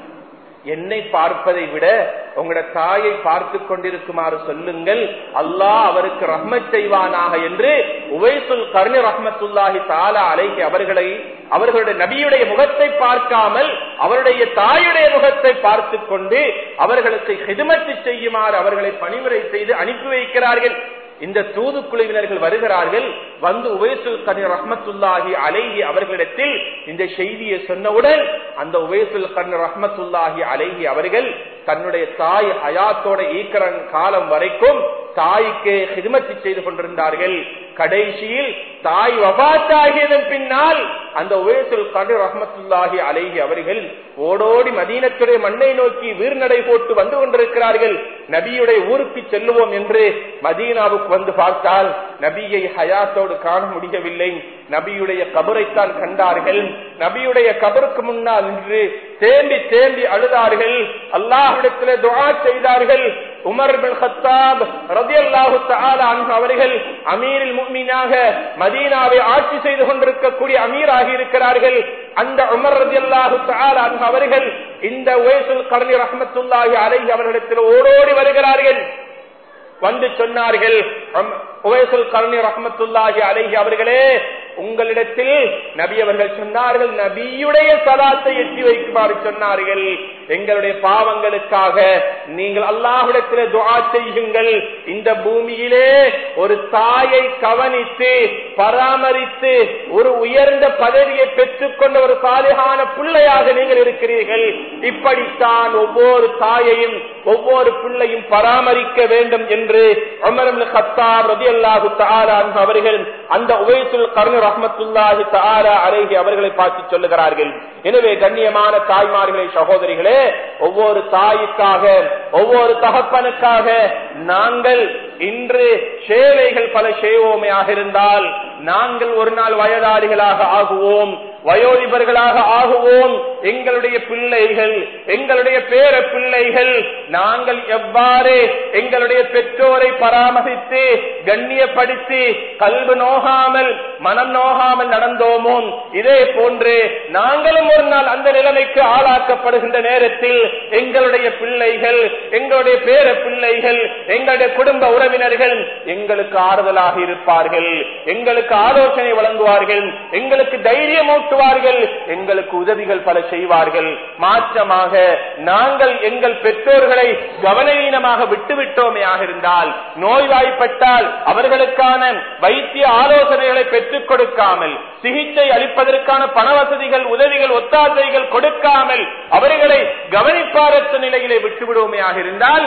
என்னை பார்ப்பதை விட உங்களோட தாயை பார்த்து கொண்டிருக்குமாறு சொல்லுங்கள், அல்லாஹ் அவருக்கு ரஹ்மத் செய்வானாக என்று உவைசுல் கர்னி ரஹ்மத்துல்லாஹி தஆலா அலைஹி அவர்களுடைய நபியுடைய முகத்தை பார்க்காமல் அவருடைய தாயுடைய முகத்தை பார்த்து கொண்டு அவர்களுக்கு ஹிதுமத் செய்யுமாறு அவர்களை பணிமுறை செய்து அனுப்பி வைக்கிறார்கள். இந்த தூதுக்குழுவினர்கள் வருகிறார்கள். வந்து உவைசுல் கர்னி ரஹ்மத்துல்லாஹி அலைஹி அவர்களிடத்தில் இந்த செய்தியை சொன்னவுடன் அந்த உவைசுல் கர்னி ரஹ்மத்துல்லாஹி அலைஹி அவர்கள் தன்னுடைய தாய் ஹயாத்தோட ஈக்கிற காலம் வரைக்கும் தாய்க்கு ஹிதுமத் செய்து கொண்டிருந்தார்கள். கடைசியில் தாய் வஃபாத்தாகியதன் பின்னால் அந்த உவைசுல் கர்னி ரஹ்மத்துல்லாஹி அலைஹி அவர்கள் ஓடோடி மதீனத்துடைய மண்ணை நோக்கி வீர்நடை போட்டு வந்து கொண்டிருக்கிறார்கள். நபியுடைய ஊருக்கு செல்லுவோம் என்று மதீனாவுக்கு வந்து பார்த்தால் நபியை ஹயாத்தோடு காண முடியவில்லை. நபியுடைய கபரைத்தான் கண்டார்கள். நபியுடைய கபருக்கு முன்னால் நின்று தேம்பி தேம்பி அழுதார்கள். அல்லாஹ்விடத்திலே துஆ செய்தார்கள். உமர் பின் கத்தாப் ரலியல்லாஹு தஆலா அன்ஹு அவர்கள் அமீருல் முஃமினாக மதீனாவை ஆட்சி செய்து கொண்டிருக்கக்கூடிய அமீராகி இருக்கிறார்கள். அந்த உமர் ரலியல்லாஹு தஆலா அன்ஹு அவர்கள் இந்த உவைசுல் கர்னி ரஹ்மத்துல்லாஹி அலைஹி அவர்களிடத்தில் ஓடோடி வருகிறார்கள். வந்து சொன்னார்கள், உவைசுல் கர்னி ரஹ்மத்துல்லாஹி அலைஹி அவர்களே, உங்களிடத்தில் நபி அவர்கள் சொன்னார்கள், நபியுடைய சலாத்தை எட்டி வைக்குமாறு சொன்னார்கள். எங்களுடைய பாவங்களுக்காக நீங்கள் அல்லாஹ்விடத்திலே துஆ செய்யுங்கள். இந்த பூமியிலே ஒரு தாயை கவனித்து பராமரித்து ஒரு உயர்ந்த பதவியை பெற்றுக்கொண்ட ஒரு சாலிஹான பிள்ளையாக நீங்கள் இருக்கிறீர்கள். இப்படித்தான் ஒவ்வொரு தாயையும் ஒவ்வொரு பிள்ளையும் பராமரிக்க வேண்டும் என்று உமர் இப்னு கத்தாப் ரலியல்லாஹு தஆலா அன்ஹு அவர்கள் அந்த உவைசுல் கர்னி ரஹ்மத்துல்லாஹி தஆலா அலைஹி அவர்களை பார்த்து சொல்லுகிறார்கள். எனவே கண்ணியமான தாய்மார்களே, சகோதரிகளே, ஒவ்வொரு தாய்க்காக ஒவ்வொரு தகப்பனுக்காக நாங்கள் இன்று சேவைகள் பல செய்வோமையாக இருந்தால் நாங்கள் ஒரு நாள் வயதாளிகளாக ஆகுவோம், வயோதிபர்களாக ஆகுவோம். எங்களுடைய பிள்ளைகள், எங்களுடைய பேர பிள்ளைகள், நாங்கள் எவ்வாறு எங்களுடைய பெற்றோரை பராமரித்து கண்ணியப்படுத்தி கல்வி நோகாமல் மனம் நோகாமல் நடந்தோமோ, இதே போன்று நாங்களும் ஒரு நாள் அந்த நிலைமைக்கு ஆளாக்கப்படுகின்ற நேரத்தில் எங்களுடைய பிள்ளைகள், எங்களுடைய பேர பிள்ளைகள், எங்களுடைய குடும்ப உறவினர்கள் எங்களுக்கு ஆறுதலாக இருப்பார்கள், எங்களுக்கு ஆலோசனை வழங்குவார்கள், எங்களுக்கு தைரியம் ஊட்டுவார்கள், எங்களுக்கு உதவிகள் பல செய்வார்கள். மாற்றமாக நாங்கள் எங்கள் பெற்றோர்களை கவனஈனமாக விட்டுவிட்டோமே இருந்தால், நோய்வாய்ப்பட்டால் அவர்களுக்கான வைத்திய ஆலோசனைகளை பெற்றுக் கொடுக்காமல், சிகிச்சை அளிப்பதற்கான பண வசதிகள், உதவிகள், ஒத்தாசைகள் கொடுக்காமல் அவர்களை கவனிப்பாரற்ற நிலையிலே விட்டுவிடுவோமே இருந்தால்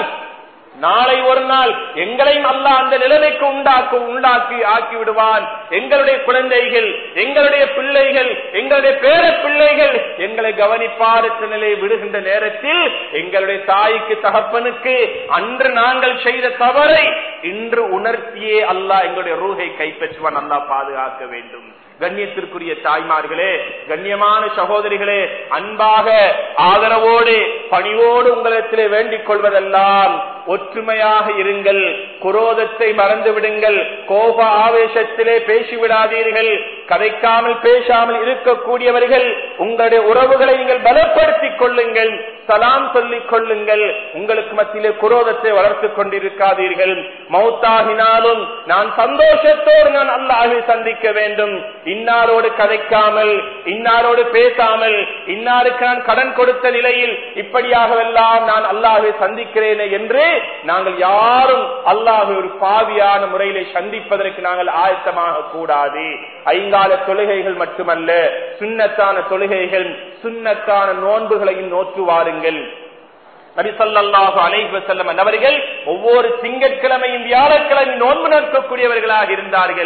நாளை ஒரு நாள் எங்களையும் அல்லாஹ் அந்த நிலைமைக்கு உண்டாக்கி ஆக்கி விடுவான். எங்களுடைய குழந்தைகள், எங்களுடைய பிள்ளைகள், எங்களுடைய பேர பிள்ளைகள் எங்களை கவனிப்பாரற்ற நிலையை விடுகின்ற நேரத்தில் எங்களுடைய தாய்க்கு தகப்பனுக்கு அன்று நாங்கள் செய்த தவறை இன்று உணர்த்தியே அல்லாஹ் எங்களுடைய ரூஹை கைப்பற்றுவான். அல்லாஹ் பாதுகாக்க வேண்டும். கண்ணியத்திற்குரிய தாய்மார்களே, கண்ணியமான சகோதரிகளே, அன்பாக ஆதரவோடு பணிவோடு உங்களிடத்திலே வேண்டிக் கொள்வதெல்லாம் ஒற்றுமையாக இருங்கள், குரோதத்தை மறந்து விடுங்கள், கோப ஆவேசத்திலே பேசிவிடாதீர்கள், கதைக்காமல் பேசாமல் இருக்கக்கூடியவர்கள், உங்களுடைய உறவுகளை நீங்கள் பலப்படுத்திக் கொள்ளுங்கள், சலாம் சொல்லிக் கொள்ளுங்கள். உங்களுக்கு மத்தியிலே குரோதத்தை வளர்த்துக் கொண்டிருக்காதீர்கள். மௌத்தாகினாலும் நான் சந்தோஷத்தோடு நான் அல்லாஹ்வை சந்திக்க வேண்டும். இன்னாரோடு கதைக்காமல், இன்னாரோடு பேசாமல், இன்னாருக்கு நான் கடன் கொடுத்த நிலையில் இப்படியாகவெல்லாம் நான் அல்லாஹ்வை சந்திக்கிறேனே என்று நாங்கள் யாரும் அல்லாஹ்வை ஒரு பாவியான முறையிலே சந்திப்பதற்கு நாங்கள் ஆயத்தமாக கூடாது. ஐங்கால தொழுகைகள் மட்டுமல்ல, சுன்னத்தான தொழுகைகள், சுன்னத்தான நோன்புகளையும் நோற்றுவாருங்கள். நபி ஸல்லல்லாஹு அலைஹி வஸல்லம் அவர்கள் ஒவ்வொரு திங்கட்கிழமையும் வியாழக்கிழமை நோன்பு நோக்கக்கூடியவர்களாக இருந்தார்கள்.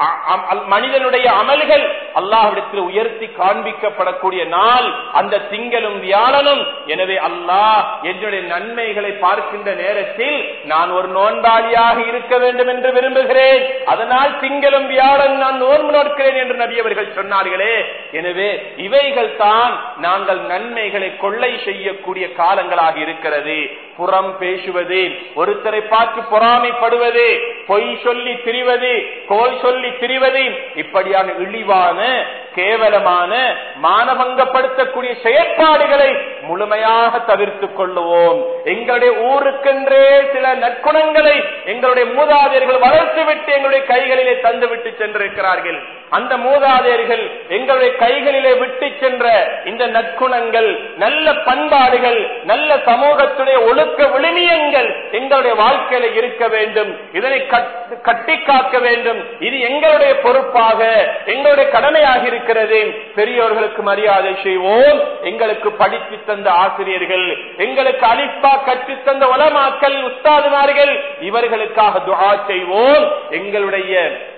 மனிதனுடைய அமல்கள் அல்லாஹ்விடத்தில் உயர்த்தி காண்பிக்கப்படக்கூடிய நாள் அந்த திங்களும் வியாழனும். எனவே அல்லாஹ் என்னுடைய நன்மைகளை பார்க்கின்ற நேரத்தில் நான் ஒரு நோன்பாளியாக இருக்க வேண்டும் என்று விரும்புகிறேன், அதனால் திங்களும் வியாழன் நான் நோன்பு நோக்கிறேன் என்று நபி அவர்கள் சொன்னார்களே. எனவே இவைகள் தான் நாங்கள் நன்மைகளை கொள்ளை செய்யக்கூடிய காலங்களாக இருக்கிறது. புறம் பேசுவது, ஒருத்தரை பார்த்து பொறாமைப்படுவது, பொய் சொல்லி திரிவது, கோல் சொல்லி திரிவது, இப்படியான இழிவான கேவலமான மானபங்கப்படுத்தக்கூடிய செயற்பாடுகளை முழுமையாக தவிர்த்துக் கொள்ளுவோம். எங்களுடைய ஊருக்கென்றே சில நற்குணங்களை எங்களுடைய மூதாதையர்கள் வளர்த்துவிட்டு எங்களுடைய கைகளிலே தந்துவிட்டு சென்றிருக்கிறார்கள். அந்த மூதாதையர்கள் எங்களுடைய கைகளிலே விட்டு சென்ற இந்த நற்குணங்கள், நல்ல பண்பாடுகள், நல்ல சமூகத்துடைய ஒழுக்க விழுமியங்கள் எங்களுடைய வாழ்க்கையில இருக்க வேண்டும். இதனை கட்டி காக்க வேண்டும். இது எங்களுடைய பொறுப்பாக, எங்களுடைய கடமையாக இருக்கிறது. பெரியோர்களுக்கு மரியாதை செய்வோம். எங்களுக்கு படித்து தந்த ஆசிரியர்கள், எங்களுக்கு அலிஃபா கற்று தந்த உலமாக்கள், உஸ்தாதுமார்கள், இவர்களுக்காக துஆ செய்வோம். எங்களுடைய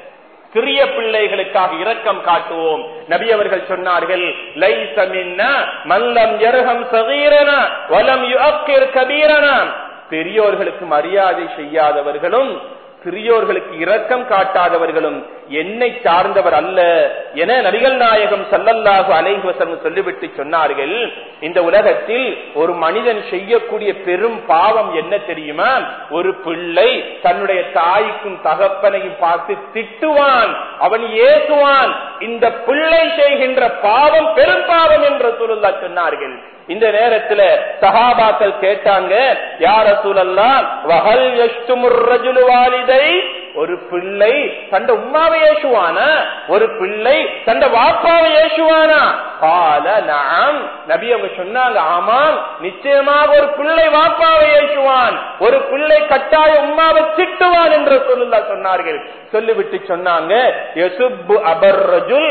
சிறிய பிள்ளைகளுக்காக இரக்கம் காட்டுவோம். நபி அவர்கள் சொன்னார்கள், லைஸ மின்னா மன் லம் யர்ஹம் ஸகீரனா வலம் யுஅக்கிர் கபீரனா. பெரியோர்களுக்கு மரியாதை செய்யாதவர்களும் சிறியோர்களுக்கு இரக்கம் காட்டாதவர்களும் என்னை சார்ந்தவர் அல்ல என நபிகள் நாயகம் ஸல்லல்லாஹு அலைஹி வஸல்லம் சொல்லிவிட்டு சொன்னார்கள். இந்த உலகத்தில் ஒரு மனிதன் செய்யக்கூடிய பெரும் பாவம் என்ன தெரியுமா? ஒரு பிள்ளை தன்னுடைய தாய்க்கும் தகப்பனையும் பார்த்து திட்டுவான், அவன் ஏசுவான். இந்த பிள்ளை செய்கின்ற பாவம் பெரும் பாவம் என்று ரசூலுல்லாஹ் சொன்னார்கள். இந்த நேரத்துல சஹாபாக்கள் கேட்டாங்க, யா ரசூலல்லாஹ் வஹல் யஷ்துமுர் ரஜுலு வாலிதை, ஒரு பிள்ளை தந்த உம்மாவை ஏசுவானா? ஒரு பிள்ளை தந்த வாப்பாவை ஏசுவானா? கால நஅம். நபி அவங்க சொன்னாங்க, ஆமாம், நிச்சயமாக ஒரு பிள்ளை வாப்பாவை ஏசுவான், ஒரு பிள்ளை கட்டாய உம்மாவை திட்டுவான் என்று ரசூலுல்லாஹ் சொன்னார்கள். சொல்லிவிட்டு சொன்னாங்க, யசுப்பு அபர் ரஜுல்,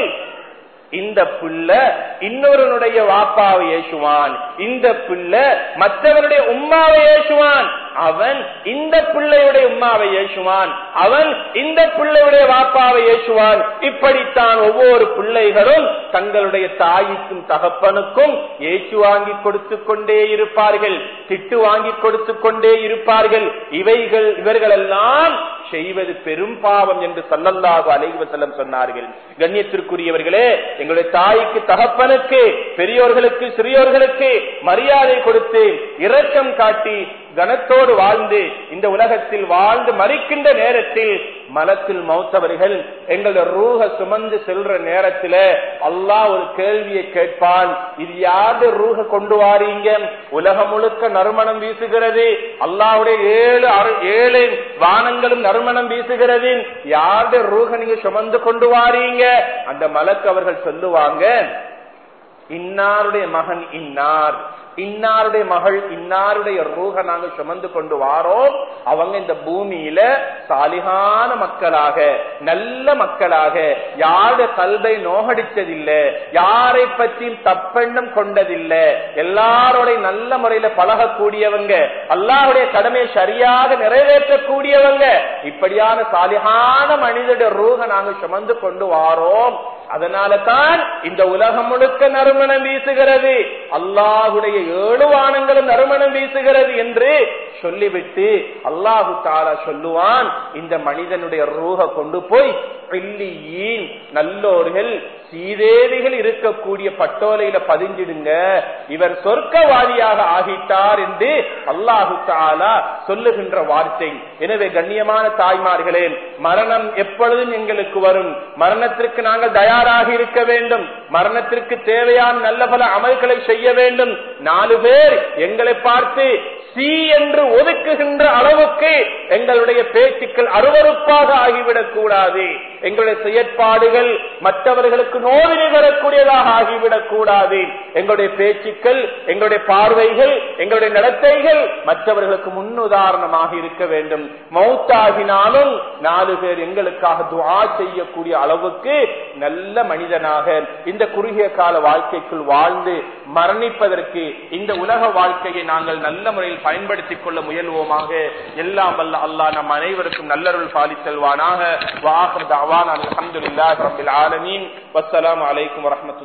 இந்த பிள்ளை இன்னொருடைய வாப்பாவை ஏசுவான், இந்த பிள்ளை மற்றவனுடைய உம்மாவை ஏசுவான், அவன் இந்த பிள்ளையுடைய உம்மாவை ஏசுவான், அவன் இந்த பிள்ளையுடைய வாப்பாவை ஏசுவான். இப்படித்தான் ஒவ்வொரு பிள்ளைகளும் தங்களுடைய தாய்க்கும் தகப்பனுக்கும் ஏச்சு வாங்கி கொடுத்து கொண்டே இருப்பார்கள், திட்டு வாங்கி கொடுத்து கொண்டே இருப்பார்கள். இவர்களெல்லாம் செய்வது பெரும் பாவம் என்று ஸல்லல்லாஹு அலைஹி வஸல்லம் சொன்னார்கள். கண்ணியத்திற்குரியவர்களே, எங்களுடைய தாய்க்கு தகப்பனுக்கு, பெரியோர்களுக்கு சிறியோர்களுக்கு மரியாதை கொடுத்து இரக்கம் காட்டி கனத்தோடு வாழ்ந்து இந்த உலகத்தில் வாழ்ந்து மரிக்கின்ற நேரத்தில் மலக்குல் மௌத்தவர்கள் எங்களுடைய ரூஹ சுமந்து செல்ற நேரத்தில் அல்லாஹ் ஒரு கேள்வியை கேட்பான், இது யாரு ரூஹ கொண்டு வாரீங்க? உலகம் முழுக்க நறுமணம் வீசுகிறது, அல்லாஹ்வுடைய ஏழு வானங்களும் நறுமணம் வீசுகிறது, யாருடைய ரூஹ நீங்க சுமந்து கொண்டு வாரீங்க? அந்த மலக்கு அவர்கள் சொல்லுவாங்க, இன்னாருடைய மகன் இன்னார், இன்னாருடைய மகள் இன்னாருடைய ரூஹ நாங்க சுமந்து கொண்டு வாரோம். அவங்க இந்த பூமியில சாலிகான மக்களாக, நல்ல மக்களாக, யாருடைய கல்வை நோகடிச்சதில்லை, யாரை பற்றியும் தப்பெண்ணம் கொண்டதில்லை, எல்லாரோடைய நல்ல முறையில பழகக்கூடியவங்க, அல்லாஹ்வுடைய கடமையை சரியாக நிறைவேற்றக்கூடியவங்க, இப்படியான சாலிகான மனிதனுடைய ரூஹ நாங்க சுமந்து கொண்டு வாரோம். அதனால தான் இந்த உலகம் முழுக்க நறுமணம் வீசுகிறது, அல்லாஹ்வுடைய 7 வானங்களும் நறுமணம் வீசுகிறது என்று சொல்லிவிட்டு அல்லாஹு தஆலா சொல்லுவான், இந்த மனிதனுடைய ரூஹ கொண்டு போய் நல்லோர்கள் சீதேவிகள் இருக்கக்கூடிய பட்டோலையில பதிஞ்சிடுங்க, இவர் சொர்க்கவாதியாக ஆகிட்டார் என்று அல்லாஹு தஆலா சொல்லுகின்ற வார்த்தை. எனவே கண்ணியமான தாய்மார்களே, மரணம் எப்பொழுதும் எங்களுக்கு வரும். மரணத்திற்கு நாங்கள் தயாராக இருக்க வேண்டும். மரணத்திற்கு தேவையான நல்ல பல அமல்களை செய்ய வேண்டும். 4 பேர் எங்களை பார்த்து சி என்று ஒதுக்குகின்ற அளவுக்கு எங்களுடைய பேச்சுக்கள் அருவருப்பாக ஆகிவிடக் கூடாது. எங்களுடைய செயற்பாடுகள் மற்றவர்களுக்கு நோவினை வரக்கூடியதாக ஆகிவிடக் கூடாது. எங்களுடைய பேச்சுக்கள், எங்களுடைய பார்வைகள், எங்களுடைய நடத்தைகள் மற்றவர்களுக்கு முன்னுதாரணமாக இருக்க வேண்டும். மௌத்தாகினாலும் 4 பேர் எங்களுக்காக துஆ செய்யக்கூடிய அளவுக்கு நல்ல மனிதனாக இந்த குறுகிய கால வாழ்க்கைக்குள் வாழ்ந்து மரணிப்பதற்கு இந்த உலக வாழ்க்கையை நாங்கள் நல்ல முறையில் பயன்படுத்திக் கொள்ள முயல்வோமாக. எல்லாம் வல்ல அல்லாஹ் நம் அனைவருக்கும் நல்லருள் பாலித்தல்வானாக. வஆகிரு தஅவானா அல்ஹம்துலில்லாஹி ரப்பில் ஆலமீன். வஸ்ஸலாமு அலைக்கும் வரஹ்மத்துல்லாஹி